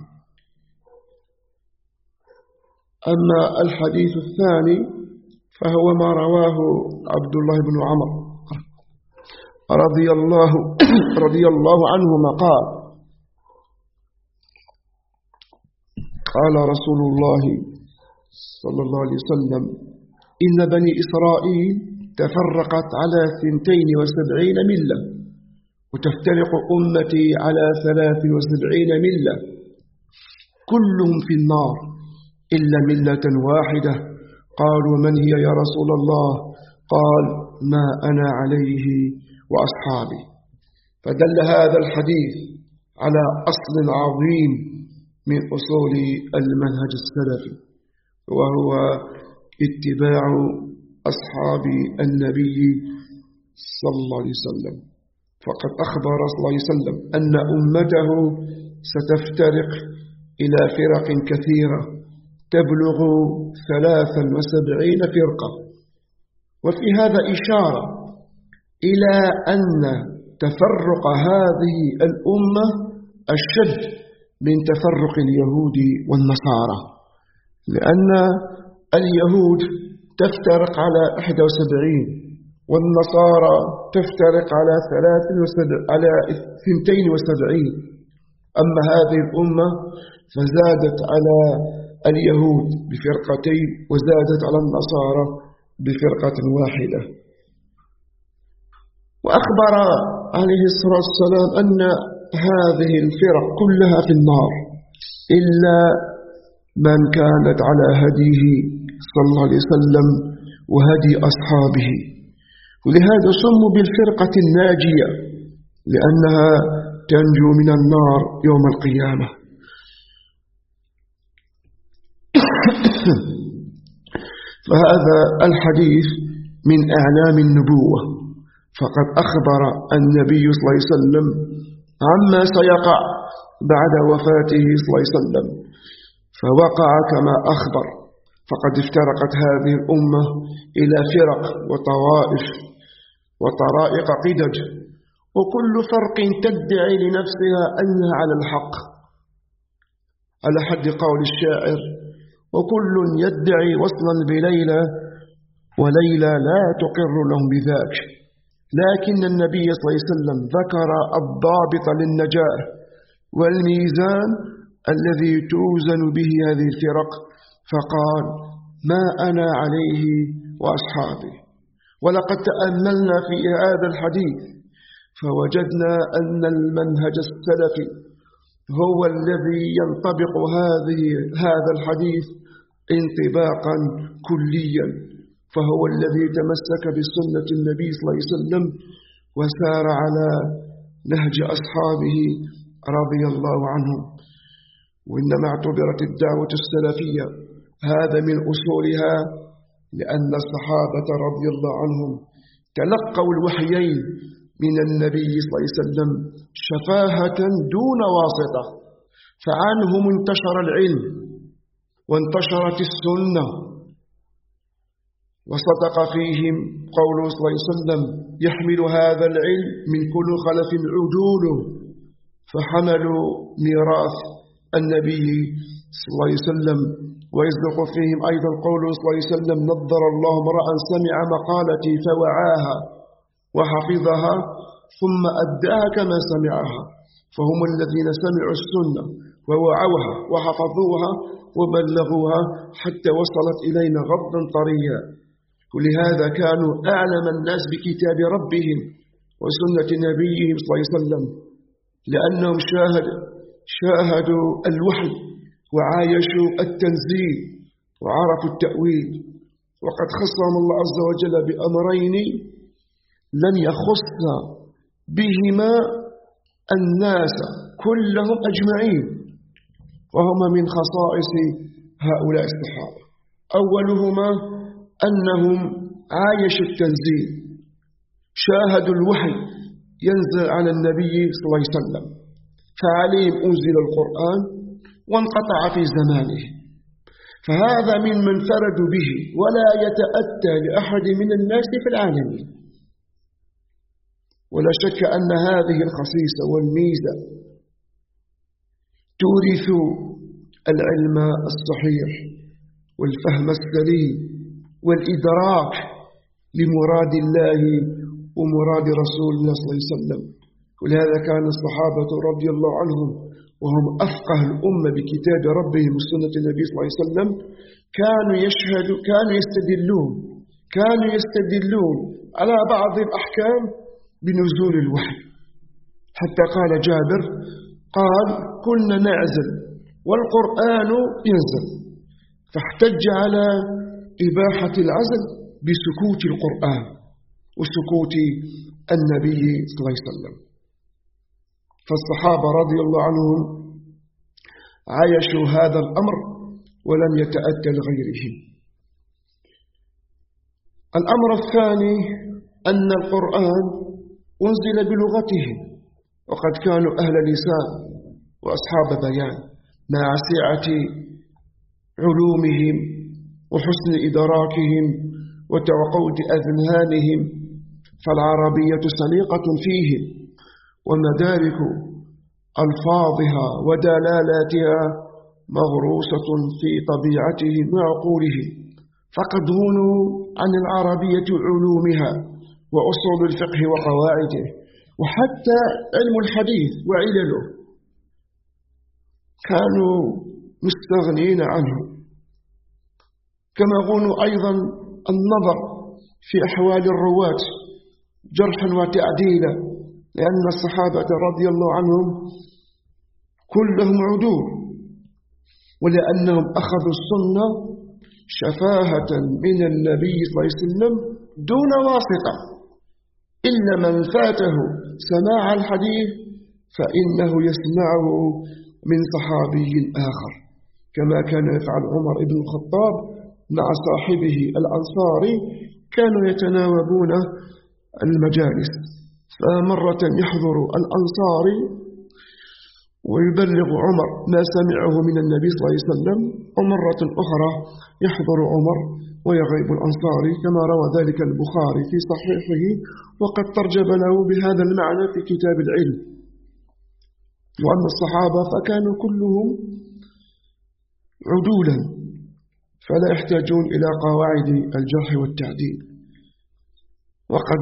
أما الحديث الثاني فهو ما رواه عبد الله بن عمر رضي الله, رضي الله عنهما قال: قال رسول الله صلى الله عليه وسلم: إن بني إسرائيل تفرقت على ثنتين وسبعين ملة، وتفترق أمتي على ثلاث وسبعين ملة، كلهم في النار إلا ملة واحدة. قالوا: من هي يا رسول الله؟ قال: ما أنا عليه وأصحابي. فدل هذا الحديث على أصل عظيم من أصول المنهج السلفي، وهو اتباع أصحاب النبي صلى الله عليه وسلم. فقد أخبر صلى الله عليه وسلم أن أمته ستفترق إلى فرق كثيرة تبلغ ثلاثا وسبعين فرقة. وفي هذا إشارة إلى أن تفرق هذه الأمة أشد من تفرق اليهود والنصارى، لأن اليهود تفترق على إحدى وسبعين والنصارى تفترق على ثلاث على اثنتين وسبعين. أما هذه الأمة فزادت على اليهود بفرقتين وزادت على النصارى بفرقة واحدة. وأخبر عليه الصلاة والسلام أن هذه الفرق كلها في النار إلا من كانت على هديه صلى الله عليه وسلم وهدي أصحابه. ولهذا سموا بالفرقة الناجية، لأنها تنجو من النار يوم القيامة. فهذا الحديث من أعلام النبوة، فقد أخبر النبي صلى الله عليه وسلم عما سيقع بعد وفاته صلى الله عليه وسلم، فوقع كما أخبر. فقد افترقت هذه الأمة إلى فرق وطوائف وطرائق قدج، وكل فرق تدعي لنفسها أنها على الحق، على حد قول الشاعر: وكل يدعي وصلا بليلى وليلى لا تقر لهم بذاك. لكن النبي صلى الله عليه وسلم ذكر الضابط للنجاة والميزان الذي توزن به هذه الفرق، فقال: ما أنا عليه وأصحابي. ولقد تأملنا في هذا الحديث فوجدنا أن المنهج السلفي هو الذي ينطبق هذه هذا الحديث انطباقا كليا، فهو الذي تمسك بسنة النبي صلى الله عليه وسلم وسار على نهج أصحابه رضي الله عنهم. وإنما اعتبرت الدعوة السلفية هذا من أصولها لأن الصحابة رضي الله عنهم تلقوا الوحيين من النبي صلى الله عليه وسلم شفاهة دون واسطة، فعنهم انتشر العلم وانتشرت السنة، وصدق فيهم قوله صلى الله عليه وسلم: يحمل هذا العلم من كل خلف عدوله، فحملوا ميراث النبي صلى الله عليه وسلم. ويصدق فيهم أيضا قوله صلى الله عليه وسلم: نضر الله امرأ سمع مقالتي فوعاها وحفظها ثم أداها كما سمعها، فهم الذين سمعوا السنة ووعوها وحفظوها وبلغوها حتى وصلت إلينا غضا طريا. ولهذا كانوا أعلم الناس بكتاب ربهم وسنة نبيهم صلى الله عليه وسلم، لأنهم شاهد شاهدوا الوحي وعايشوا التنزيل وعرفوا التأويل. وقد خصهم الله عز وجل بأمرين لن يخص بهما الناس كلهم أجمعين، وهما من خصائص هؤلاء الصحابة. أولهما أنهم عايشوا التنزيل، شاهدوا الوحي ينزل على النبي صلى الله عليه وسلم، فعليهم أنزل القرآن وانقطع في زمانه، فهذا ممن فرد به ولا يتأتى لأحد من الناس في العالمين. ولا شك أن هذه الخصيصة والميزة تورث العلم الصحيح والفهم السليم والإدراك لمراد الله ومراد رسول الله صلى الله عليه وسلم. ولهذا كان الصحابة رضي الله عنهم وهم أفقه الأمة بكتاب ربهم وسنة النبي صلى الله عليه وسلم كانوا يشهدوا كانوا يستدلون كانوا يستدلون على بعض الأحكام بنزول الوحي، حتى قال جابر قال: كنا نعزل والقرآن ينزل، فاحتج على إباحة العزل بسكوت القرآن وسكوت النبي صلى الله عليه وسلم. فالصحابة رضي الله عنهم عايشوا هذا الأمر ولم يتأتى لغيرهم. الأمر الثاني أن القرآن أنزل بلغتهم، وقد كانوا أهل لسان وأصحاب بيان مع سعة علومهم وحسن إدراكهم وتوقود أذهانهم، فالعربية سليقة فيهم ومدارك ألفاظها ودلالاتها مغروسة في طبيعتهم وعقولهم، فقد هونوا عن العربية علومها وأصول الفقه وقواعده وحتى علم الحديث وعلله كانوا مستغنين عنه. كما هونوا أيضا النظر في أحوال الرواة جرحا وتعديلا، لأن الصحابة رضي الله عنهم كلهم عدول، ولأنهم أخذوا السنة شفاهة من النبي صلى الله عليه وسلم دون واسطة، إلا من فاته سماع الحديث فإنه يسمعه من صحابي آخر، كما كان يفعل عمر بن الخطاب مع صاحبه الأنصاري، كانوا يتناوبون المجالس، فمرة يحضر الأنصاري ويبلغ عمر ما سمعه من النبي صلى الله عليه وسلم، ومرة أخرى يحضر عمر ويغيب الأنصاري كما روى ذلك البخاري في صحيحه، وقد ترجم له بهذا المعنى في كتاب العلم. وأما الصحابة فكانوا كلهم عدولا، فلا يحتاجون إلى قواعد الجرح والتعديل، وقد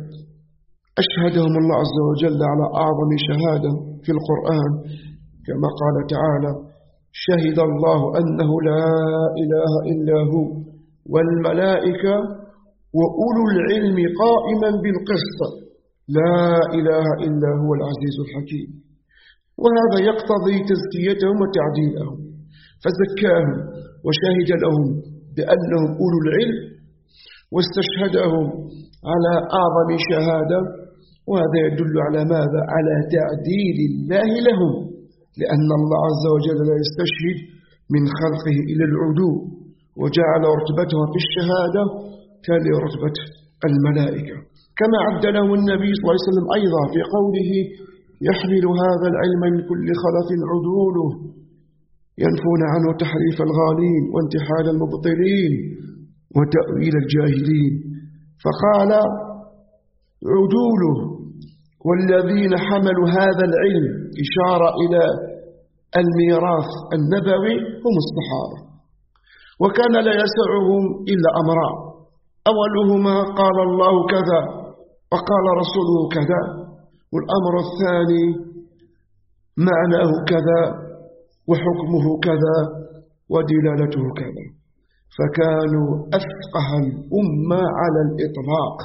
أشهدهم الله عز وجل على أعظم شهادة في القرآن كما قال تعالى: شهد الله أنه لا إله إلا هو والملائكة وأولو العلم قائما بالقسط لا إله إلا هو العزيز الحكيم. وهذا يقتضي تزكيتهم وتعديلهم، فزكاهم وشهد لهم بأنهم أولو العلم، واستشهدهم على أعظم شهادة، وهذا يدل على ماذا؟ على تعديل الله لهم، لأن الله عز وجل لا يستشهد من خلقه إلى العدو، وجعل رتبتها في الشهادة كرتبة الملائكة، كما عدله النبي صلى الله عليه وسلم أيضا في قوله: يحمل هذا العلم من كل خلف عدوله ينفون عنه تحريف الغالين وانتحال المبطلين وتأويل الجاهلين. فقال عدوله والذين حملوا هذا العلم إشارة إلى الميراث النبوي هم الصحابة، وكان لا يسعهم إلا أمران: أولهما قال الله كذا وقال رسوله كذا، والأمر الثاني معناه كذا وحكمه كذا ودلالته كذا. فكانوا أفقه الأمة على الإطلاق،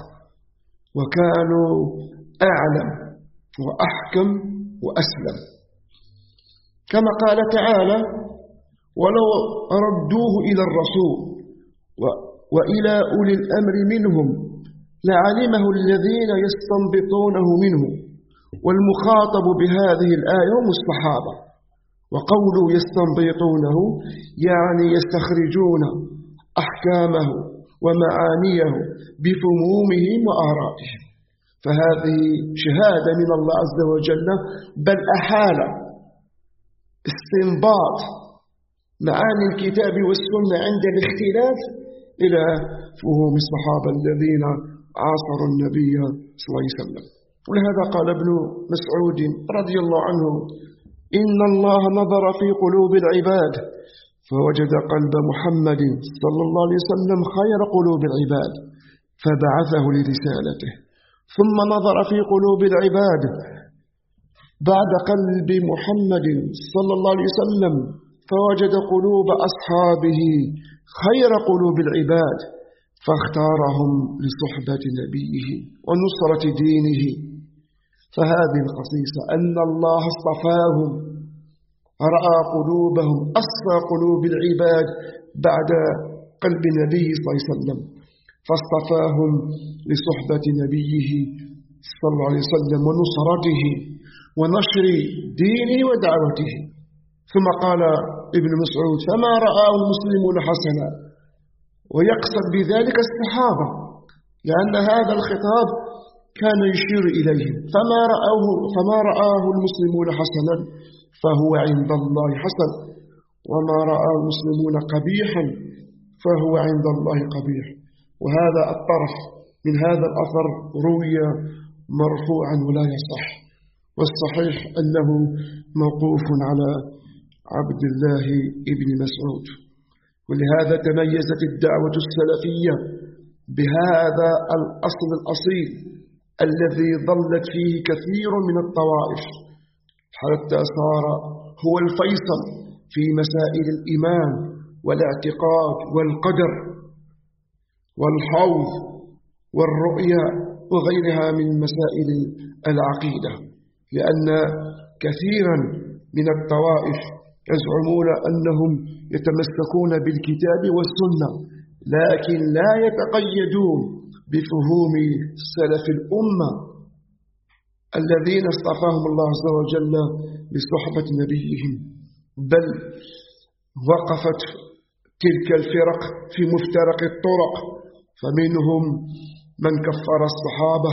وكانوا أعلم وأحكم وأسلم، كما قال تعالى: ولو ردوه إلى الرسول وإلى أولي الأمر منهم لعلمه الذين يستنبطونه منهم. والمخاطب بهذه الآية هم الصحابة، وقوله يستنبطونه يعني يستخرجون أحكامه ومعانيه بفهومهم وآرائهم. فهذه شهادة من الله عز وجل، بل أحال استنباط معاني الكتاب والسنة عند الاختلاف إلى فهوم الصحابة الذين عاصروا النبي صلى الله عليه وسلم. ولهذا قال ابن مسعود رضي الله عنه: إن الله نظر في قلوب العباد فوجد قلب محمد صلى الله عليه وسلم خير قلوب العباد فبعثه لرسالته، ثم نظر في قلوب العباد بعد قلب محمد صلى الله عليه وسلم فوجد قلوب أصحابه خير قلوب العباد فاختارهم لصحبة نبيه ونصرة دينه. فهذه الخصيصة أن الله اصطفاهم، رأى قلوبهم أصفى قلوب العباد بعد قلب النبي صلى الله عليه وسلم، فاصطفاهم لصحبة نبيه صلى الله عليه وسلم ونصرته ونشر دينه ودعوته. ثم قال ابن مسعود: فما رآه المسلمون حسنا، ويقصد بذلك الصحابة، لأن هذا الخطاب كان يشير إليهم. فما رآه, فما رآه المسلمون حسنا فهو عند الله حسن، وما رآه المسلمون قبيحا فهو عند الله قبيح. وهذا الطرف من هذا الأثر روي مرفوعا ولا يصح، والصحيح أنه موقوف على عبد الله ابن مسعود. ولهذا تميزت الدعوة السلفية بهذا الأصل الأصيل الذي ظلت فيه كثير من الطوائف، حتى صار هو الفيصل في مسائل الإيمان والاعتقاد والقدر والحوض والرؤيا وغيرها من مسائل العقيدة. لأن كثيرا من الطوائف يزعمون أنهم يتمسكون بالكتاب والسنة، لكن لا يتقيدون بفهوم سلف الأمة الذين اصطفاهم الله عز وجل لصحبة نبيهم، بل وقفت تلك الفرق في مفترق الطرق، فمنهم من كفر الصحابة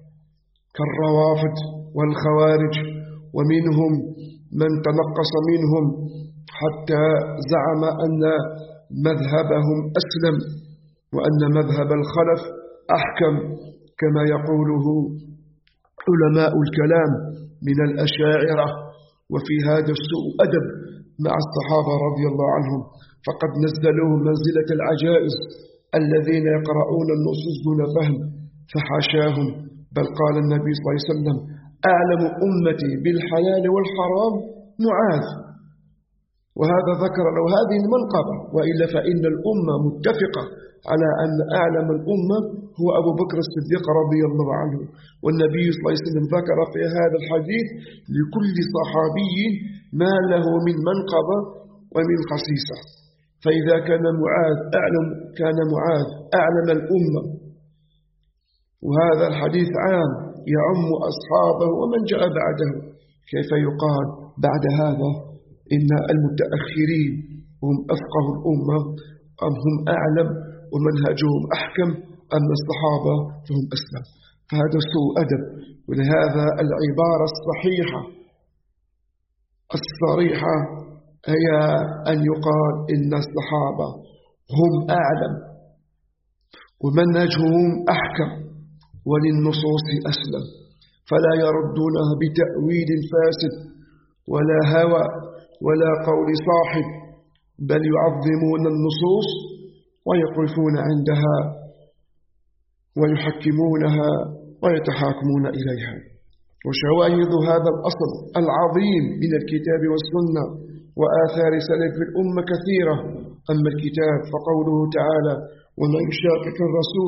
كالروافض والخوارج، ومنهم من تنقص منهم حتى زعم أن مذهبهم أسلم وأن مذهب الخلف أحكم كما يقوله علماء الكلام من الأشاعرة. وفي هذا السوء أدب مع الصحابة رضي الله عنهم، فقد نزلوهم منزلة العجائز الذين يقرؤون النصوص دون فهم، فحاشاهم، بل قال النبي صلى الله عليه وسلم: أعلم أمتي بالحلال والحرام معاذ. وهذا ذكر له هذه المنقبة، وإلا فإن الأمة متفقة على أن أعلم الأمة هو أبو بكر الصديق رضي الله عنه. والنبي صلى الله عليه وسلم ذكر في هذا الحديث: لكل صحابي ما له من منقبة ومن خصيصة. فإذا كان معاذ أعلم كان معاذ أعلم الأمة، وهذا الحديث عام يعم أصحابه ومن جاء بعده، كيف يقال بعد هذا إن المتأخرين هم أفقه الأمة أم هم أعلم ومنهجهم أحكم أم الصحابة فهم أسلم؟ فهذا سوء أدب. ولهذا العبارة الصحيحة الصريحة هي أن يقال إن الصحابة هم أعلم ومنهجهم أحكم وللنصوص أسلم، فلا يردونها بتأويل فاسد ولا هوى ولا قول صاحب، بل يعظمون النصوص ويقفون عندها ويحكمونها ويتحاكمون إليها. وشواهد هذا الأصل العظيم من الكتاب والسنة وآثار سلف الأمة كثيرة. أما الكتاب فقوله تعالى: ومن يشاقق الرسول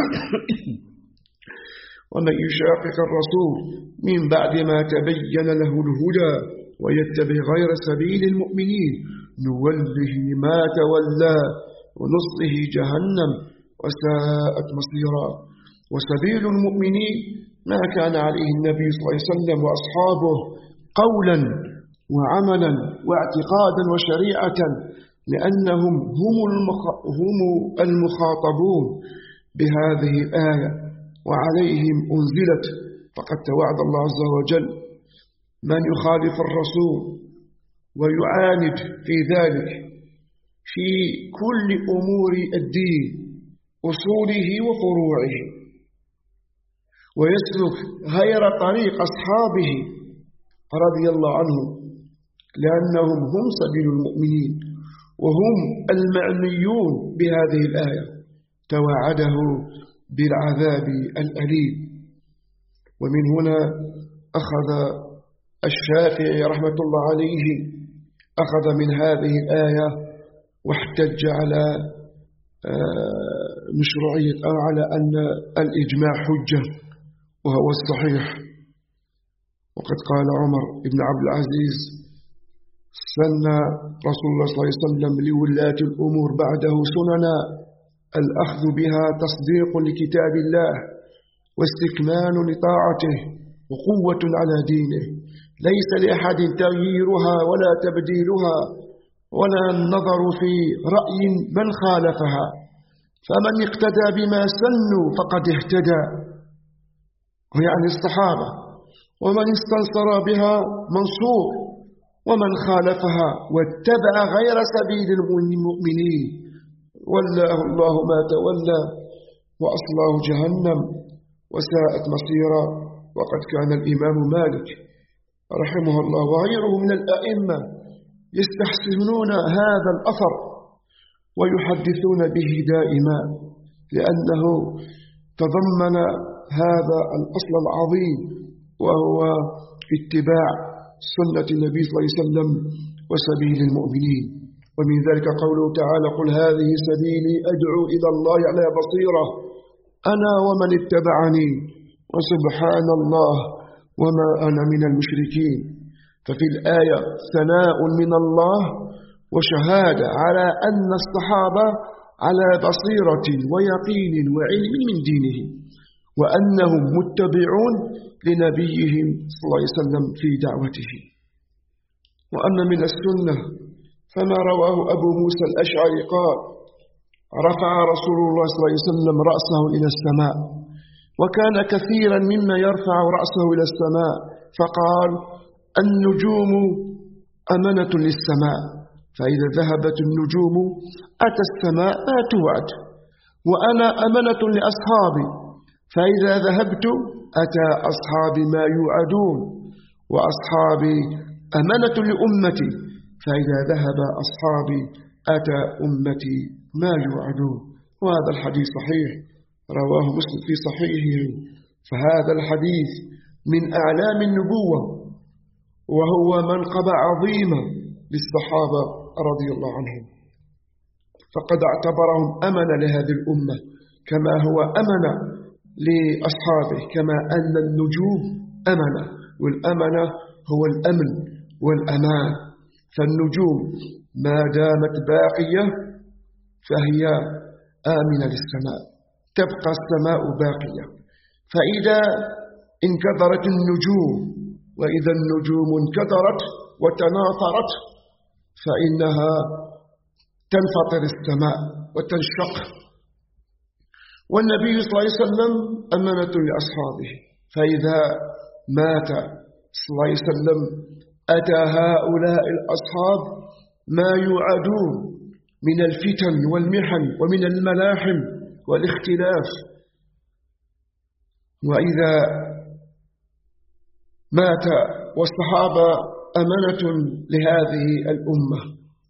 ومن يشاقق الرسول من بعد ما تبين له الهدى ويتبع غير سبيل المؤمنين نوله ما تولى ونصله جهنم وساءت مصيرا. وسبيل المؤمنين ما كان عليه النبي صلى الله عليه وسلم وأصحابه قولا وعملا واعتقادا وشريعة، لأنهم هم المخاطبون بهذه الآية وعليهم أنزلت. فقد توعد الله عز وجل من يخالف الرسول ويعاند في ذلك في كل أمور الدين أصوله وفروعه، ويسلك غير طريق أصحابه رضي الله عنهم، لأنهم هم سبيل المؤمنين وهم المعنيون بهذه الآية. توعده بالعذاب الأليم. ومن هنا أخذ الشافعي رحمة الله عليه أخذ من هذه الآية واحتج على مشروعية أو على أن الإجماع حجة، وهو الصحيح. وقد قال عمر بن عبد العزيز: سن رسول الله صلى الله عليه وسلم لولاة الأمور بعده سننا الأخذ بها تصديق لكتاب الله واستكمال لطاعته وقوة على دينه، ليس لأحد تغييرها ولا تبديلها ولا النظر في رأي من خالفها، فمن اقتدى بما سنوا فقد اهتدى، ويعني الصحابة، ومن استنصر بها منصور، ومن خالفها واتبع غير سبيل المؤمنين والله الله ما تولى وأصلاه جهنم وساءت مصيرا. وقد كان الإمام مالك رحمه الله وغيره من الأئمة يستحسنون هذا الأثر ويحدثون به دائما، لأنه تضمن هذا الأصل العظيم وهو اتباع سنة النبي صلى الله عليه وسلم وسبيل المؤمنين. ومن ذلك قوله تعالى: قل هذه سبيلي أدعو إلى الله على بصيرة أنا ومن اتبعني وسبحان الله وما أنا من المشركين. ففي الآية ثناء من الله وشهادة على أن الصحابة على بصيرة ويقين وعلم من دينهم، وأنهم متبعون لنبيهم صلى الله عليه وسلم في دعوته. وأما من السنة فما رواه أبو موسى الأشعري قال: رفع رسول الله صلى الله عليه وسلم رأسه إلى السماء، وكان كثيرا مما يرفع رأسه إلى السماء، فقال: النجوم أمنة للسماء، فإذا ذهبت النجوم أتى السماء ما توعد، وأنا أمنة لأصحابي، فإذا ذهبت أتى أصحابي ما يوعدون، وأصحابي أمنة لأمتي، فإذا ذهب أصحابي أتى أمتي ما يوعدون. وهذا الحديث صحيح، رواه مسلم في صحيحه. فهذا الحديث من أعلام النبوة، وهو منقبة عظيمة للصحابة رضي الله عنهم، فقد اعتبرهم أمنة لهذه الأمة كما هو أمنة لأصحابه، كما أن النجوم أمنة، والأمنة هو الأمن والأمان. فالنجوم ما دامت باقية فهي آمنة للسماء، تبقى السماء باقية. فإذا انكدرت النجوم، وإذا النجوم انكدرت وتناثرت، فإنها تنفطر السماء وتنشق. والنبي صلى الله عليه وسلم أمانة لأصحابه، فإذا مات صلى الله عليه وسلم أتى هؤلاء الأصحاب ما يوعدون من الفتن والمحن ومن الملاحم والاختلاف. وإذا مات والصحابة أمانة لهذه الأمة،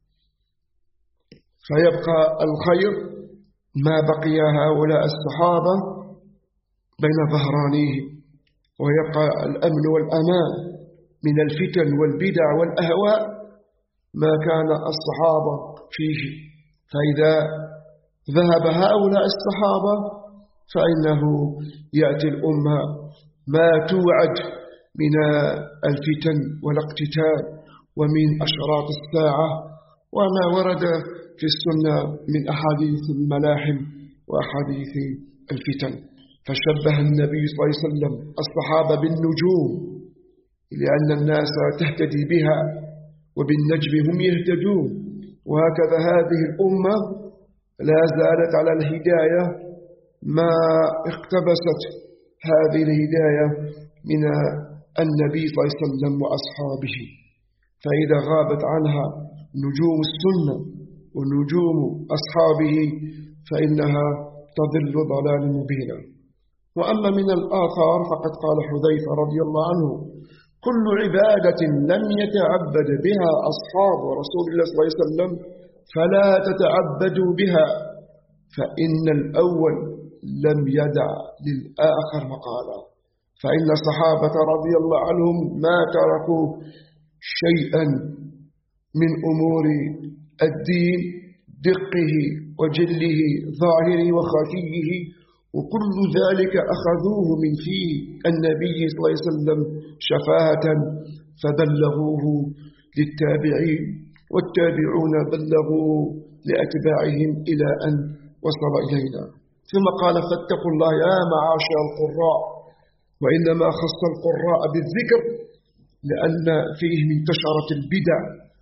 فيبقى الخير ما بقي هؤلاء الصحابة بين ظهرانيه، ويبقى الأمن والأمان من الفتن والبدع والأهواء ما كان الصحابة فيه. فإذا ذهب هؤلاء الصحابة فإنه يأتي الأمة ما توعد من الفتن والاقتتال ومن أشراط الساعة، وما ورد في السنة من أحاديث الملاحم وأحاديث الفتن. فشبه النبي صلى الله عليه وسلم الصحابة بالنجوم، لأن الناس تهتدي بها وبالنجم هم يهتدون. وهكذا هذه الأمة لا زالت على الهداية ما اقتبست هذه الهداية من النبي صلى الله عليه وسلم وأصحابه. فإذا غابت عنها نجوم السنة ونجوم أصحابه فإنها تضل ضلال مبينا. وأما من الآثار فقد قال حذيفة رضي الله عنه: كل عبادة لم يتعبد بها أصحاب رسول الله صلى الله عليه وسلم فلا تتعبدوا بها، فإن الأول لم يدع للآخر مقالا. فإن الصحابة رضي الله عنهم ما تركوا شيئا من أمور الدين، دقه وجله، ظاهره وخفيه، وكل ذلك أخذوه من فيه النبي صلى الله عليه وسلم شفاهة، فبلغوه للتابعين، والتابعون بلغوا لأتباعهم إلى أن وصل إلينا. ثم قال: فاتقوا الله يا معاشر القراء. وإنما خص القراء بالذكر لأن فيهم انتشرت البدع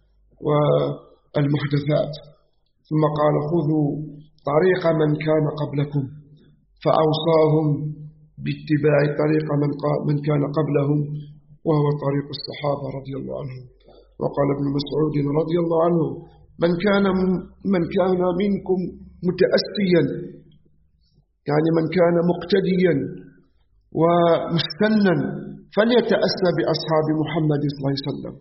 والمحدثات. ثم قال: خذوا طريق من كان قبلكم، فأوصاهم باتباع طريق من كان قبلهم، وهو طريق الصحابة رضي الله عنهم. وقال ابن مسعود رضي الله عنه: من كان من كان منكم متأسيا، يعني من كان مقتديا ومستنا، فليتأسى بأصحاب محمد صلى الله عليه وسلم،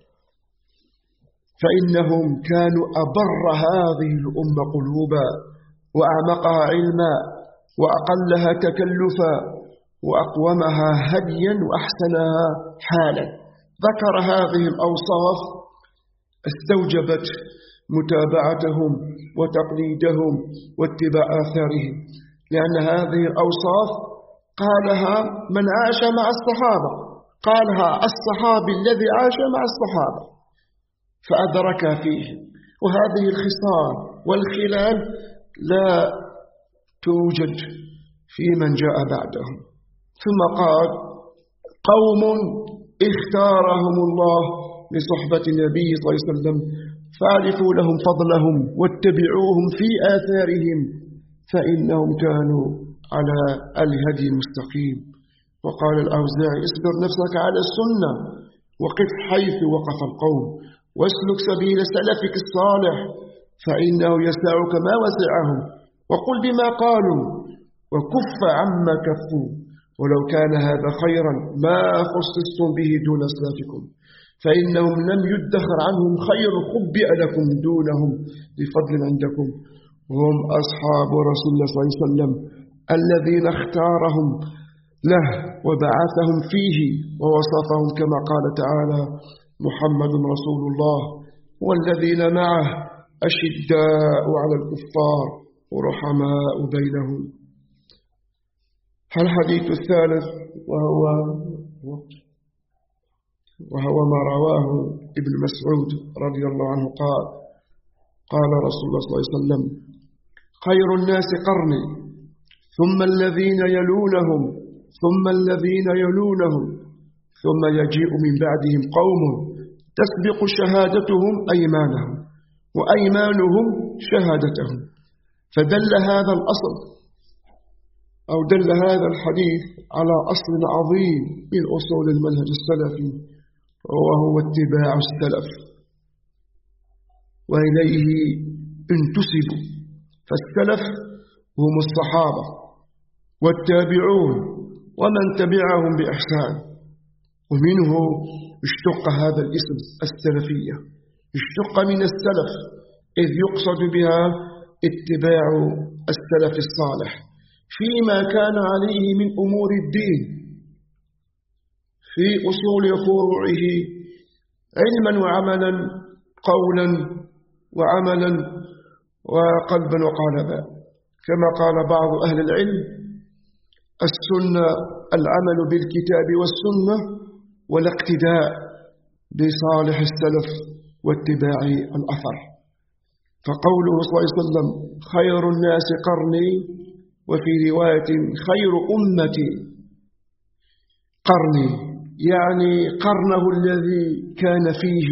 فإنهم كانوا أبر هذه الأمة قلوبا، وأعمقها علما، وأقلها تكلفا، وأقومها هديا، وأحسنها حالا. ذكر هذه الأوصاف استوجبت متابعتهم وتقليدهم واتباع آثارهم، لأن هذه الأوصاف قالها من عاش مع الصحابة، قالها الصحابي الذي عاش مع الصحابة فأدرك فيه. وهذه الخصال والخلال لا توجد في من جاء بعدهم. ثم قال: قوم اختارهم الله لصحبة النبي صلى الله عليه وسلم، فاعرفوا لهم فضلهم واتبعوهم في آثارهم، فإنهم كانوا على الهدي المستقيم. وقال الأوزاعي: اصبر نفسك على السنة وقف حيث وقف القوم، واسلك سبيل سلفك الصالح، فإنه يسعك ما وسعهم، وقل بما قالوا وكف عما كفوا ولو كان هذا خيرا ما خصصتم به دون أسلافكم فإنهم لم يدخر عنهم خير خبئ لكم دونهم بفضل عندكم هم أصحاب رسول الله صلى الله عليه وسلم الذين اختارهم له وبعثهم فيه ووصفهم كما قال تعالى محمد رسول الله والذين معه أشداء على الكفار ورحماء بينهم. الحديث الثالث وهو وهو ما رواه ابن مسعود رضي الله عنه قال قال رسول الله صلى الله عليه وسلم خير الناس قرني ثم الذين يلونهم ثم الذين يلونهم ثم يجيء من بعدهم قوم تسبق شهادتهم أيمانهم وأيمانهم شهادتهم. فدل هذا الأصل أو دل هذا الحديث على أصل عظيم من أصول المنهج السلفي وهو اتباع السلف وإليه انتسبوا. فالسلف هم الصحابة والتابعون ومن تبعهم بإحسان ومنه اشتق هذا الاسم السلفية اشتق من السلف إذ يقصد بها اتباع السلف الصالح فيما كان عليه من أمور الدين في أصول فروعه علما وعملا قولا وعملا وقلبا وقالبا كما قال بعض أهل العلم السنة العمل بالكتاب والسنة والاقتداء بصالح السلف واتباع الأثر. فقوله صلى الله عليه وسلم خير الناس قرني وفي رواية خير أمتي قرني يعني قرنه الذي كان فيه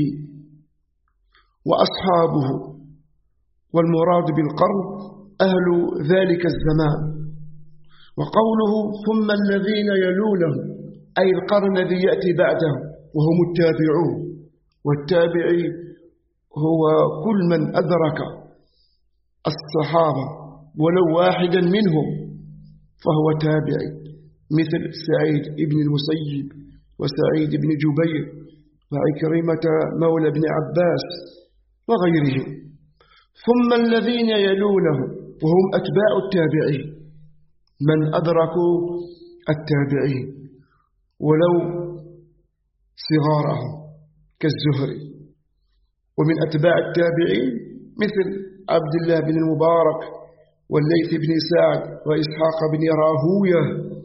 وأصحابه والمراد بالقرن أهل ذلك الزمان. وقوله ثم الذين يلونه أي القرن الذي يأتي بعده وهم التابعون والتابعي هو كل من أدرك الصحابة ولو واحدا منهم فهو تابعي مثل سعيد بن المسيب وسعيد بن جبير وعكرمة مولى بن عباس وغيرهم. ثم الذين يلونه وهم أتباع التابعين من أدركوا التابعين ولو صغارهم كالزهري. ومن أتباع التابعين مثل عبد الله بن المبارك والليث بن سعد وإسحاق بن راهوية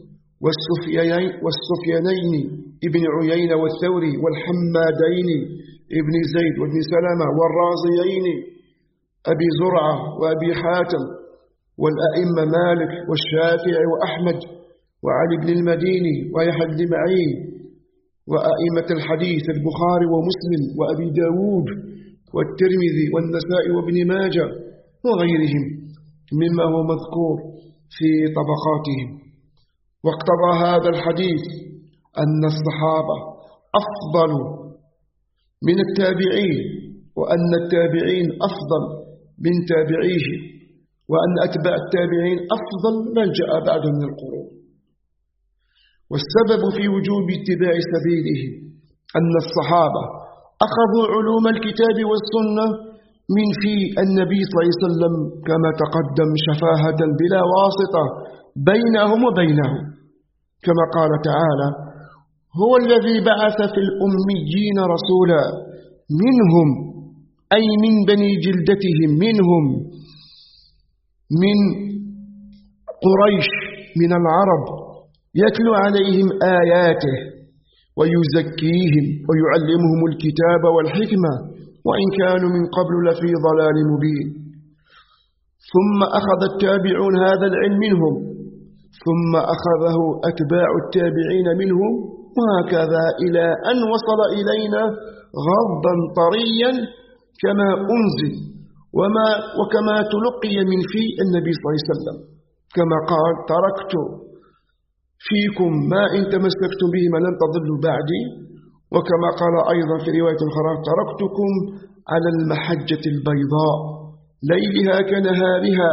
والسفيانين ابن عيينة والثوري والحمادين ابن زيد وابن سلمة والرازيين أبي زرعة وأبي حاتم والأئمة مالك والشافعي وأحمد وعلي بن المديني ويحيى بن معين وأئمة الحديث البخاري ومسلم وأبي داود والترمذي والنسائي وابن ماجه وغيرهم مما هو مذكور في طبقاتهم. واقتضى هذا الحديث أن الصحابة أفضل من التابعين وأن التابعين أفضل من تابعيه وأن أتباع التابعين أفضل من جاء بعد من القرون. والسبب في وجوب اتباع سبيله أن الصحابة أخذوا علوم الكتاب والسنة من في النبي صلى الله عليه وسلم كما تقدم شفاهة بلا واسطة بينهم وبينه كما قال تعالى هو الذي بعث في الأميين رسولا منهم أي من بني جلدتهم منهم من قريش من العرب يتلو عليهم آياته ويزكيهم ويعلمهم الكتاب والحكمة وإن كانوا من قبل لفي ضلال مبين. ثم أخذ التابعون هذا العلم منهم ثم أخذه أتباع التابعين منهم وهكذا إلى أن وصل إلينا غضا طريا كما أنزل وما وكما تلقي من في النبي صلى الله عليه وسلم كما قال تركت فيكم ما إن تمسكتم بهما لن تضلوا بعدي وكما قال أيضا في رواية أخرى تركتكم على المحجة البيضاء ليلها كنهارها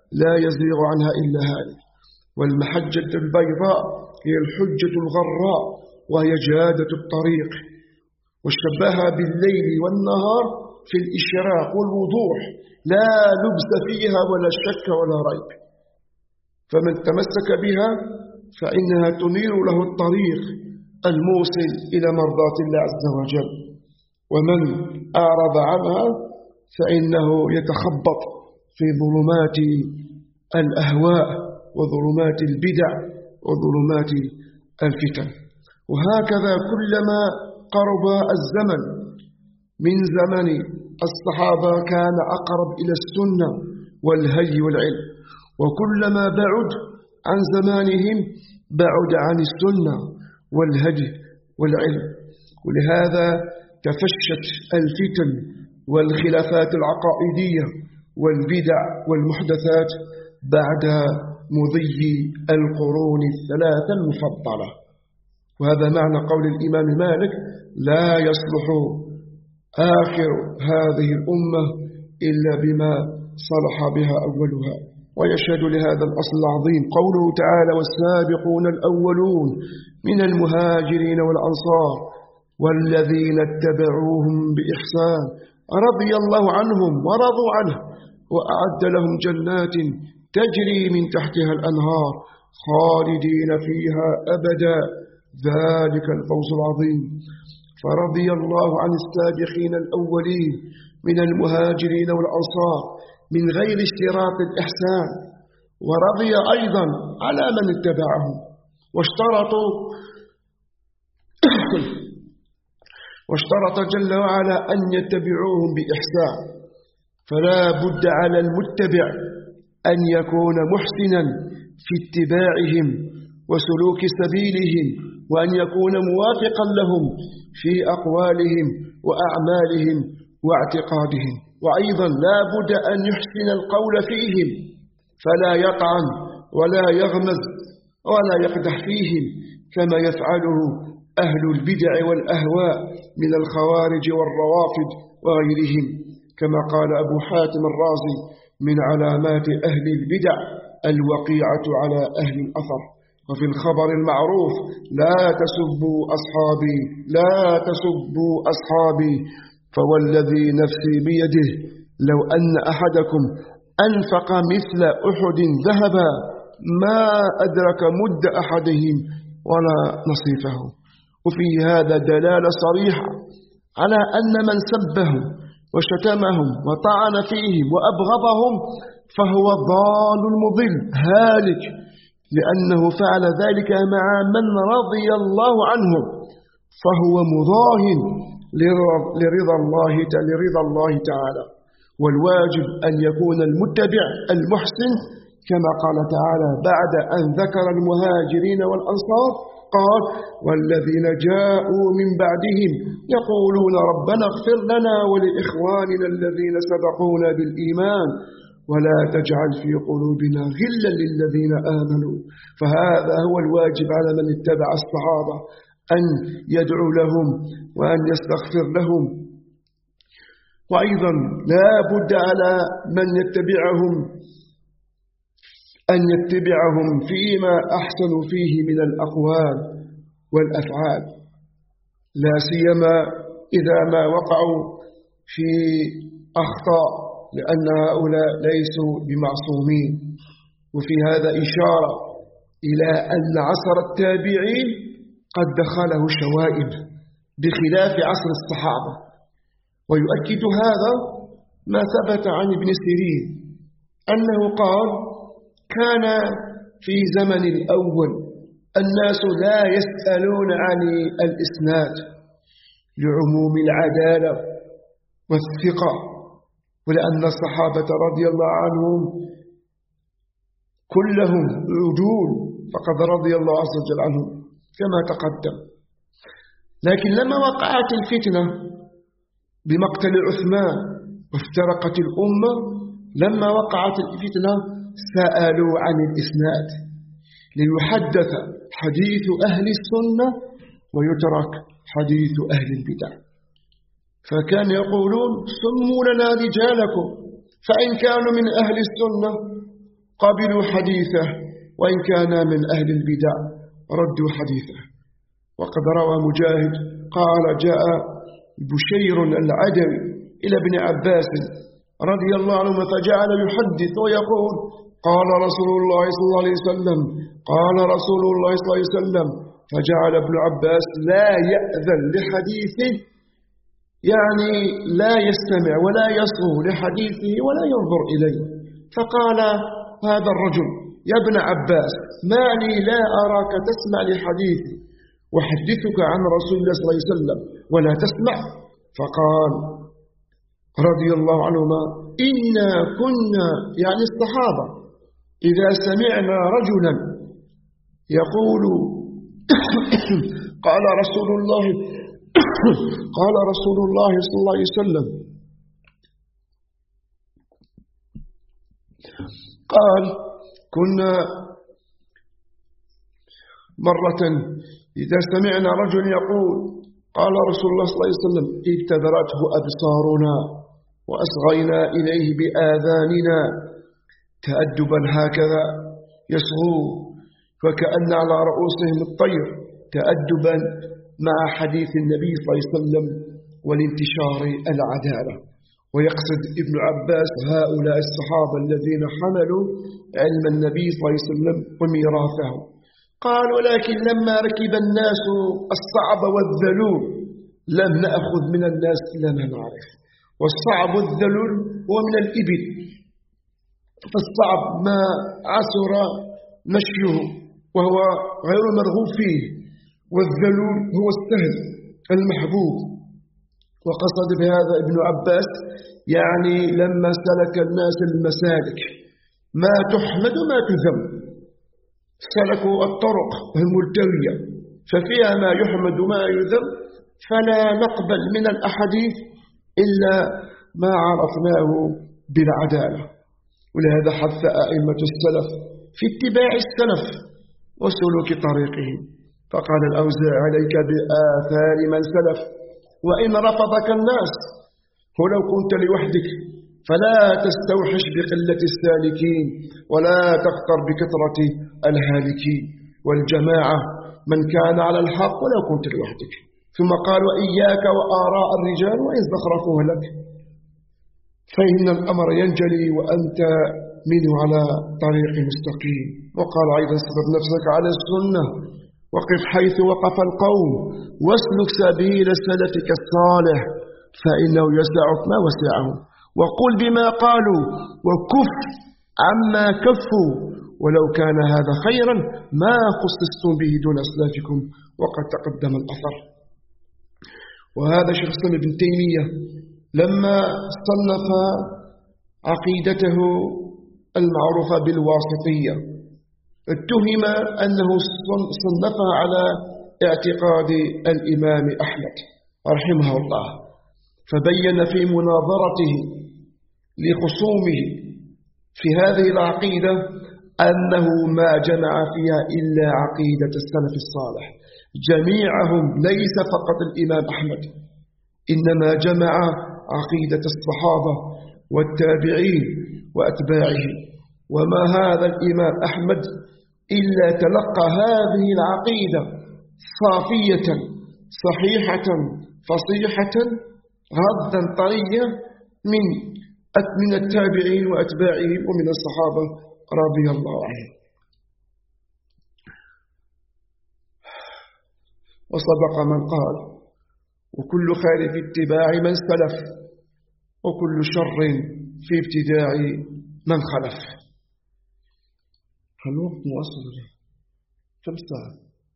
لا يزيغ عنها إلا هالك. والمحجة البيضاء هي الحجة الغراء وهي جادة الطريق، وشبهها بالليل والنهار في الإشراق والوضوح، لا لبس فيها ولا شك ولا ريب. فمن تمسك بها فإنها تنير له الطريق الموصل إلى مرضاة الله عز وجل، ومن أعرض عنها فإنه يتخبط في ظلمات الأهواء وظلمات البدع وظلمات الفتن. وهكذا كلما قرب الزمن من زمن الصحابة كان أقرب إلى السنة والهدي والعلم، وكلما بعد عن زمانهم بعد عن السنة والهدي والعلم. ولهذا تفشت الفتن والخلافات العقائدية والبدع والمحدثات بعد مضي القرون الثلاثة المفضلة. وهذا معنى قول الإمام مالك: لا يصلح آخر هذه الأمة إلا بما صلح بها أولها. ويشهد لهذا الأصل العظيم قوله تعالى: والسابقون الأولون من المهاجرين والأنصار والذين اتبعوهم بإحسان رضي الله عنهم ورضوا عنه وأعد لهم جنات تجري من تحتها الأنهار خالدين فيها أبدا ذلك الفوز العظيم. فرضي الله عن السابقين الأولين من المهاجرين والأنصار من غير اشتراط الإحسان، ورضي أيضا على من اتبعهم، واشترطوا واشترط جل وعلا أن يتبعوهم بإحسان. فلا بد على المتبع أن يكون محسنا في اتباعهم وسلوك سبيلهم، وأن يكون موافقا لهم في أقوالهم وأعمالهم واعتقادهم. وأيضا لا بد أن يحسن القول فيهم، فلا يطعن ولا يغمز ولا يقدح فيهم كما يفعله أهل البدع والأهواء من الخوارج والروافض وغيرهم. كما قال أبو حاتم الرازي: من علامات أهل البدع الوقيعة على أهل الأثر. وفي الخبر المعروف: لا تسبوا أصحابي لا تسبوا أصحابي فوالذي نفسي بيده لو أن أحدكم أنفق مثل أحد ذهبا ما أدرك مد أحدهم ولا نصيفه. وفي هذا دلالة صريحة على أن من سبهم وشتمهم وطعن فيهم وأبغضهم فهو ضال مضل هالك، لأنه فعل ذلك مع من رضي الله عنهم، فهو مضاهن لرضا الله لرضا الله تعالى. والواجب أن يكون المتبع المحسن كما قال تعالى بعد أن ذكر المهاجرين والأنصار قال: والذين جاءوا من بعدهم يقولون ربنا اغفر لنا ولإخواننا الذين سبقونا بالإيمان ولا تجعل في قلوبنا غلا للذين آمنوا. فهذا هو الواجب على من اتبع الصحابة، أن يدعو لهم وأن يستغفر لهم. وأيضا لا بد على من يتبعهم أن يتبعهم فيما أحسن فيه من الأقوال والأفعال، لا سيما إذا ما وقعوا في أخطاء، لأن هؤلاء ليسوا بمعصومين. وفي هذا إشارة إلى أن عصر التابعين قد دخله شوائب بخلاف عصر الصحابة. ويؤكد هذا ما ثبت عن ابن سيرين أنه قال: كان في زمن الأول الناس لا يسألون عن الإسناد لعموم العدالة والثقة، ولأن الصحابة رضي الله عنهم كلهم عدول، فقد رضي الله عز وجل عنهم كما تقدم. لكن لما وقعت الفتنة بمقتل عثمان وافترقت الأمة، لما وقعت الفتنة سألوا عن الإسناد ليحدث حديث أهل السنة ويترك حديث أهل البدع. فكان يقولون: سموا لنا رجالكم، فإن كانوا من أهل السنة قبلوا حديثه، وإن كان من أهل البدع ردوا حديثه. وقد روى مجاهد قال جاء بشير العدوي إلى ابن عباس رضي الله عنهما فجعل يحدث ويقول قال رسول الله صلى الله عليه وسلم قال رسول الله صلى الله عليه وسلم، فجعل ابن عباس لا يأذن لحديثه، يعني لا يستمع ولا يصغو لحديثه ولا ينظر إليه. فقال هذا الرجل يا ابن عباس ما لي لا أراك تسمع لحديثي وحدثك عن رسول الله صلى الله عليه وسلم ولا تسمع؟ فقال رضي الله عنهما إنا كنا، يعني الصحابة، إذا سمعنا رجلا يقول قال رسول الله قال رسول الله صلى الله عليه وسلم، قال كنا مرة إذا سمعنا رجل يقول قال رسول الله صلى الله عليه وسلم ابتدرته أبصارنا وأصغينا إليه بآذاننا تأدبا هكذا يصغوا فكأن على رؤوسهم الطير تأدبا مع حديث النبي صلى الله عليه وسلم والانتشار العدالة. ويقصد ابن عباس هؤلاء الصحابة الذين حملوا علم النبي صلى الله عليه وسلم وميراثه. قال ولكن لما ركب الناس الصعب والذلول لم نأخذ من الناس إلا ما نعرف، والصعب والذلول هو من الإبل، فالصعب ما عسر مشيه وهو غير مرغوب فيه، والذلول هو السهل المحبوب. وقصد بهذا ابن عباس يعني لما سلك الناس المسالك ما تحمد وما تذم، سلكوا الطرق الملتوية ففيها ما يحمد وما يذم، فلا نقبل من الأحاديث إلا ما عرفناه بالعدالة. ولهذا حث أئمة السلف في اتباع السلف وسلوك طريقهم، فقال الأوزاعي عليك بآثار من سلف وإن رفضك الناس، ولو كنت لوحدك فلا تستوحش بقلة السالكين ولا تغتر بكثرة الهالكين، والجماعة من كان على الحق ولو كنت لوحدك. ثم قال وإياك وآراء الرجال وإن زخرفوه لك، فإن الأمر ينجلي وأنت منه على طريق مستقيم. وقال أيضا اصبر نفسك على السنة وقف حيث وقف القوم واسلك سبيل سلفك الصالح فإنه يسعك ما وسعه، وقل بما قالوا وكف عما كفوا ولو كان هذا خيرا ما خصصتم به دون أسلافكم وقد تقدم الأثر. وهذا شيخ الإسلام ابن تيمية لما صنف عقيدته المعروفة بالواسطية اتهم أنه صنفها على اعتقاد الإمام أحمد رحمه الله، فبين في مناظرته لخصومه في هذه العقيدة أنه ما جمع فيها إلا عقيدة السلف الصالح جميعهم، ليس فقط الإمام أحمد، إنما جمع عقيدة الصحابة والتابعين وأتباعهم. وما هذا الإمام أحمد إلا تلقى هذه العقيدة صافية صحيحة فصيحة ردا طريا من من التابعين وأتباعهم ومن الصحابة رضي الله عنهم. وصدق من قال وكل خير في اتباع من سلف وكل شر في ابتداع من خلف. الوقت مواصل له كم ساعة؟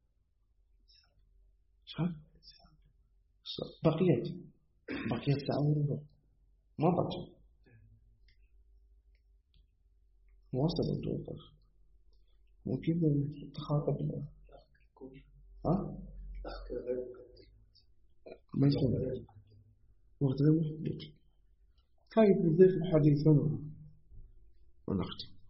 بقيت بقيت ساعة وربع ما بقى مواصل الدوقة ممكن تخاطب الآن ها؟ ما يكون وقت غير محدود. طيب نضيف الحديث ونختم.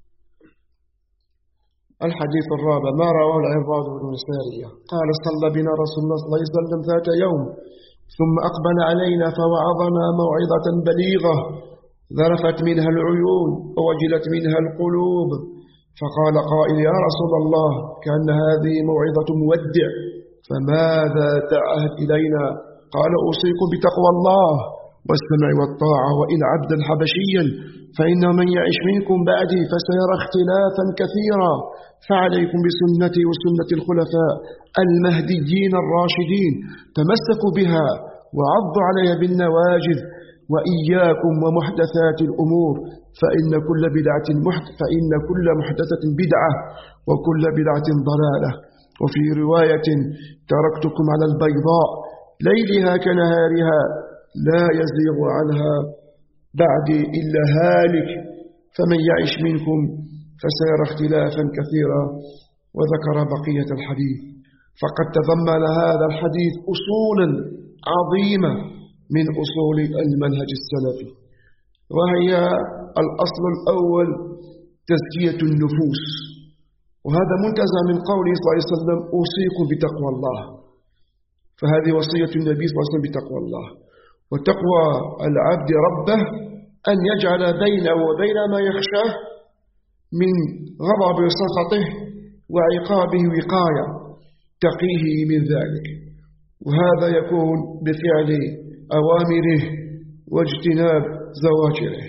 الحديث الرابع ما رواه العرباض بن سارية قال صلى بنا رسول الله صلى الله عليه وسلم ذات يوم ثم أقبل علينا فوعظنا موعظة بليغة ذرفت منها العيون ووجلت منها القلوب فقال قائل: يا رسول الله، كأن هذه موعظة مودع، فماذا تعهد إلينا؟ قال: أوصيكم بتقوى الله والسمع والطاعة، وإن عبدا حبشيا فإنه من يعش منكم بعدي فسيرى اختلافا كثيرا، فعليكم بسنتي وسنة الخلفاء المهديين الراشدين، تمسكوا بها وعضوا عليها بالنواجذ، وإياكم ومحدثات الأمور، فإن كل بدعة محدث فإن كل محدثة بدعة وكل بدعة ضلالة. وفي رواية: تركتكم على البيضاء ليلها كنهارها لا يزيغ عنها بعدي إلا هالك، فمن يعش منكم فسيرى اختلافا كثيرا. وذكر بقية الحديث. فقد تضمن هذا الحديث أصولا عظيمة من أصول المنهج السلفي، وهي الأصل الأول تزكية النفوس، وهذا منتزع من قوله صلى الله عليه وسلم: أوصيكم بتقوى الله. فهذه وصية النبي صلى الله عليه وسلم بتقوى الله. وتقوى العبد ربه أن يجعل بينه وبين ما يخشاه من غضب وسخطه وعقابه وقاية تقيه من ذلك، وهذا يكون بفعل أوامره واجتناب زواجره.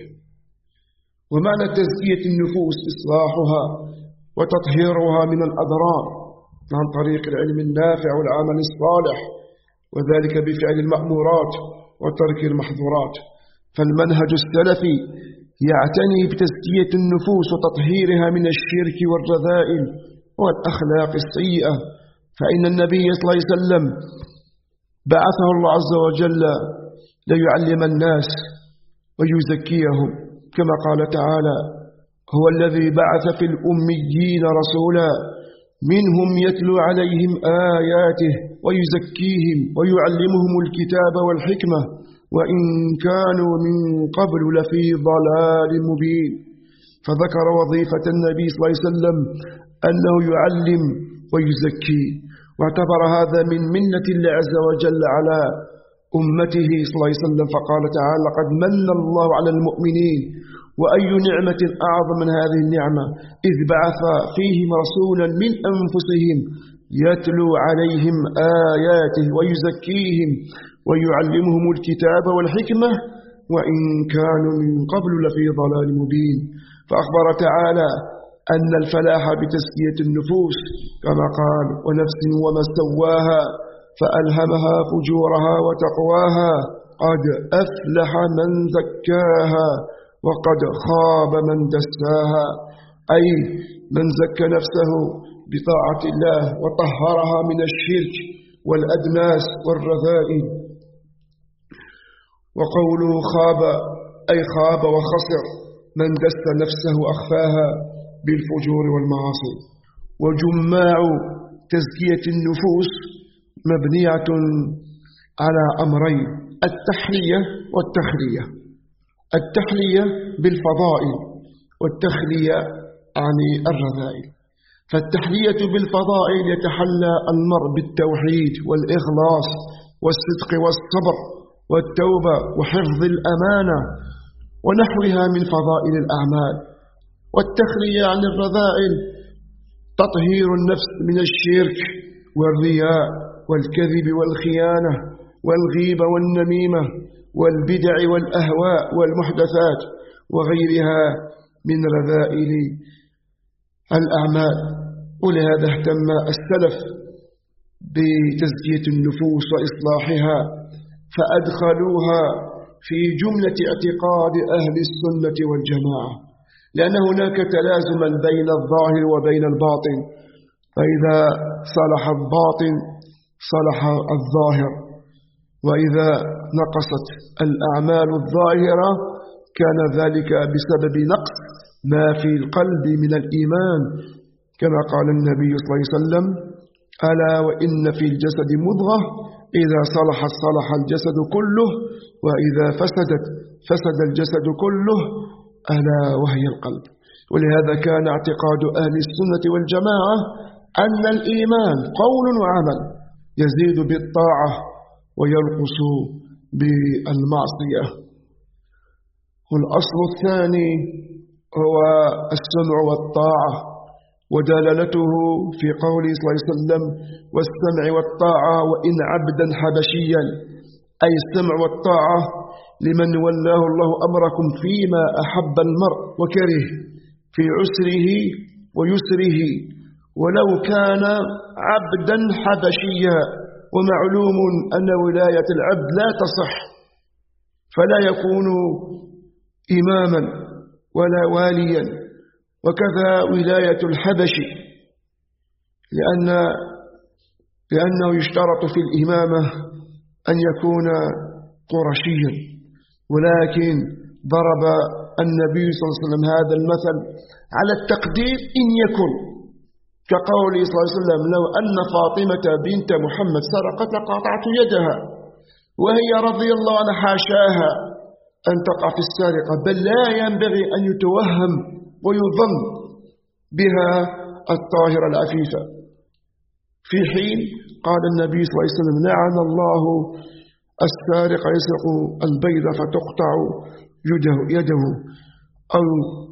ومعنى تزكية النفوس إصلاحها وتطهيرها من الأضرار عن طريق العلم النافع والعمل الصالح، وذلك بفعل المأمورات وترك المحظورات. فالمنهج السلفي يعتني بتزكية النفوس وتطهيرها من الشرك والرذائل والأخلاق السيئة، فإن النبي صلى الله عليه وسلم بعثه الله عز وجل ليعلم الناس ويزكيهم، كما قال تعالى: هو الذي بعث في الأميين رسولا منهم يتلو عليهم آياته ويزكيهم ويعلمهم الكتاب والحكمة وإن كانوا من قبل لفي ضلال مبين. فذكر وظيفة النبي صلى الله عليه وسلم أنه يعلم ويزكي، واعتبر هذا من منة الله عز وجل على أمته صلى الله عليه وسلم، فقال تعالى: قد من الله على المؤمنين. وأي نعمة أعظم من هذه النعمة إذ بعث فيهم رسولا من أنفسهم يتلو عليهم آياته ويزكيهم ويعلمهم الكتاب والحكمة وإن كانوا من قبل لفي ضلال مبين. فأخبر تعالى أن الفلاح بتزكية النفوس، كما قال: ونفس وما سواها فألهمها فجورها وتقواها قد أفلح من زكاها وقد خاب من دساها، أي من زكى نفسه بطاعة الله وطهرها من الشرك والأدناس والرذائل. وقوله خاب أي خاب وخسر من دس نفسه أخفاها بالفجور والمعاصي. وجماع تزكية النفوس مبنية على أمرين: التحلية والتخلية. التحلية بالفضائل والتخلية عن الرذائل. فالتحلية بالفضائل يتحلى المرء بالتوحيد والإخلاص والصدق والصبر والتوبة وحفظ الأمانة ونحوها من فضائل الأعمال. والتخلية عن الرذائل تطهير النفس من الشرك والرياء والكذب والخيانة والغيبة والنميمة والبدع والأهواء والمحدثات وغيرها من رذائل الأعمال. ولهذا اهتم السلف بتزكية النفوس وإصلاحها، فأدخلوها في جملة اعتقاد أهل السنة والجماعة، لأن هناك تلازما بين الظاهر وبين الباطن، فإذا صلح الباطن صلح الظاهر، وإذا نقصت الأعمال الظاهرة كان ذلك بسبب نقص ما في القلب من الإيمان، كما قال النبي صلى الله عليه وسلم: ألا وإن في الجسد مضغة إذا صلحت صلح الجسد كله وإذا فسدت فسد الجسد كله ألا وهي القلب. ولهذا كان اعتقاد أهل السنة والجماعة أن الإيمان قول وعمل يزيد بالطاعة وينقص بالمعصية. والأصل الثاني هو السمع والطاعة ودلالته في قوله صلى الله عليه وسلم والسمع والطاعة وإن عبدا حبشيا، أي السمع والطاعة لمن ولاه الله أمركم فيما أحب المرء وكره في عسره ويسره ولو كان عبدا حبشيا. ومعلوم أن ولاية العبد لا تصح، فلا يكون إماما ولا واليا، وكذا ولاية الحبش، لأن لأنه يشترط في الإمامة أن يكون قرشيا. ولكن ضرب النبي صلى الله عليه وسلم هذا المثل على التقدير إن يكن، كقوله صلى الله عليه وسلم لو أن فاطمة بنت محمد سرقت لقطعت يدها، وهي رضي الله عنها حاشاها أن تقع في السرقة، بل لا ينبغي أن يتوهم ويظن بها الطاهرة العفيفة. في حين قال النبي صلى الله عليه وسلم لعن الله السارق يسرق البيض فتقطع يده, يده أو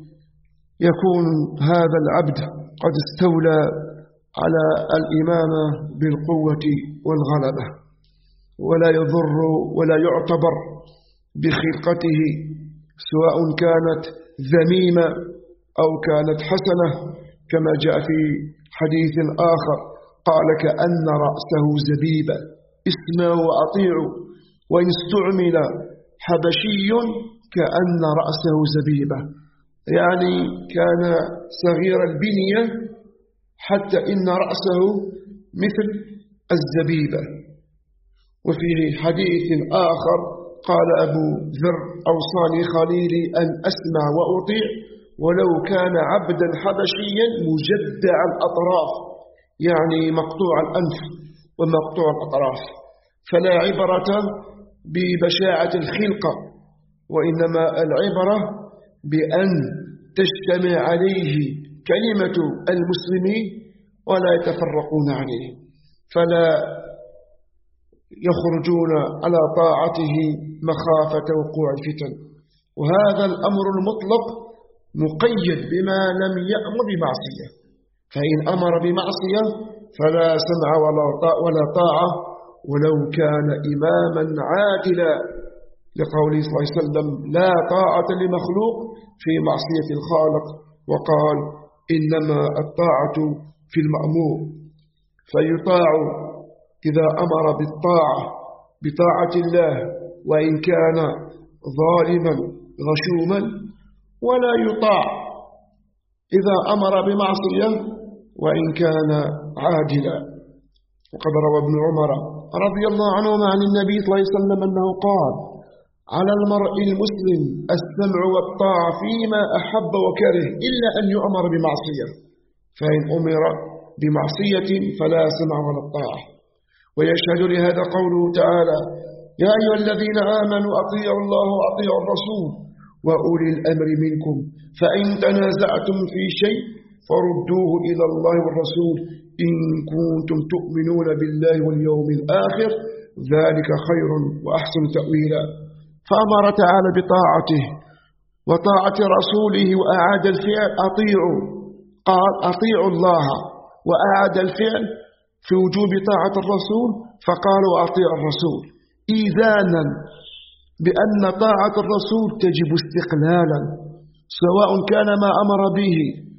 يكون هذا العبد قد استولى على الإمامة بالقوة والغلبة، ولا يضر ولا يعتبر بخلقته سواء كانت ذميمة أو كانت حسنة، كما جاء في حديث آخر قال كأن رأسه زبيبة اسمعوا وأطيعوا، وإن استعمل حبشي كأن رأسه زبيبة، يعني كان صغير البنية حتى إن رأسه مثل الزبيبة. وفي حديث آخر قال أبو ذر أوصاني خليلي أن أسمع وأطيع ولو كان عبدا حبشيا مجدع الأطراف، يعني مقطوع الأنف ومقطوع الأطراف. فلا عبرة ببشاعة الخلقة، وإنما العبرة بأن تجتمع عليه كلمة المسلمين ولا يتفرقون عليه، فلا يخرجون على طاعته مخافة وقوع الفتن. وهذا الأمر المطلق مقيد بما لم يأمر بمعصية، فإن أمر بمعصية فلا سمع ولا طاعة ولو كان إماما عادلا، لقوله صلى الله عليه وسلم لا طاعة لمخلوق في معصية الخالق، وقال إنما الطاعة في المأمور، فيطاع إذا أمر بالطاعة بطاعة الله وإن كان ظالما غشوما، ولا يطاع إذا أمر بمعصية وإن كان عادلا. وقد روى ابن عمر رضي الله عنهما عن النبي صلى الله عليه وسلم أنه قال على المرء المسلم السمع والطاعة فيما أحب وكره إلا أن يؤمر بمعصية، فإن أمر بمعصية فلا سمع ولا الطاعة. ويشهد لهذا قوله تعالى يا أيها الذين آمنوا أطيعوا الله وأطيعوا الرسول وأولي الأمر منكم فإن تنازعتم في شيء فردوه إلى الله والرسول إن كنتم تؤمنون بالله واليوم الآخر ذلك خير وأحسن تأويلا. فأمر تعالى بطاعته وطاعة رسوله وأعاد الفعل أطيعوا، قال أطيعوا الله، وأعاد الفعل في وجوب طاعة الرسول فقالوا أطيعوا الرسول، إيذانا بأن طاعة الرسول تجب استقلالا، سواء كان ما أمر به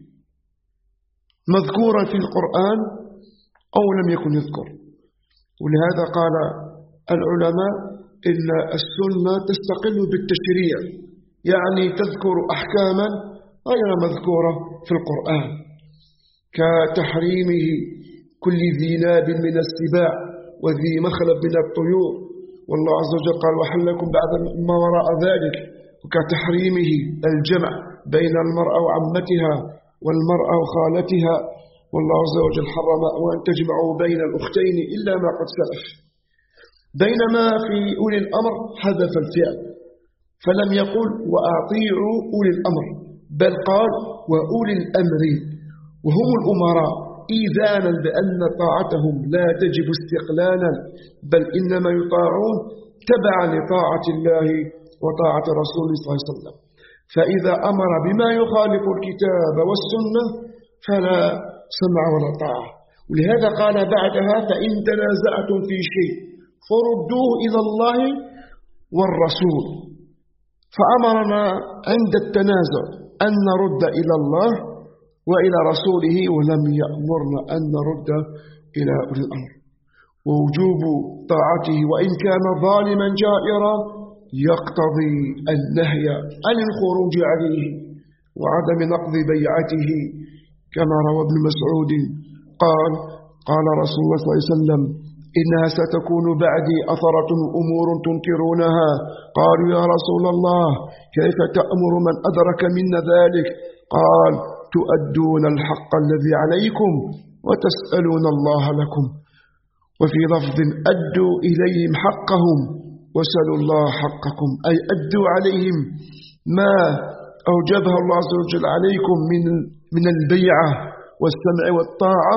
مذكورا في القرآن أو لم يكن يذكر. ولهذا قال العلماء إن السنة تستقل بالتشريع، يعني تذكر أحكاما غير مذكورة في القرآن، كتحريمه كل ذي ناب من السباع وذي مخلب من الطيور، والله عز وجل قال وحلكم بعد ما وراء ذلك، وكتحريمه الجمع بين المرأة وعمتها والمرأة وخالتها، والله عز وجل حرم وأن تجمعوا بين الأختين إلا ما قد سلف. بينما في أولي الأمر حذف الفعل فلم يقل وأطيعوا أولي الأمر، بل قال وأولي الأمر، وهم الأمراء، إيذانا بأن طاعتهم لا تجب استقلالا بل إنما يطاعون تبعا لطاعة الله وطاعة رسوله صلى الله عليه وسلم. فإذا أمر بما يخالف الكتاب والسنة فلا سمع ولا طاعة. ولهذا قال بعدها فإن تنازعتم في شيء فردوه إلى الله والرسول. فأمرنا عند التنازع أن نرد إلى الله وإلى رسوله، ولم يأمرنا أن نرد إلى أولي الأمر. ووجوب طاعته وإن كان ظالما جائرا يقتضي النهي عن الخروج عليه وعدم نقض بيعته، كما روى ابن مسعود قال قال رسول الله صلى الله عليه وسلم إنها ستكون بعدي أثرة أمور تنكرونها. قالوا يا رسول الله كيف تأمر من أدرك منا ذلك؟ قال تؤدون الحق الذي عليكم وتسألون الله لكم. وفي لفظ أدوا إليهم حقهم وسألوا الله حقكم، أي أدوا عليهم ما أوجبها الله عز وجل عليكم من من البيعة والسمع والطاعة،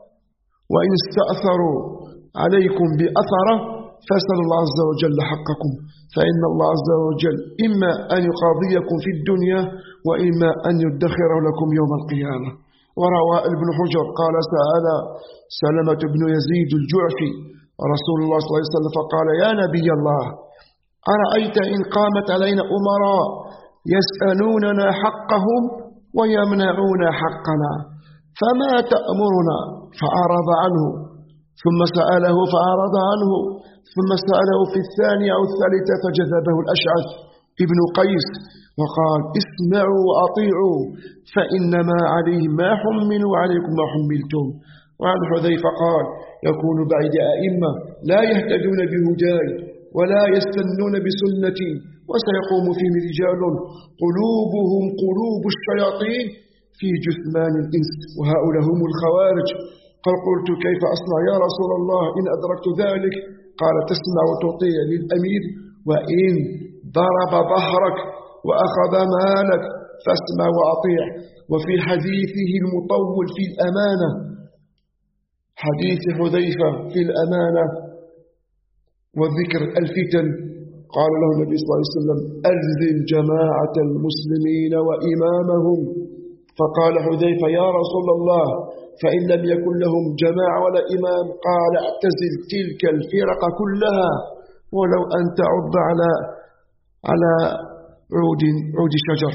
وإن استأثروا عليكم بأثره فاسألوا الله عز وجل حقكم، فإن الله عز وجل إما أن يقاضيكم في الدنيا وإما أن يدخر لكم يوم القيامة. وروى ابن حجر قال سأل سلمة بن يزيد الجعفي رسول الله صلى الله عليه وسلم فقال يا نبي الله أرأيت إن قامت علينا أمراء يسألوننا حقهم ويمنعون حقنا فما تأمرنا؟ فأعرض عنه، ثم سأله فأعرض عنه، ثم سأله في الثانية أو الثالثة فجذبه الأشعث ابن قيس وقال اسمعوا وأطيعوا فإنما عليهم ما حملوا وعليكم ما حملتم. وعن حذيفة قال يكون بعد أئمة لا يهتدون بهداي ولا يستنون بسنتي وسيقوم فيهم رجال قلوبهم قلوب الشياطين في جثمان الإنس وهؤلاء هم الخوارج. قال قلت كيف أصنع يا رسول الله إن أدركت ذلك؟ قال تسمع وتطيع للأمير وإن ضرب ظهرك وأخذ مالك فاسمع وأطيع. وفي حديثه المطول في الأمانة، حديث حذيفة في الأمانة وذكر الفتن، قال له النبي صلى الله عليه وسلم ألزم جماعة المسلمين وإمامهم. فقال حذيفة يا رسول الله فإن لم يكن لهم جماعة ولا إمام؟ قال اعتزل تلك الفرق كلها ولو أن تعض على على عود عود شجر.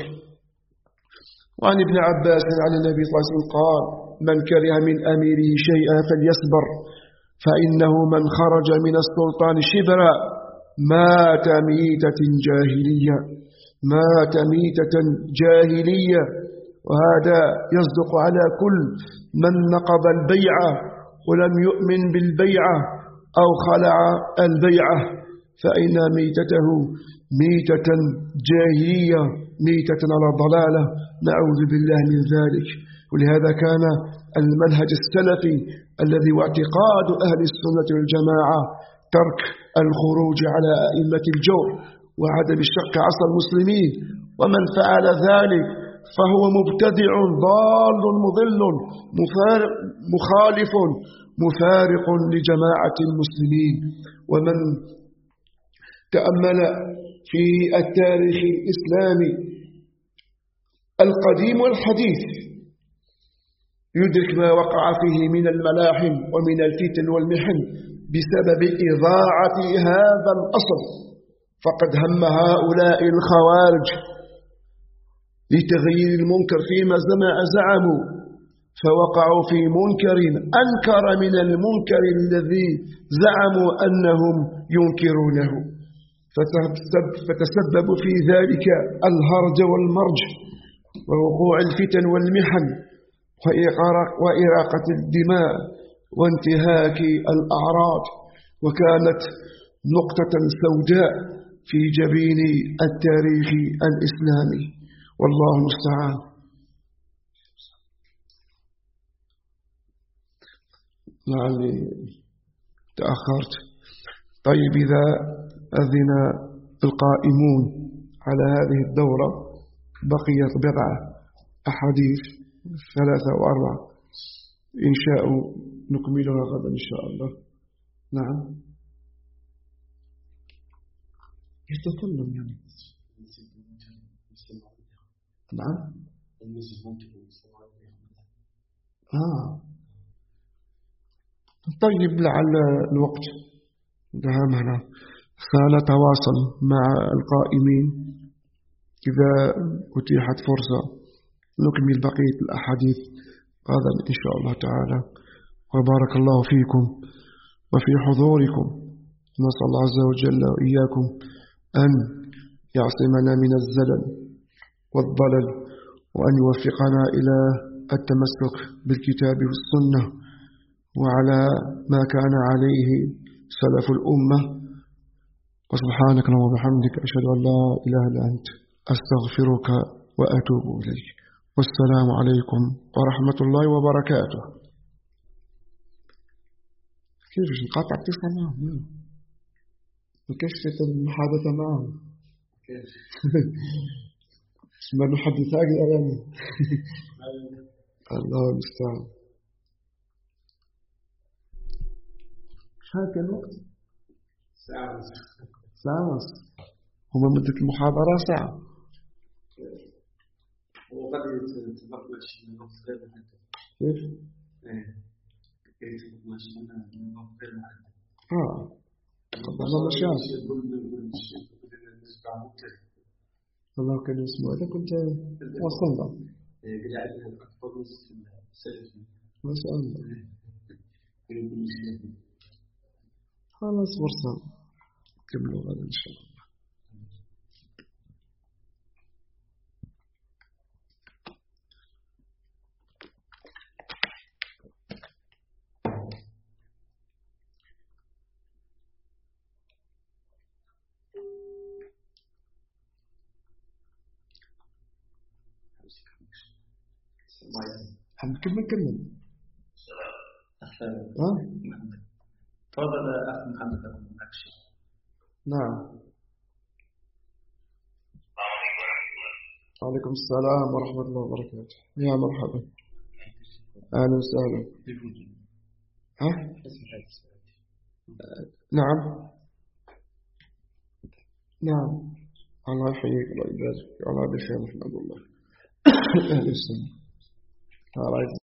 وعن ابن عباس عن النبي صلى الله عليه وسلم قال من كره من أميره شيئا فليصبر فإنه من خرج من السلطان شبرا مات ميتة جاهلية مات ميتة جاهلية. وهذا يصدق على كل من نقض البيعة ولم يؤمن بالبيعة أو خلع البيعة فإن ميتته ميتة جاهلية ميتة على ضلالة، نعوذ بالله من ذلك. ولهذا كان المنهج السلفي الذي واعتقاد أهل السنة والجماعة ترك الخروج على أئمة الجور وعدم الشق عصا المسلمين، ومن فعل ذلك فهو مبتدع ضال مضل مخالف مفارق لجماعة المسلمين. ومن تأمل في التاريخ الإسلامي القديم والحديث يدرك ما وقع فيه من الملاحم ومن الفتن والمحن بسبب إضاعة هذا الأصل. فقد هم هؤلاء الخوارج لتغيير المنكر فيما زعموا فوقعوا في منكر أنكر من المنكر الذي زعموا أنهم ينكرونه، فتسببوا في ذلك الهرج والمرج ووقوع الفتن والمحن وإراقة الدماء وانتهاك الأعراض، وكانت نقطة سوداء في جبين التاريخ الإسلامي، والله المستعان. لعلي تأخرت. طيب إذا أذن القائمون على هذه الدورة بقيت بضعة أحاديث ثلاثة وأربعة إن شاءوا نكملها غدا إن شاء الله. نعم يتكلم يعني نعم آه. طيب لعل الوقت دهمنا، فنتواصل مع القائمين إذا أتيحت فرصة نكمل بقية الأحاديث غدا إن شاء الله تعالى. وبارك الله فيكم وفي حضوركم. نسأل الله عز وجل وإياكم أن يعصمنا من الزلل والضلل، وأن يوفقنا إلى التمسك بالكتاب والسنة وعلى ما كان عليه سلف الأمة. وسبحانك اللهم وبحمدك أشهد أن لا إله إلا أنت أستغفرك وأتوب إليك. والسلام عليكم ورحمة الله وبركاته. كيف نقاطع اتصال معهم؟ وكيف المحادثة معهم؟ ما نحدث هذه الأغاني. الله المستعان. هذا الوقت ساعة ساعة هما مدة المحاضرة ساعة. وقد يتفق ماشي من وقت غير محدد. كيف؟ ايه يتفق ماشي من وقت غير محدد. اه قبل مشاهد الله كان يسمع إذا كنت وصلنا ما شاء الله. خلاص فرصة كملوا غدا إن شاء الله. هنكمل كمل. ها؟ تفضل أخ محمد المناقشة. نعم. وعليكم السلام ورحمة الله وبركاته. يا مرحبا. أهلا وسهلا. ها؟ نعم. نعم. الله يحييك الله يبارك. الله بخير محمد الله. أهلا وسهلا.